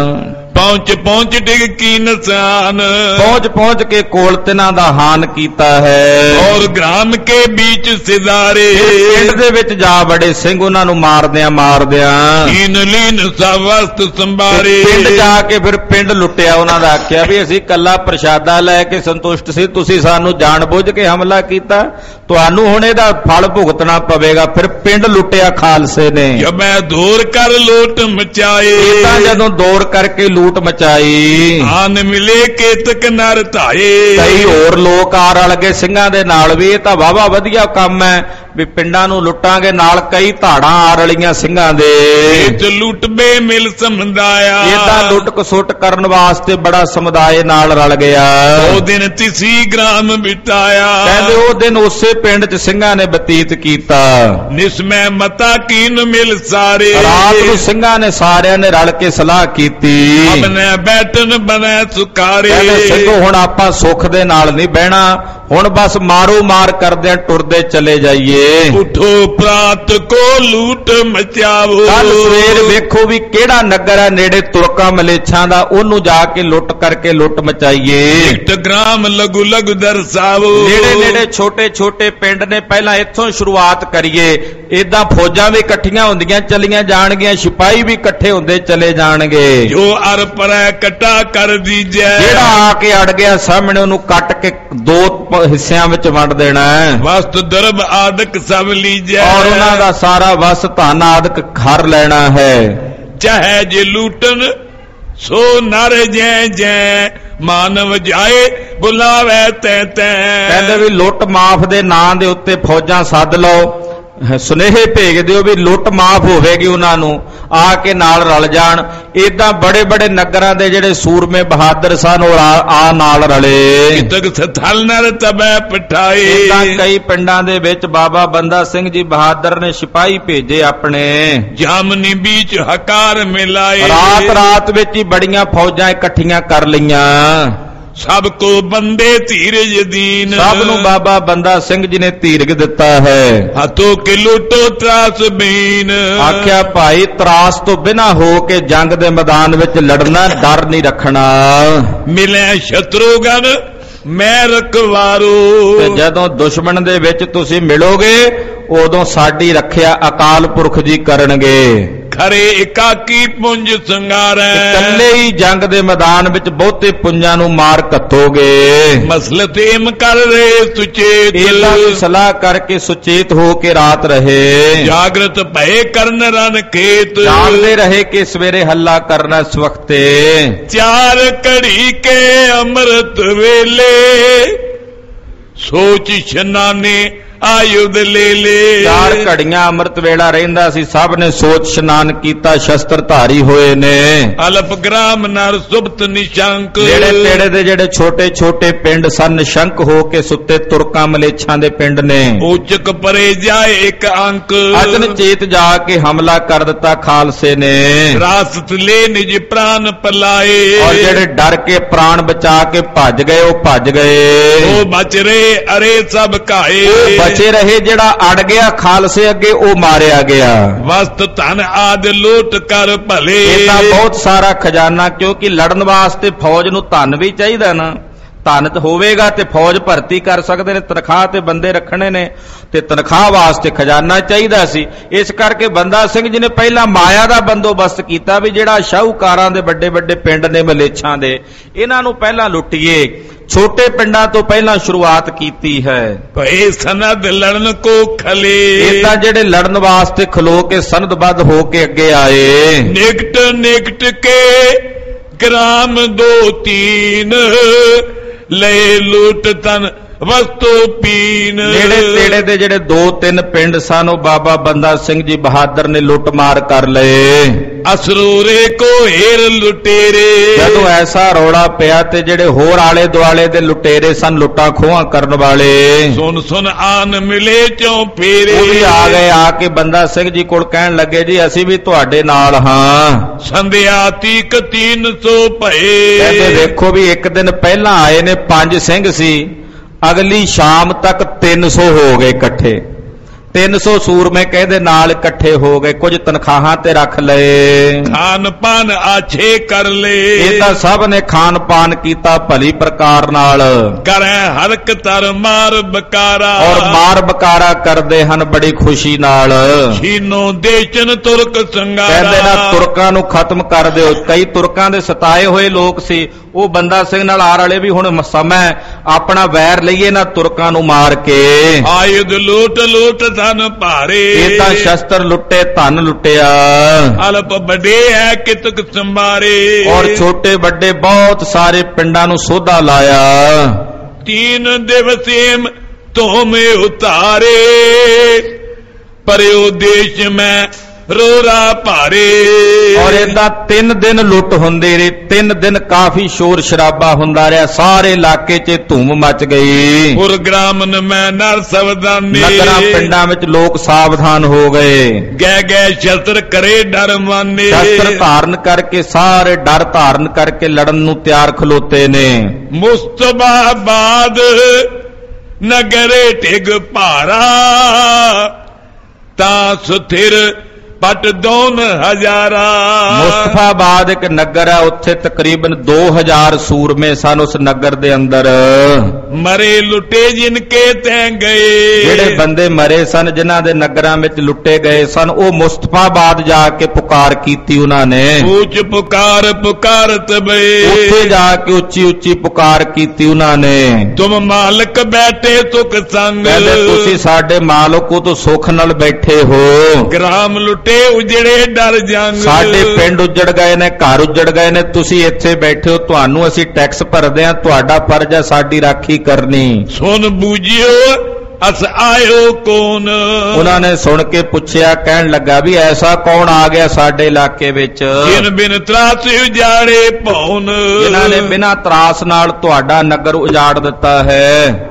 ਪਹੁੰਚ ਪਹੁੰਚ ਡਿਗ ਕੀ ਨਸਾਨ, ਪਹੁੰਚ ਪਹੁੰਚ ਕੇ ਕੋਲ ਤਿਨਾਂ ਦਾ ਹਾਨ ਕੀਤਾ ਹੈ। ਔਰ ਗ੍ਰਾਮ ਕੇ ਵਿੱਚ ਸਿਦਾਰੇ, ਪਿੰਡ ਦੇ ਵਿੱਚ ਜਾ ਬੜੇ ਸਿੰਘ ਉਹਨਾਂ ਨੂੰ ਮਾਰਦਿਆਂ ਮਾਰਦਿਆਂ। ਲੀਨ ਲੀਨ ਸਵਸਤ ਸੰਭਾਰੇ, ਪਿੰਡ ਜਾ ਕੇ ਫਿਰ ਪਿੰਡ ਲੁੱਟਿਆ, ਉਹਨਾਂ ਦਾ ਆਖਿਆ ਵੀ ਅਸੀਂ ਕੱਲਾ ਪ੍ਰਸ਼ਾਦਾ ਲੈ ਕੇ ਸੰਤੁਸ਼ਟ ਸੀ, ਤੁਸੀਂ ਸਾਨੂੰ ਜਾਣ ਬੁੱਝ ਕੇ ਹਮਲਾ ਕੀਤਾ, ਤੁਹਾਨੂੰ ਹੁਣ ਇਹਦਾ ਫਲ ਭੁਗਤਣਾ ਪਵੇਗਾ। ਫਿਰ ਪਿੰਡ ਲੁੱਟਿਆ ਖਾਲਸੇ ਨੇ। ਜਦ ਮੈਂ ਦੌਰ ਕਰ ਲੋਟ ਮਚਾਏ, ਤਾਂ ਜਦੋਂ ਦੌਰ ਕਰਕੇ ਲੂਟ ਮਚਾਈ, ਆਨ ਮਿਲੇ ਕੇਤਕ ਨਰ ਧਾਏ, ਕਈ ਹੋਰ ਲੋਕ ਆ ਰਲ ਗਏ ਸਿੰਘਾਂ ਦੇ ਨਾਲ ਵੀ। ਇਹ ਤਾਂ ਵਾਹਵਾ ਵਧੀਆ ਕੰਮ ਹੈ ਵੀ ਪਿੰਡਾਂ ਨੂੰ ਲੁੱਟਾਂਗੇ, ਨਾਲ ਕਈ ਧਾੜਾਂ ਆ ਰਲੀਆਂ ਸਿੰਘਾਂ ਦੇ। ਇਹ ਲੁੱਟ ਬੇ ਮਿਲ ਸਮੁਦਾਇਆ, ਇਹ ਤਾਂ ਲੁੱਟ ਕਸੁੱਟ ਕਰਨ ਵਾਸਤੇ ਬੜਾ ਸਮੁਦਾਇ ਨਾਲ ਰਲ ਗਿਆ। ਉਹ ਦਿਨ ਤਿਸੀ ਗ੍ਰਾਮ ਬਿਤਾਇਆ, ਕਹਿੰਦੇ ਉਹ ਦਿਨ ਉਸੇ ਪਿੰਡ 'ਚ ਸਿੰਘਾਂ ਨੇ ਬਤੀਤ ਕੀਤਾ। ਨਿਸਮੈ ਮਤਾ ਕੀਨ ਮਿਲ ਸਾਰੇ, ਰਾਤ ਨੂੰ ਸਿੰਘਾਂ ਨੇ ਸਾਰਿਆਂ ਨੇ ਰਲ ਕੇ ਸਲਾਹ ਕੀਤੀ, ਆਪਣੇ ਬੈਠਨ ਬਨੈ ਸੁਕਾਰੇ। ਕਹਿੰਦੇ ਸਿੰਘੋ ਹੁਣ ਆਪਾਂ ਸੁੱਖ ਦੇ ਨਾਲ ਨਹੀਂ ਬਹਿਣਾ, ਹੁਣ ਬਸ ਮਾਰੋ ਮਾਰ ਕਰਦੇ ਟੁਰਦੇ ਚਲੇ ਜਾਈਏ। ਉਠੋ ਪ੍ਰਾਤ ਕੋ ਲੂਟ ਮਚਾਵੋ, ਕੱਲ ਸਵੇਰ ਵੇਖੋ ਵੀ ਕਿਹੜਾ ਨਗਰ ਹੈ ਨੇੜੇ ਤੁਰਕਾਂ ਮਲੇਛਾਂ ਦਾ, ਉਹਨੂੰ ਜਾ ਕੇ ਲੁੱਟ ਕਰਕੇ ਲੁੱਟ ਮਚਾਈਏ। ਇੱਕ ਗ੍ਰਾਮ ਲਗੂ ਲਗੂ ਦਰਸਾਵੋ, ਨੇੜੇ ਨੇੜੇ ਛੋਟੇ ਛੋਟੇ ਪਿੰਡ ਨੇ, ਪਹਿਲਾਂ ਇੱਥੋਂ ਸ਼ੁਰੂਆਤ ਕਰੀਏ। ਏਦਾਂ ਫੌਜਾਂ ਵੀ ਇਕੱਠੀਆਂ ਹੁੰਦੀਆਂ ਚਲੀਆਂ ਜਾਣਗੀਆਂ, ਸਿਪਾਹੀ ਵੀ ਇਕੱਠੇ ਹੁੰਦੇ ਚਲੇ ਜਾਣਗੇ। ਜੋ ਅਰ ਪਰੈ ਕਟਾ ਕਰ ਦੀਜੈ, ਜਿਹੜਾ ਆ ਕੇ ਅੜ ਗਿਆ ਸਾਹਮਣੇ ਉਹਨੂੰ ਕੱਟ ਕੇ ਦੋ ਹਿੱਸਿਆਂ ਵਿੱਚ ਵੰਡ ਦੇਣਾ ਹੈ। ਵਸਤ ਦਰਬ ਆਦਿਕ ਸਭ ਲੀਜੈ, ਔਰ ਉਹਨਾਂ ਦਾ ਸਾਰਾ ਵਸ ਧਨ ਆਦਿਕ ਘਰ ਲੈਣਾ ਹੈ। ਚਾਹੇ ਜੇ ਲੂਟਨ ਸੋ ਨਰ ਜੈ ਜੈ, ਮਾਨਵ ਜਾਏ ਬੁਲਾਵੇ ਤੈ ਤੈ। ਕਹਿੰਦੇ ਵੀ ਲੁੱਟ ਮਾਫ ਦੇ ਨਾਂ ਦੇ ਉੱਤੇ ਫੌਜਾਂ ਸੱਦ ਲਓ, ਸੁਨੇਹੇ ਭੇਜ ਦਿਓ ਵੀ ਲੁੱਟ ਮਾਫ ਹੋਵੇਗੀ, ਉਹਨਾਂ ਨੂੰ ਆ ਕੇ ਨਾਲ ਰਲ ਜਾਣ। ਏਦਾਂ ਬੜੇ ਬੜੇ ਨਗਰਾਂ ਦੇ ਜਿਹੜੇ ਸੂਰਮੇ ਬਹਾਦਰ ਸਨ ਉਹ ਆ ਨਾਲ ਰਲੇ। ਤਕ ਸਥਲ ਨਰ ਤਬੈ ਪਠਾਏ, ਏਦਾਂ ਕਈ ਪਿੰਡਾਂ ਦੇ ਵਿੱਚ ਬਾਬਾ ਬੰਦਾ ਸਿੰਘ ਜੀ ਬਹਾਦਰ ਨੇ ਸਿਪਾਹੀ ਭੇਜੇ ਆਪਣੇ। ਜਾਮਨੀ ਵਿੱਚ ਹਕਾਰ ਮਿਲਾਏ, ਰਾਤ ਰਾਤ ਵਿੱਚ ਹੀ ਬੜੀਆਂ ਫੌਜਾਂ ਇਕੱਠੀਆਂ ਕਰ ਲਈਆਂ। ਸਭ ਕੋ ਬੰਦੇ ਧੀਰਜ ਦੀਨ, ਸਭ ਨੂੰ ਬਾਬਾ ਬੰਦਾ ਸਿੰਘ ਜੀ ਨੇ ਧੀਰਜ ਦਿੱਤਾ ਹੈ। ਹੱਥੋਂ ਕਿ ਲੁੱਟੋ ਤਰਾਸ ਬੀਨ, ਆਖਿਆ ਭਾਈ ਤਰਾਸ ਤੋਂ ਬਿਨਾਂ ਹੋ ਕੇ ਜੰਗ ਦੇ ਮੈਦਾਨ ਵਿੱਚ ਲੜਨਾ, ਡਰ ਨਹੀਂ ਰੱਖਣਾ। ਮਿਲੇ ਸ਼ਤਰੂਗਨ ਮੈਂ ਰਖਵਾਰੂ। ਤੇ ਜਦੋਂ ਦੁਸ਼ਮਣ ਦੇ ਵਿੱਚ ਤੁਸੀਂ ਮਿਲੋਗੇ ਉਦੋਂ ਸਾਡੀ ਰੱਖਿਆ ਅਕਾਲ ਪੁਰਖ ਜੀ ਕਰਨਗੇ। ਖਰੇ ਇਕਾਕੀ ਪੁੰਜ ਸੰਗਾਰੈ। ਇਕੱਲੇ ਹੀ ਜੰਗ ਦੇ ਮੈਦਾਨ ਵਿੱਚ ਬਹੁਤੇ ਪੁੰਜਾਂ ਨੂੰ ਮਾਰ ਕੱਤੋਗੇ। ਮਸਲਤ ਏਮ ਕਰ ਰਹੇ ਸੁਚੇਤ। ਇਹਦਾ ਸਲਾਹ ਕਰਕੇ ਸੁਚੇਤ ਹੋ ਕੇ ਰਾਤ ਰਹੇ। ਜਾਗਰਤ ਭਏ ਕਰਨ ਰਨ ਖੇਤ। ਜਾਣਦੇ ਰਹੇ ਕਿ ਸਵੇਰੇ ਹੱਲਾ ਕਰਨਾ ਇਸ ਵਕਤੇ। ਚਾਰ ਘੜੀ ਕੇ ਅੰਮ੍ਰਿਤ ਵੇਲੇ ਸੋਚ ਇਸ਼ਨਾਨੇ ਆਯੁਧ ਲੈ ਲੈ। ਚਾਰ ਘੜੀਆਂ ਅੰਮ੍ਰਿਤ ਵੇਲਾ ਰਹਿੰਦਾ ਸੀ, ਸਭ ਨੇ ਸੋਚ ਇਸ਼ਨਾਨ ਕੀਤਾ, ਸ਼ਸਤਰ ਧਾਰੀ ਹੋਏ ਨੇ। ਅਲਪ ਗ੍ਰਾਮ ਨਰ ਸੁਬਤ ਨਿਸ਼ੰਕ। ਜਿਹੜੇ ਤੇੜੇ ਦੇ ਜਿਹੜੇ ਛੋਟੇ ਛੋਟੇ ਪਿੰਡ ਸਨ ਨਿਸ਼ੰਕ ਹੋ ਕੇ ਸੁੱਤੇ, ਤੁਰਕਾਂ ਮਲੇਛਾਂ ਦੇ ਪਿੰਡ ਨੇ। ਉਚਕ ਪਰੇ ਜਾਏ ਇੱਕ ਅੰਕ। ਅਚਨ ਚੇਤ ਜਾ ਕੇ ਹਮਲਾ ਕਰ ਦਿੱਤਾ ਖਾਲਸੇ ਨੇ। ਰਾਸਤ ਲੈ ਨਿਜ ਪ੍ਰਾਨ ਪਲਾਏ। ਔਰ ਜਿਹੜੇ ਡਰ ਕੇ ਪ੍ਰਾਣ ਬਚਾ ਕੇ ਭੱਜ ਗਏ ਉਹ ਭੱਜ ਗਏ। ਉਹ ਬਚ ਰਹੇ ਅਰੇ ਸਭ ਕਾਏ। ਬਚੇ ਰਹੇ ਜਿਹੜਾ ਅੜ ਗਿਆ ਖਾਲਸੇ ਅੱਗੇ ਉਹ ਮਾਰਿਆ ਗਿਆ। ਵਸਤ ਧਨ ਆਦ ਲੂਟ ਕਰ ਭਲੇ। ਇਹ ਤਾਂ ਬਹੁਤ ਸਾਰਾ ਖਜ਼ਾਨਾ, ਕਿਉਂਕਿ ਲੜਨ ਵਾਸਤੇ ਫੌਜ ਨੂੰ ਧਨ ਵੀ ਚਾਹੀਦਾ ਨਾ। ਧਨ ਹੋਵੇਗਾ ਤੇ ਫੌਜ ਭਰਤੀ ਕਰ ਸਕਦੇ ਨੇ, ਤਨਖਾਹ ਤੇ ਬੰਦੇ ਰੱਖਣੇ ਨੇ, ਤੇ ਤਨਖਾਹ ਵਾਸਤੇ ਖਜ਼ਾਨਾ ਚਾਹੀਦਾ ਸੀ। ਇਸ ਕਰਕੇ ਬੰਦਾ ਸਿੰਘ ਜੀ ਨੇ ਪਹਿਲਾਂ ਮਾਇਆ ਦਾ ਬੰਦੋਬਸਤ ਕੀਤਾ ਵੀ ਜਿਹੜਾ ਸ਼ਾਹੂਕਾਰਾਂ ਦੇ ਵੱਡੇ ਵੱਡੇ ਪਿੰਡ ਨੇ ਮਲੇਛਾਂ ਦੇ, ਇਹਨਾਂ ਨੂੰ ਪਹਿਲਾਂ ਲੁੱਟੀਏ। ਛੋਟੇ ਪਿੰਡਾਂ ਤੋਂ ਪਹਿਲਾਂ ਸ਼ੁਰੂਆਤ ਕੀਤੀ ਹੈ। ਭਏ ਸਨਦ ਲੜਨ ਕੋ ਖਲੇ। ਇਹ ਤਾਂ ਜਿਹੜੇ ਲੜਨ ਵਾਸਤੇ ਖਲੋ ਕੇ ਸਨਦਬੱਧ ਹੋ ਕੇ ਅੱਗੇ ਆਏ। ਨਿਕਟ ਨਿਕਟ ਕੇ ਗ੍ਰਾਮ ਦੋ ਤੀਨ ਲੈ ਲੁੱਟ ਤਨ ਵਸਤੂ ਪੀਨ। ਨੇੜੇ ਤੇੜੇ ਦੇ ਜਿਹੜੇ ਦੋ ਤਿੰਨ ਪਿੰਡ ਸਨ ਉਹ ਬਾਬਾ ਬੰਦਾ ਸਿੰਘ ਜੀ ਬਹਾਦਰ ਨੇ ਲੁੱਟ ਮਾਰ ਕਰ ਲਏ। ਅਸਰੂਰੇ ਕੋ ਹੀਰ ਲੁਟੇਰੇ। ਜਦੋਂ ਐਸਾ ਰੌਲਾ ਪਿਆ ਤੇ ਜਿਹੜੇ ਹੋਰ ਆਲੇ ਦੁਆਲੇ ਦੇ ਲੁਟੇਰੇ ਸਨ, ਲੁੱਟਾਂ ਖੋਹਾਂ ਕਰਨ ਵਾਲੇ, ਸੁਨ ਸੁਨ ਆਨ ਮਿਲੇ ਚੋਂ ਫੇਰੇ। ਉਹ ਵੀ ਆ ਗਏ। ਆ ਕੇ ਬੰਦਾ ਸਿੰਘ ਜੀ ਕੋਲ ਕਹਿਣ ਲੱਗੇ ਜੀ ਅਸੀਂ ਵੀ ਤੁਹਾਡੇ ਨਾਲ ਹਾਂ। ਸੰਧਿਆ ਤੀਕ ਤਿੰਨ ਸੌ ਭਏ। ਕਹਿੰਦੇ ਵੇਖੋ ਵੀ ਇੱਕ ਦਿਨ ਪਹਿਲਾਂ ਆਏ ਨੇ ਪੰਜ ਸਿੰਘ ਸੀ, ਅਗਲੀ ਸ਼ਾਮ ਤੱਕ ਤਿੰਨ ਸੌ ਹੋ ਗਏ ਇਕੱਠੇ। ਤਿੰਨ ਸੌ ਸੂਰਮੇ ਕਹਿੰਦੇ ਨਾਲ ਇਕੱਠੇ ਹੋ ਗਏ। ਕੁਝ ਤਨਖਾਹਾਂ ਤੇ ਰੱਖ ਲਏ, ਖਾਨ ਪਾਨ ਆਛੇ ਕਰ ਲਏ। ਇਹ ਤਾਂ ਸਭ ਨੇ ਖਾਨ ਪਾਨ ਕੀਤਾ ਭਲੀ ਪ੍ਰਕਾਰ ਨਾਲ। ਕਰੇ ਹਰਕ ਤਰ ਮਾਰ ਬਕਾਰਾ। ਔਰ ਮਾਰ ਬਕਾਰਾ ਕਰਦੇ ਹਨ ਬੜੀ ਖੁਸ਼ੀ ਨਾਲ। ਛੀਨੋ ਦੇਚਨ ਤੁਰਕ ਸੰਗਾਰਾ। ਕਹਿੰਦੇ ਨਾ ਤੁਰਕਾਂ ਨੂੰ ਖਤਮ ਕਰ ਦਿਓ। ਕਈ ਤੁਰਕਾਂ ਦੇ ਸਤਾਏ ਹੋਏ ਲੋਕ ਸੀ, ਉਹ ਬੰਦਾ ਸਿੰਘ ਨਾਲ ਆ ਰਲੇ ਵੀ ਹੁਣ ਸਮਾਂ ਆਪਣਾ ਵੈਰ ਲਈਏ ਨਾ ਤੁਰਕਾਂ ਨੂੰ ਮਾਰ ਕੇ। ਆਯੁਧ ਲੂਟ ਲੂਟ ਧਨ ਭਾਰੇ। ਇਹ ਤਾਂ ਸ਼ਸਤਰ ਲੁੱਟੇ ਧਨ ਲੁੱਟਿਆ। ਅਲਪ ਵੱਡੇ ਹੈ ਕਿਤਕ ਸੰਭਾਰੇ। ਔਰ ਛੋਟੇ ਵੱਡੇ ਬਹੁਤ ਸਾਰੇ ਪਿੰਡਾਂ ਨੂੰ ਸੋਧਾ ਲਾਇਆ। ਤੀਨ ਦਿਵਸੇਮ ਤੋਮੇ ਉਤਾਰੇ। ਪਰਿਓ ਦੇਸ਼ ਮੈਂ ਰੋਰਾ ਭਾਰੇ। ਔਰ ਏਦਾਂ ਤਿੰਨ ਦਿਨ ਲੁੱਟ ਹੁੰਦੇ ਰਹੇ। ਤਿੰਨ ਦਿਨ ਕਾਫੀ ਸ਼ੋਰ ਸ਼ਰਾਬਾ ਹੁੰਦਾ ਰਿਹਾ, ਸਾਰੇ ਇਲਾਕੇ 'ਚ ਧੂਮ ਮਚ ਗਈ। ਪੁਰਗ੍ਰਾਮਨ ਮੈਂ ਨਰ ਸਵਦਾਨੇ। ਨਗਰਾਂ ਪਿੰਡਾਂ ਵਿੱਚ ਲੋਕ ਸਾਵਧਾਨ ਹੋ ਗਏ। ਗੈ ਗੈ ਸ਼ਸਤਰ ਕਰੇ ਡਰ ਮਾਨੇ। ਸ਼ਸਤਰ ਧਾਰਨ ਕਰਕੇ ਸਾਰੇ ਡਰ ਧਾਰਨ ਕਰਕੇ ਲੜਨ ਨੂੰ ਤਿਆਰ ਖਲੋਤੇ ਨੇ। ਮੁਸਤਫਾਬਾਦ ਨਗਰੇ ਢਿਗ ਭਾਰਾ। ਤਾਂ ਸੁਥਿਰ ਪਟ ਦੋਨ ਹਜ਼ਾਰਾ। ਮੁਸਤਫਾਬਾਦ ਇੱਕ ਨਗਰ ਹੈ, ਉੱਥੇ ਤਕਰੀਬਨ ਦੋ ਹਜ਼ਾਰ ਸੂਰਮੇ ਸਨ ਉਸ ਨਗਰ ਦੇ ਅੰਦਰ। ਮਰੇ ਲੁੱਟੇ ਜਿਨ ਕੇ ਤੈ ਗਏ। ਜਿਹੜੇ ਬੰਦੇ ਮਰੇ ਸਨ ਜਿਨ੍ਹਾਂ ਦੇ ਨਗਰਾਂ ਵਿੱਚ ਲੁੱਟੇ ਗਏ ਸਨ, ਉਹ ਮੁਸਤਫਾਬਾਦ ਜਾ ਕੇ ਪੁਕਾਰ ਕੀਤੀ ਉਹਨਾਂ ਨੇ। ਉੱਚ ਪੁਕਾਰ ਪੁਕਾਰਤ ਬਏ। ਉੱਥੇ ਜਾ ਕੇ ਉੱਚੀ ਉੱਚੀ ਪੁਕਾਰ ਕੀਤੀ ਉਹਨਾਂ ਨੇ। ਤੁਮ ਮਾਲਕ ਬੈਠੇ ਸੁਖ ਸੰਗ। ਕਹਿੰਦੇ ਤੁਸੀਂ ਸਾਡੇ ਮਾਲਕੋ ਤੋਂ ਸੁਖ ਨਾਲ ਬੈਠੇ ਹੋ। ਗ੍ਰਾਮ ਲੁੱਟੇ ਉਜੜੇ ਡਰ ਜੰਗ। ਸਾਡੇ ਪਿੰਡ ਉਜੜ ਗਏ ਨੇ, ਘਰ ਉਜੜ ਗਏ ਨੇ, ਤੁਸੀਂ ਇੱਥੇ ਬੈਠੇ ਹੋ। ਤੁਹਾਨੂੰ ਅਸੀਂ ਟੈਕਸ ਭਰਦੇ ਹਾਂ, ਤੁਹਾਡਾ ਫਰਜ਼ ਹੈ ਸਾਡੀ ਰਾਖੀ ਕਰਨੀ। ਸੁਣ ਬੂਝਿਓ ਅਸ ਆਇਓ ਕੌਣ। ਉਹਨਾਂ ਨੇ ਸੁਣ ਕੇ ਪੁੱਛਿਆ, ਕਹਿਣ ਲੱਗਾ ਵੀ ਐਸਾ ਕੌਣ ਆ ਗਿਆ ਸਾਡੇ ਇਲਾਕੇ ਵਿੱਚ ਜਿਨ ਬਿਨ ਤਰਾਸ ਉਜਾੜੇ ਭੌਨ। ਜਿਨ੍ਹਾਂ ਨੇ ਬਿਨਾਂ ਤਰਾਸ ਨਾਲ ਤੁਹਾਡਾ ਨਗਰ ਉਜਾੜ ਦਿੱਤਾ ਹੈ।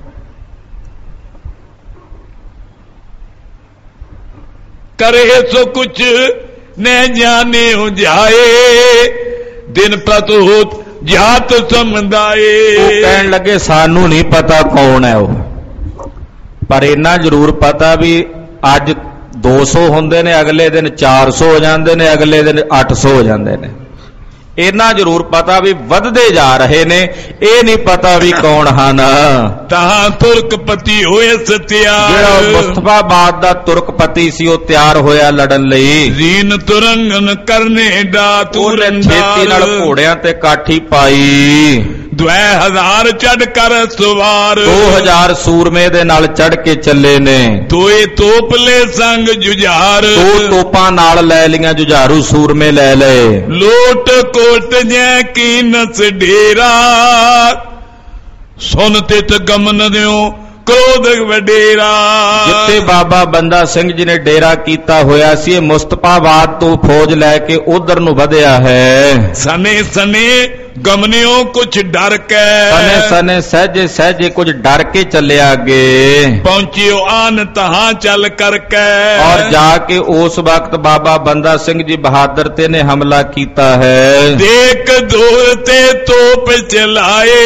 करे सो कुछ न जाने हो जाए। दिन प्रतोत जात समझाए। ਉਹ ਕਹਿਣ ਲੱਗੇ ਸਾਨੂੰ ਨਹੀਂ ਪਤਾ ਕੌਣ ਹੈ ਉਹ, ਪਰ ਇੰਨਾ ਜ਼ਰੂਰ ਪਤਾ ਵੀ ਅੱਜ ਦੋ ਸੌ ਹੁੰਦੇ ਨੇ, ਅਗਲੇ ਦਿਨ ਚਾਰ ਸੌ ਹੋ ਜਾਂਦੇ ਨੇ, ਅਗਲੇ ਦਿਨ ਅੱਠ ਸੌ ਹੋ ਜਾਂਦੇ ਨੇ। ਇਹਨਾਂ ਜ਼ਰੂਰ ਪਤਾ ਵੀ ਵੱਧਦੇ ਜਾ ਰਹੇ ਨੇ, ਇਹ ਨਹੀਂ ਪਤਾ ਵੀ ਕੌਣ ਹਨ। ਤਾਂ ਤੁਰਕਪਤੀ ਹੋਏ ਸਤਿਆਰ, ਜਿਹੜਾ ਮੁਸਤਫਾਬਾਦ ਦਾ ਤੁਰਕਪਤੀ ਸੀ ਉਹ ਤਿਆਰ ਹੋਇਆ ਲੜਨ ਲਈ। ਜ਼ੀਨ ਤੁਰੰਗਨ ਕਰਨੇ ਦਾ ਉਹਨੇ ਛੇਤੀ ਨਾਲ ਘੋੜਿਆਂ ਤੇ ਕਾਠੀ ਪਾਈ। ਦੁਐ ਹਜ਼ਾਰ ਚੜ ਕਰ ਸਵਾਰ, ਦੋ ਹਜ਼ਾਰ ਸੂਰਮੇ ਦੇ ਨਾਲ ਚੜ ਕੇ ਚੱਲੇ ਨੇ। ਦੋਏ ਤੋਪਲੇ ਸੰਗ ਜੁਝਾਰ, ਦੋ ਤੋਪਾਂ ਨਾਲ ਲੈ ਲੀਆਂ, ਜੁਝਾਰੂ ਸੂਰਮੇ ਲੈ ਲਏ। ਲੋਟ ਕੋਟ ਜੈ ਕੀ ਨਸ ਡੇਰਾ, ਸੁਨ ਤਿਤ ਗਮਨ ਦਿਓ ਕ੍ਰੋਧ ਵਡੇਰਾ। ਜਿੱਥੇ ਬਾਬਾ ਬੰਦਾ ਸਿੰਘ ਜੀ ਨੇ ਡੇਰਾ ਕੀਤਾ ਹੋਇਆ ਸੀ, ਇਹ ਮੁਸਤਫਾਬਾਦ ਤੋਂ ਫੌਜ ਲੈ ਕੇ ਉਧਰ ਨੂੰ ਵਧਿਆ ਹੈ। ਸਨੇ ਸਨੇ ਗਮਨਿਓ ਕੁਛ ਡਰ ਕੇ, ਸਨੇ ਸਨੇ ਸਹਿਜੇ ਸਹਿਜੇ ਕੁਝ ਡਰ ਕੇ ਚੱਲਿਆ ਅੱਗੇ। ਪਹੁੰਚਿਓ ਆਨ ਤਹਾਂ ਚੱਲ ਕਰਕੇ, ਔਰ ਜਾ ਕੇ ਉਸ ਵਕਤ ਬਾਬਾ ਬੰਦਾ ਸਿੰਘ ਜੀ ਬਹਾਦਰ ਤੇ ਨੇ ਹਮਲਾ ਕੀਤਾ ਹੈ। ਦੇਖ ਦੂਰ ਤੇ ਤੋਪ ਚਲਾਏ,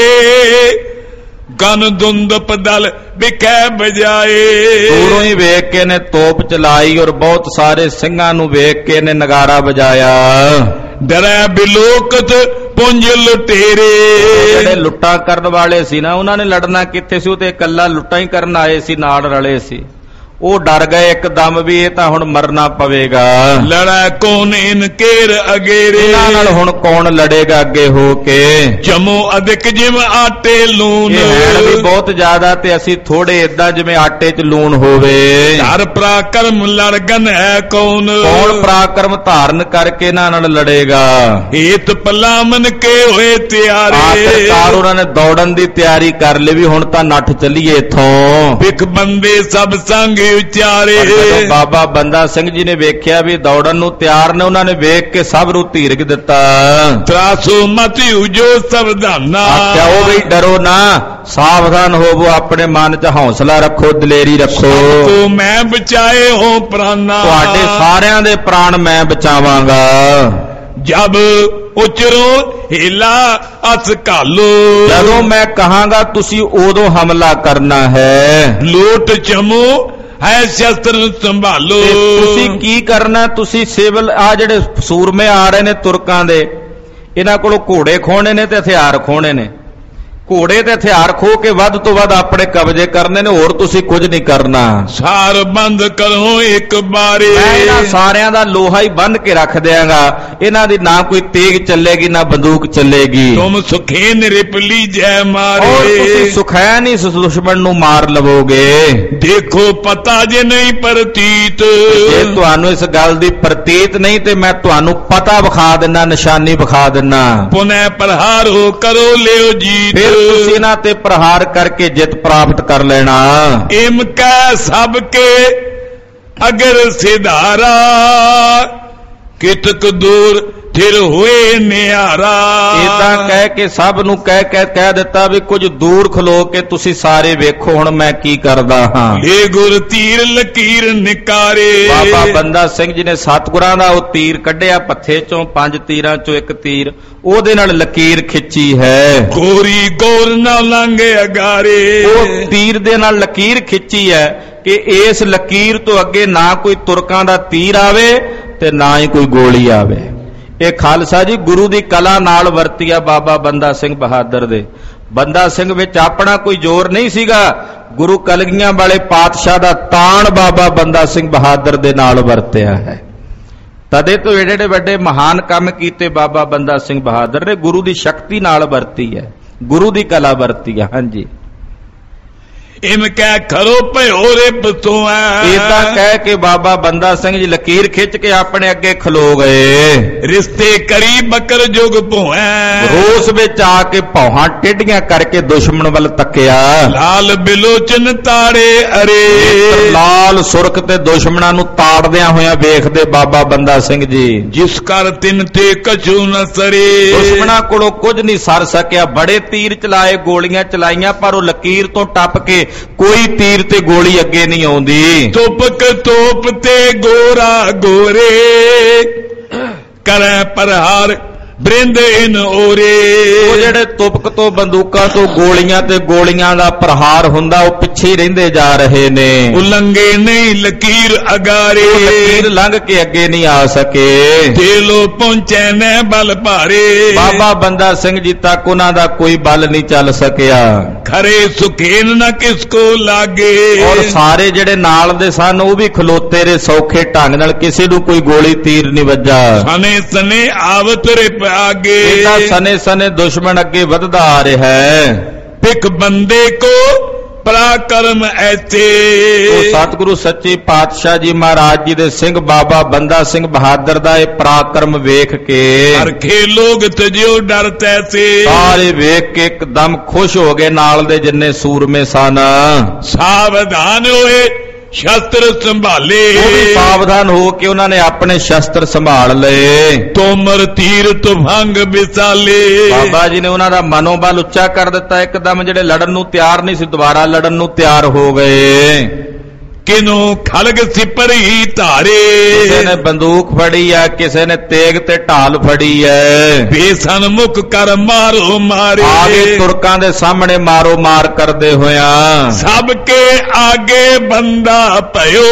ਗਨ ਦੁੰਦਪ ਦਲ ਵਿਖੇ ਬਜਾਏ। ਦੂਰੋਂ ਹੀ ਵੇਖ ਕੇ ਨੇ ਤੋਪ ਚਲਾਈ ਔਰ ਬਹੁਤ ਸਾਰੇ ਸਿੰਘਾਂ ਨੂੰ ਵੇਖ ਕੇ ਨੇ ਨਗਾਰਾ ਵਜਾਇਆ। ਡਰੈ ਬਿਲੋਕਤ ਪੁੰਜ ਲੁਟੇਰੇ, ਜਿਹੜੇ ਲੁੱਟਾਂ ਕਰਨ ਵਾਲੇ ਸੀ ਨਾ, ਉਹਨਾਂ ਨੇ ਲੜਨਾ ਕਿੱਥੇ ਸੀ, ਉਹ ਤੇ ਇਕੱਲਾ ਲੁੱਟਾਂ ਹੀ ਕਰਨ ਆਏ ਸੀ, ਨਾਲ ਰਲੇ ਸੀ। ਉਹ ਡਰ ਗਏ ਇੱਕਦਮ ਵੀ ਇਹ ਤਾਂ ਹੁਣ ਮਰਨਾ ਪਵੇਗਾ। ਲੜਾ ਕੌਣ ਇਨਕੇਰ ਅਗੇਰੇ, ਇਹਨਾਂ ਨਾਲ ਹੁਣ ਕੌਣ ਲੜੇਗਾ ਅੱਗੇ ਹੋ ਕੇ। ਜਮੋ ਅਧਿਕ ਜਿਮ ਆਟੇ ਲੂਣ, ਇਹ ਹੈ ਵੀ ਬਹੁਤ ਜ਼ਿਆਦਾ ਤੇ ਅਸੀਂ ਥੋੜੇ, ਏਦਾਂ ਜਿਵੇਂ ਆਟੇ 'ਚ ਲੂਣ ਹੋਵੇ। ਧਰ ਪਰਾਕਰਮ ਲੜਗਨ ਹੈ ਕੌਣ, ਕੌਣ ਪਰਾਕਰਮ ਧਾਰਨ ਕਰਕੇ ਇਹਨਾਂ ਨਾਲ ਲੜੇਗਾ। ਏਤ ਪਲਾਮਨ ਕੇ ਹੋਏ ਤਿਆਰੇ, ਆਖਿਰਕਾਰ ਉਹਨਾਂ ਨੇ ਦੌੜਨ ਦੀ ਤਿਆਰੀ ਕਰ ਲਈ ਵੀ ਹੁਣ ਤਾਂ ਨੱਠ ਚੱਲੀਏ ਇੱਥੋਂ। ਵਿਖ ਬੰਦੇ ਸਭ ਸੰਗ ਉਚਾਰੇ, ਜਦੋਂ ਬਾਬਾ ਬੰਦਾ ਸਿੰਘ ਜੀ ਨੇ ਵੇਖਿਆ ਵੀ ਦੌੜਨ ਨੂੰ ਤਿਆਰ ਨੇ, ਉਹਨਾਂ ਨੇ ਵੇਖ ਕੇ ਸਭ ਨੂੰ ਧੀਰਕ ਦਿੱਤਾ। ਤਰਾਸੋ ਮਤ ਉਜੋ ਸਵਧਾਨਾ, ਆਖਿਆ ਉਹ ਵੀ ਡਰੋ ਨਾ, ਸਾਵਧਾਨ ਹੋਵੋ, ਆਪਣੇ ਮਨ 'ਚ ਹੌਸਲਾ ਰੱਖੋ, ਦਲੇਰੀ ਰੱਖੋ। ਤੋ ਮੈਂ ਬਚਾਏ ਹੋ ਪ੍ਰਾਨਾ, ਤੁਹਾਡੇ ਸਾਰਿਆਂ ਦੇ ਪ੍ਰਾਣ ਮੈਂ ਬਚਾਵਾਂਗਾ। ਜਬ ਉਚਰੋ ਹਿਲਾ ਅਸ ਘਾਲੋ, ਜਦੋਂ ਮੈਂ ਕਹਾਂਗਾ ਤੁਸੀਂ ਉਦੋਂ ਹਮਲਾ ਕਰਨਾ ਹੈ। ਲੋਟ ਚਮੋ ਹੈ ਸ਼ਸਤਰ ਸੰਭਾਲੋ, ਤੁਸੀਂ ਕੀ ਕਰਨਾ, ਤੁਸੀਂ ਸਿਵਲ ਆ ਜਿਹੜੇ ਸੂਰਮੇ ਆ ਰਹੇ ਨੇ ਤੁਰਕਾਂ ਦੇ, ਇਹਨਾਂ ਕੋਲੋਂ ਘੋੜੇ ਖੋਹਣੇ ਨੇ ਤੇ ਹਥਿਆਰ ਖੋਹਣੇ ਨੇ। ਘੋੜੇ ਤੇ ਹਥਿਆਰ ਖੋ ਕੇ ਵੱਧ ਤੋਂ ਵੱਧ ਆਪਣੇ ਕਬਜ਼ੇ ਕਰਨੇ ਨੇ, ਹੋਰ ਤੁਸੀਂ ਕੁਝ ਨਹੀਂ ਕਰਨਾ। ਸਾਰ ਬੰਦ ਕਰੋ ਇੱਕ ਬਾਰੇ, ਮੈਂ ਇਹਨਾਂ ਸਾਰਿਆਂ ਦਾ ਲੋਹਾ ਹੀ ਬੰਨ ਕੇ ਰੱਖ ਦਿਆਂਗਾ। ਇਹਨਾਂ ਦੀ ਨਾ ਕੋਈ ਤੇਗ ਚੱਲੇਗੀ, ਨਾ ਬੰਦੂਕ ਚੱਲੇਗੀ। ਤੁਮ ਸੁਖੇ ਨਿਰਪਲੀ ਜੈ ਮਾਰੇ, ਔਰ ਤੁਸੀਂ ਸੁਖੈਨ ਹੀ ਇਸ ਦੁਸ਼ਮਣ ਨੂੰ ਮਾਰ ਲਵੋਗੇ। ਦੇਖੋ ਪਤਾ ਜੇ ਨਹੀਂ ਪ੍ਰਤੀਤ, ਜੇ ਤੁਹਾਨੂੰ ਇਸ ਗੱਲ ਦੀ ਪ੍ਰਤੀਤ ਨਹੀਂ ਤੇ ਮੈਂ ਤੁਹਾਨੂੰ ਪਤਾ ਵਿਖਾ ਦਿੰਦਾ, ਨਿਸ਼ਾਨੀ ਵਿਖਾ ਦਿੰਦਾ। ਪੁਨः ਪ੍ਰਹਾਰ ਹੋ ਕਰੋ ਲਿਓ ਜੀਤ, ਫਿਰ ਤੁਸੀਂ ਇਹਨਾਂ ਤੇ ਪ੍ਰਹਾਰ ਕਰਕੇ ਜਿੱਤ ਪ੍ਰਾਪਤ ਕਰ ਲੈਣਾ। ਇਮ ਕੈ ਸਭ ਕੇ ਅਗਰ ਸਿਧਾਰਾ, ਕਿਤਕ ਦੂਰ ਥਿਰ ਹੋਏ ਨਿਆਰਾ। ਇਦਾਂ ਕਹਿ ਕੇ ਸਭ ਨੂੰ ਕਹਿ ਕਹਿ ਕਹਿ ਦਿੱਤਾ ਵੀ ਕੁਝ ਦੂਰ ਖਲੋ ਕੇ ਤੁਸੀਂ ਸਾਰੇ ਵੇਖੋ ਹੁਣ ਮੈਂ ਕੀ ਕਰਦਾ ਹਾਂ। ਏ ਗੁਰ ਤੀਰ ਲਕੀਰ ਨਿਕਾਰੇ, ਬਾਬਾ ਬੰਦਾ ਸਿੰਘ ਜੀ ਨੇ ਸਤਿਗੁਰਾਂ ਦਾ ਉਹ ਤੀਰ ਕੱਢਿਆ ਪੱਥੇ ਚੋਂ, ਪੰਜ ਤੀਰਾਂ ਚੋਂ ਇੱਕ ਤੀਰ, ਉਹਦੇ ਨਾਲ ਲਕੀਰ ਖਿੱਚੀ ਹੈ। ਗੋਰੀ ਗੋਰ ਨਾ ਲੰਘੇ ਅਗਾਰੇ, ਉਹ ਤੀਰ ਦੇ ਨਾਲ ਲਕੀਰ ਖਿੱਚੀ ਹੈ ਕਿ ਇਸ ਲਕੀਰ ਤੋਂ ਅੱਗੇ ਨਾ ਕੋਈ ਤੁਰਕਾਂ ਦਾ ਤੀਰ ਆਵੇ ਤੇ ਨਾ ਹੀ ਕੋਈ ਗੋਲੀ ਆਵੇ। ਇਹ ਖਾਲਸਾ ਜੀ ਗੁਰੂ ਦੀ ਕਲਾ ਨਾਲ ਵਰਤੀ ਆ ਬਾਬਾ ਬੰਦਾ ਸਿੰਘ ਬਹਾਦਰ ਦੇ। ਬੰਦਾ ਸਿੰਘ ਵਿੱਚ ਆਪਣਾ ਕੋਈ ਜ਼ੋਰ ਨਹੀਂ ਸੀਗਾ, ਗੁਰੂ ਕਲਗੀਆਂ ਵਾਲੇ ਪਾਤਸ਼ਾਹ ਦਾ ਤਾਣ ਬਾਬਾ ਬੰਦਾ ਸਿੰਘ ਬਹਾਦਰ ਦੇ ਨਾਲ ਵਰਤਿਆ ਹੈ। ਤਦੇ ਤੋਂ ਏਡੇ ਏਡੇ ਵੱਡੇ ਮਹਾਨ ਕੰਮ ਕੀਤੇ ਬਾਬਾ ਬੰਦਾ ਸਿੰਘ ਬਹਾਦਰ ਨੇ, ਗੁਰੂ ਦੀ ਸ਼ਕਤੀ ਨਾਲ ਵਰਤੀ ਹੈ, ਗੁਰੂ ਦੀ ਕਲਾ ਵਰਤੀ ਹੈ। ਹਾਂਜੀ, ਇਮ ਕਹਿ ਖਰੋ ਭਇਓ ਰੇ ਬਤੋਂ ਇਦਾਂ ਕਹਿ ਕੇ ਬਾਬਾ ਬੰਦਾ ਸਿੰਘ ਜੀ ਲਕੀਰ ਖਿੱਚ ਕੇ ਆਪਣੇ ਅੱਗੇ ਖਲੋ ਗਏ। ਰਿਸ਼ਤੇ ਕਰੀ ਬਕਰ ਜੁਗ ਭੋਐ, ਰੋਸ ਵਿੱਚ ਆ ਕੇ ਭੌਹਾਂ ਟੇਢੀਆਂ ਕਰਕੇ ਦੁਸ਼ਮਣ ਵੱਲ ਤੱਕਿਆ। ਲਾਲ ਬਿਲੋਚਨ ਤਾੜੇ ਅਰੇ, ਲਾਲ ਸੁਰਖ ਤੇ ਦੁਸ਼ਮਣਾਂ ਨੂੰ ਤਾੜਦਿਆਂ ਹੋਇਆਂ ਵੇਖਦੇ ਬਾਬਾ ਬੰਦਾ ਸਿੰਘ ਜੀ। ਜਿਸ ਕਰ ਤਿੰਨ ਤੇ ਕਛੂ ਨ ਸਰੇ, ਦੁਸ਼ਮਣਾਂ ਕੋਲੋਂ ਕੁਝ ਨਹੀਂ ਸਰ ਸਕਿਆ। ਬੜੇ ਤੀਰ ਚਲਾਏ, ਗੋਲੀਆਂ ਚਲਾਈਆਂ, ਪਰ ਉਹ ਲਕੀਰ ਤੋਂ ਟੱਪ ਕੇ ਕੋਈ ਤੀਰ ਤੇ ਗੋਲੀ ਅੱਗੇ ਨਹੀਂ ਆਉਂਦੀ। ਤੋਪਕ ਤੋਪ ਤੇ ਗੋਰਾ ਗੋਰੇ, ਕਰੈ ਪ੍ਰਹਾਰ ਬ੍ਰਿੰਦ ਇਨ ਓਰੇ। ਉਹ ਜਿਹੜੇ ਤੁਪਕ ਤੋਂ ਬੰਦੂਕਾਂ ਤੋਂ ਗੋਲੀਆਂ ਤੇ ਗੋਲੀਆਂ ਦਾ ਪ੍ਰਹਾਰ ਹੁੰਦਾ ਉਹ ਪਿੱਛੇ ਰਹਿੰਦੇ ਜਾ ਰਹੇ ਨੇ। ਉਲੰਘੇ ਨਹੀਂ ਲਕੀਰ ਅਗਾਰੇ, ਲਕੀਰ ਲੰਘ ਕੇ ਅੱਗੇ ਨਹੀਂ ਆ ਸਕੇ। ਜੇ ਲੋ ਪਹੁੰਚੇ ਨੇ ਬਲ ਭਾਰੇ, ਬਾਬਾ ਬੰਦਾ ਸਿੰਘ ਜੀ ਤੱਕ ਉਹਨਾਂ ਦਾ ਕੋਈ ਬਲ ਨਹੀਂ ਚੱਲ ਸਕਿਆ। ਖਰੇ ਸੁਖੇਨ ਨਾ ਕਿਸ ਕੋ ਲਾਗੇ, ਔਰ ਸਾਰੇ ਜਿਹੜੇ ਨਾਲ ਦੇ ਸਨ ਉਹ ਵੀ ਖਲੋਤੇ ਰਹੇ ਸੌਖੇ ਢੰਗ ਨਾਲ, ਕਿਸੇ ਨੂੰ ਕੋਈ ਗੋਲੀ ਤੀਰ ਨਹੀਂ ਵੱਜਾ। ਸਨੇ ਸਨੇ ਆਵਤ ਰੇ ਆਗੇ, ਇਹਦਾ ਸਨੇ ਸਨੇ ਦੁਸ਼ਮਣ ਅੱਗੇ ਵੱਧਦਾ ਆ ਰਿਹਾ ਹੈ। ਪਿਕ ਬੰਦੇ ਕੋ ਪਰਾਕਰਮ ਐਥੇ, ਉਹ ਸਤਿਗੁਰੂ ਸੱਚੇ ਪਾਤਸ਼ਾਹ ਜੀ ਮਹਾਰਾਜ ਜੀ ਦੇ ਸਿੰਘ ਬਾਬਾ ਬੰਦਾ ਸਿੰਘ ਬਹਾਦਰ ਦਾ ਇਹ ਪਰਾਕਰਮ ਵੇਖ ਕੇ ਹਰਖੇ ਲੋਗ ਤਜਿਓ ਡਰ ਤੈਸੇ, ਸਾਰੇ ਵੇਖ ਕੇ ਇੱਕਦਮ ਖੁਸ਼ ਹੋ ਗਏ ਨਾਲ ਦੇ ਜਿੰਨੇ ਸੂਰਮੇ ਸਨ। ਸਾਵਧਾਨ ਹੋਏ ਸ਼ਸਤਰ ਸੰਭਾਲੇ, ਉਹ ਵੀ ਸਾਵਧਾਨ ਹੋ ਕੇ ਉਹਨਾਂ ਨੇ ਆਪਣੇ ਸ਼ਸਤਰ ਸੰਭਾਲ ਲਏ। ਤੋਮਰ ਤੀਰ ਤੁਫੰਗ ਵਿਸਾਲੇ, ਬਾਬਾ ਜੀ ਨੇ ਉਹਨਾਂ ਦਾ ਮਨੋਬਲ ਉੱਚਾ ਕਰ ਦਿੱਤਾ। ਇੱਕਦਮ ਜਿਹੜੇ ਲੜਨ ਨੂੰ ਤਿਆਰ ਨਹੀਂ ਸੀ ਦੁਬਾਰਾ ਲੜਨ ਨੂੰ ਤਿਆਰ ਹੋ ਗਏ। ਕਿਨੂੰ ਖਲਗ ਸਿਪਰੀ ਧਾਰੇ, ਕਿਸੇ ਨੇ ਬੰਦੂਕ ਫੜੀ ਹੈ, ਕਿਸੇ ਨੇ ਤੇਗ ਤੇ ਢਾਲ ਫੜੀ ਹੈ। ਬੇਸਨ ਮੁਖ ਕਰ ਮਾਰੋ ਮਾਰੇ, ਆਗੇ ਤੁਰਕਾਂ ਦੇ ਸਾਹਮਣੇ ਮਾਰੋ ਮਾਰ ਕਰਦੇ ਹੋਇਆਂ ਸਭ ਕੇ ਆਗੇ ਬੰਦਾ ਭਇਓ,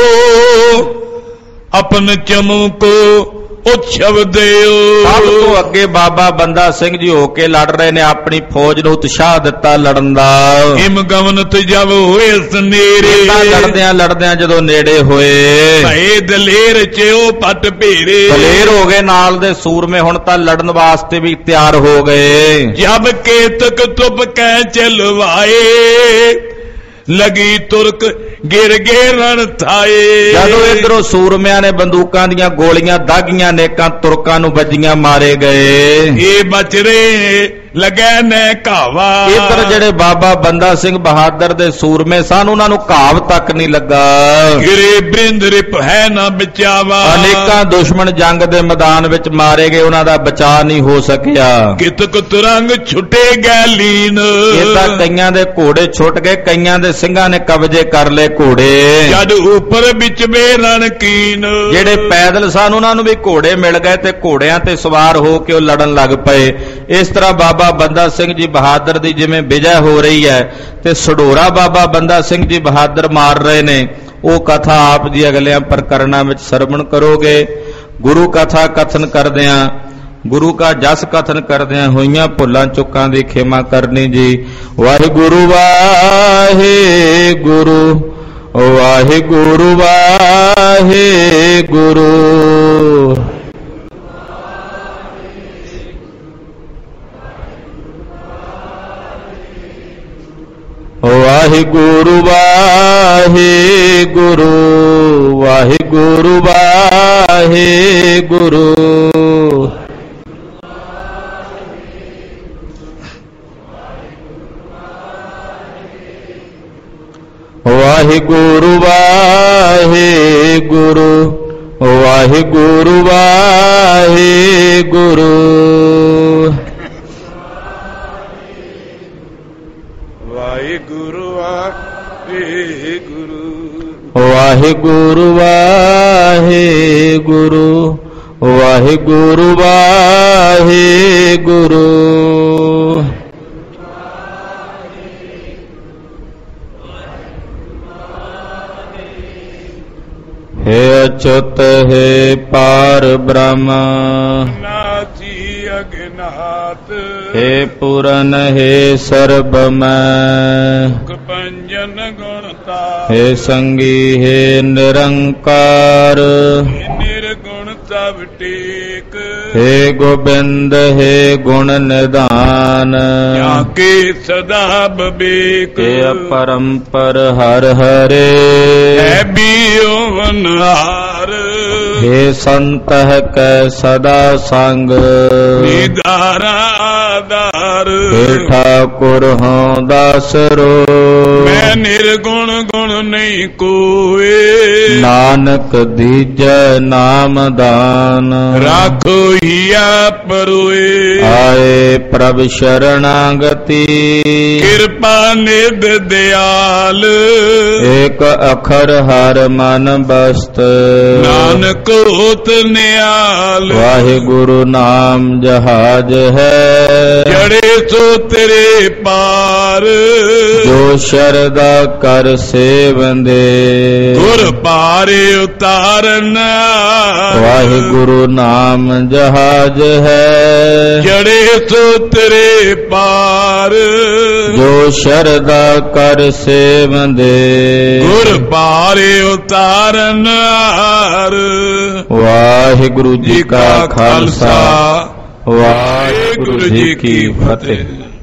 ਆਪਨ ਚਮੂ ਕੋ ਉਤਸਵ ਦਿਓ। ਸਭ ਤੋਂ ਅੱਗੇ ਬਾਬਾ ਬੰਦਾ ਸਿੰਘ ਜੀ ਹੋ ਕੇ ਲੜ ਰਹੇ ਨੇ, ਆਪਣੀ ਫੌਜ ਨੂੰ ਉਤਸ਼ਾਹ ਦਿੱਤਾ ਲੜਨ ਦਾ। ਹਿਮ ਗਵਨਤ ਜਬ ਹੋਏ ਸਨੇਰੇ, ਲੜਦਿਆਂ ਲੜਦਿਆਂ ਜਦੋਂ ਨੇੜੇ ਹੋਏ ਭਏ ਦਲੇਰ ਚਿਓ ਪਟ ਭੇਰੇ, ਦਲੇਰ ਹੋ ਗਏ ਨਾਲ ਦੇ ਸੂਰਮੇ, ਹੁਣ ਤਾਂ ਲੜਨ ਵਾਸਤੇ ਵੀ ਤਿਆਰ ਹੋ ਗਏ। ਜਬ ਕੇਤਕ ਤੁਪ ਕੈ ਚਲਵਾਏ, ਲਗੀ ਤੁਰਕ ਗਿਰ ਗੇ ਰਣ ਥਾਏ। ਜਦੋਂ ਇਧਰੋਂ ਸੂਰਮਿਆਂ ਨੇ ਬੰਦੂਕਾਂ ਦੀਆਂ ਗੋਲੀਆਂ ਦਾਗੀਆਂ, ਨੇਕਾਂ ਤੁਰਕਾਂ ਨੂੰ ਵੱਜੀਆਂ, ਮਾਰੇ ਗਏ। ਇਹ ਬਚਰੇ ਲੱਗੈ ਨੇ ਘਾਵਾ, ਇਧਰ ਜਿਹੜੇ ਬਾਬਾ ਬੰਦਾ ਸਿੰਘ ਬਹਾਦਰ ਦੇ ਸੂਰਮੇ ਸਨ ਉਹਨਾਂ ਨੂੰ ਘਾਵ ਤੱਕ ਨਹੀਂ ਲੱਗਾ। ਗਿਰੇ ਬ੍ਰਿੰਦ ਰਿਪ ਹੈ ਨਾ ਬਚਾਵਾ, ਅਨੇਕਾਂ ਦੁਸ਼ਮਣ ਜੰਗ ਦੇ ਮੈਦਾਨ ਵਿੱਚ ਮਾਰੇ ਗਏ, ਉਹਨਾਂ ਦਾ ਬਚਾਅ ਨਹੀਂ ਹੋ ਸਕਿਆ। ਕਿਤਕ ਤੁਰੰਗ ਛੁੱਟੇ ਗਏ ਲੀਨ, ਇਹ ਤਾਂ ਕਈਆਂ ਦੇ ਘੋੜੇ ਛੁੱਟ ਗਏ, ਕਈਆਂ ਦੇ ਸਿੰਘਾਂ ਨੇ ਕਬਜ਼ੇ ਕਰ ਲਏ ਘੋੜੇ। ਜਦ ਉੱਪਰ ਵਿੱਚ ਵੇ ਰਣ ਕੀਨ, ਜਿਹੜੇ ਪੈਦਲ ਸਨ ਉਹਨਾਂ ਨੂੰ ਵੀ ਘੋੜੇ ਮਿਲ ਗਏ ਤੇ ਘੋੜਿਆਂ ਤੇ ਸਵਾਰ ਹੋ ਕੇ ਉਹ ਲੜਨ ਲੱਗ ਪਏ। ਇਸ ਤਰ੍ਹਾਂ ਬਾਬਾ ਬੰਦਾ ਸਿੰਘ ਜੀ ਬਹਾਦਰ ਦੀ ਜਿਵੇਂ ਵਿਜੈ ਹੋ ਰਹੀ ਹੈ ਤੇ ਸਡੋਰਾ ਬਾਬਾ ਬੰਦਾ ਸਿੰਘ ਜੀ ਬਹਾਦਰ ਮਾਰ ਰਹੇ ਨੇ, ਉਹ ਕਥਾ ਆਪ ਜੀ ਅਗਲਿਆਂ ਪ੍ਰਕਰਣਾਂ ਵਿੱਚ ਸਰਵਣ ਕਰੋਗੇ। ਗੁਰੂ ਕਥਾ ਕਥਨ ਕਰਦਿਆਂ, ਗੁਰੂ ਕਾ ਜਸ ਕਥਨ ਕਰਦਿਆਂ ਹੋਈਆਂ ਭੁੱਲਾਂ ਚੁੱਕਾਂ ਦੀ ਖਿਮਾ ਕਰਨੀ ਜੀ। ਵਾਹਿਗੁਰੂ ਵਾਹਿਗੁਰੂ ਵਾਹਿਗੁਰੂ ਵਾਹਿਗੁਰੂ। ਵਾਹਿਗੁਰੂ ਵਾਹਿਗੁਰੂ ਵਾਹਿਗੁਰੂ ਵਾਹਿਗੁਰੂ। ਵਾਹਿਗੁਰੂ ਵਾਹਿਗੁਰੂ ਵਾਹਿਗੁਰੂ ਵਾਹਿਗੁਰੂ। ਵਾਹਿਗੁਰੂ ਵਾਹਿਗੁਰੂ ਵਾਹਿਗੁਰੂ ਵਾਹਿਗੁਰੂ ਵਾਹਿਗੁਰੂ ਵਾਹਿਗੁਰੂ। हे अच्युत हे पार ब्रह्म, नाथी अज्ञात, हे पूरन हे सर्वमय, पंजन गुणता, हे संगी हे निरंकार, निर्गुण तब टेक, हे गोबिंद हे गुण निधान, के सदा विवेक, हे अपरंपर हर हरे, है बियोवन हार, हे संत कै सदा संग, निदारा आधार, हे ठाकुर हों दासरो, मैं ਮੈਂ ਨਿਰਗੁਣ ਗੁਣ ਨਹੀਂ ਕੋਏ। ਨਾਨਕ ਦੀਜੈ ਨਾਮ ਦਾਨ ਰਾਖੋ ਹੀਆ ਪਰੋਏ। ਆਏ ਪ੍ਰਭ ਸ਼ਰਣਾਗਤੀ ਕਿਰਪਾ ਨਿਧ ਦਿਆਲ। ਏਕ ਅਖਰ ਹਰ ਮਨ ਬਸਤ ਨਾਨਕ ਹੋਤ ਨਿਆਲ। ਵਾਹਿਗੁਰੂ ਨਾਮ ਜਹਾਜ ਹੈ ਜੜੇ ਸੋ ਤੇਰੇ ਪਾਰ। ਜੋ ਸ਼ਰਦਾ ਕਰ ਸੇਵੰਦੇ ਗੁਰ ਪਾਰੇ ਉਤਾਰਨ। ਵਾਹਿਗੁਰੂ ਨਾਮ ਜਹਾਜ ਹੈ ਜੜੇ ਸੋ ਤੇਰੇ ਪਾਰ। ਜੋ ਸ਼ਰਦਾ ਕਰ ਸੇਵੰਦੇ ਗੁਰ ਪਾਰੇ ਉਤਾਰਨ। ਵਾਹਿਗੁਰੂ ਜੀ ਕਾ ਖਾਲਸਾ ਵਾਹਿਗੁਰੂ ਜੀ ਕੀ ਫਤਿਹ।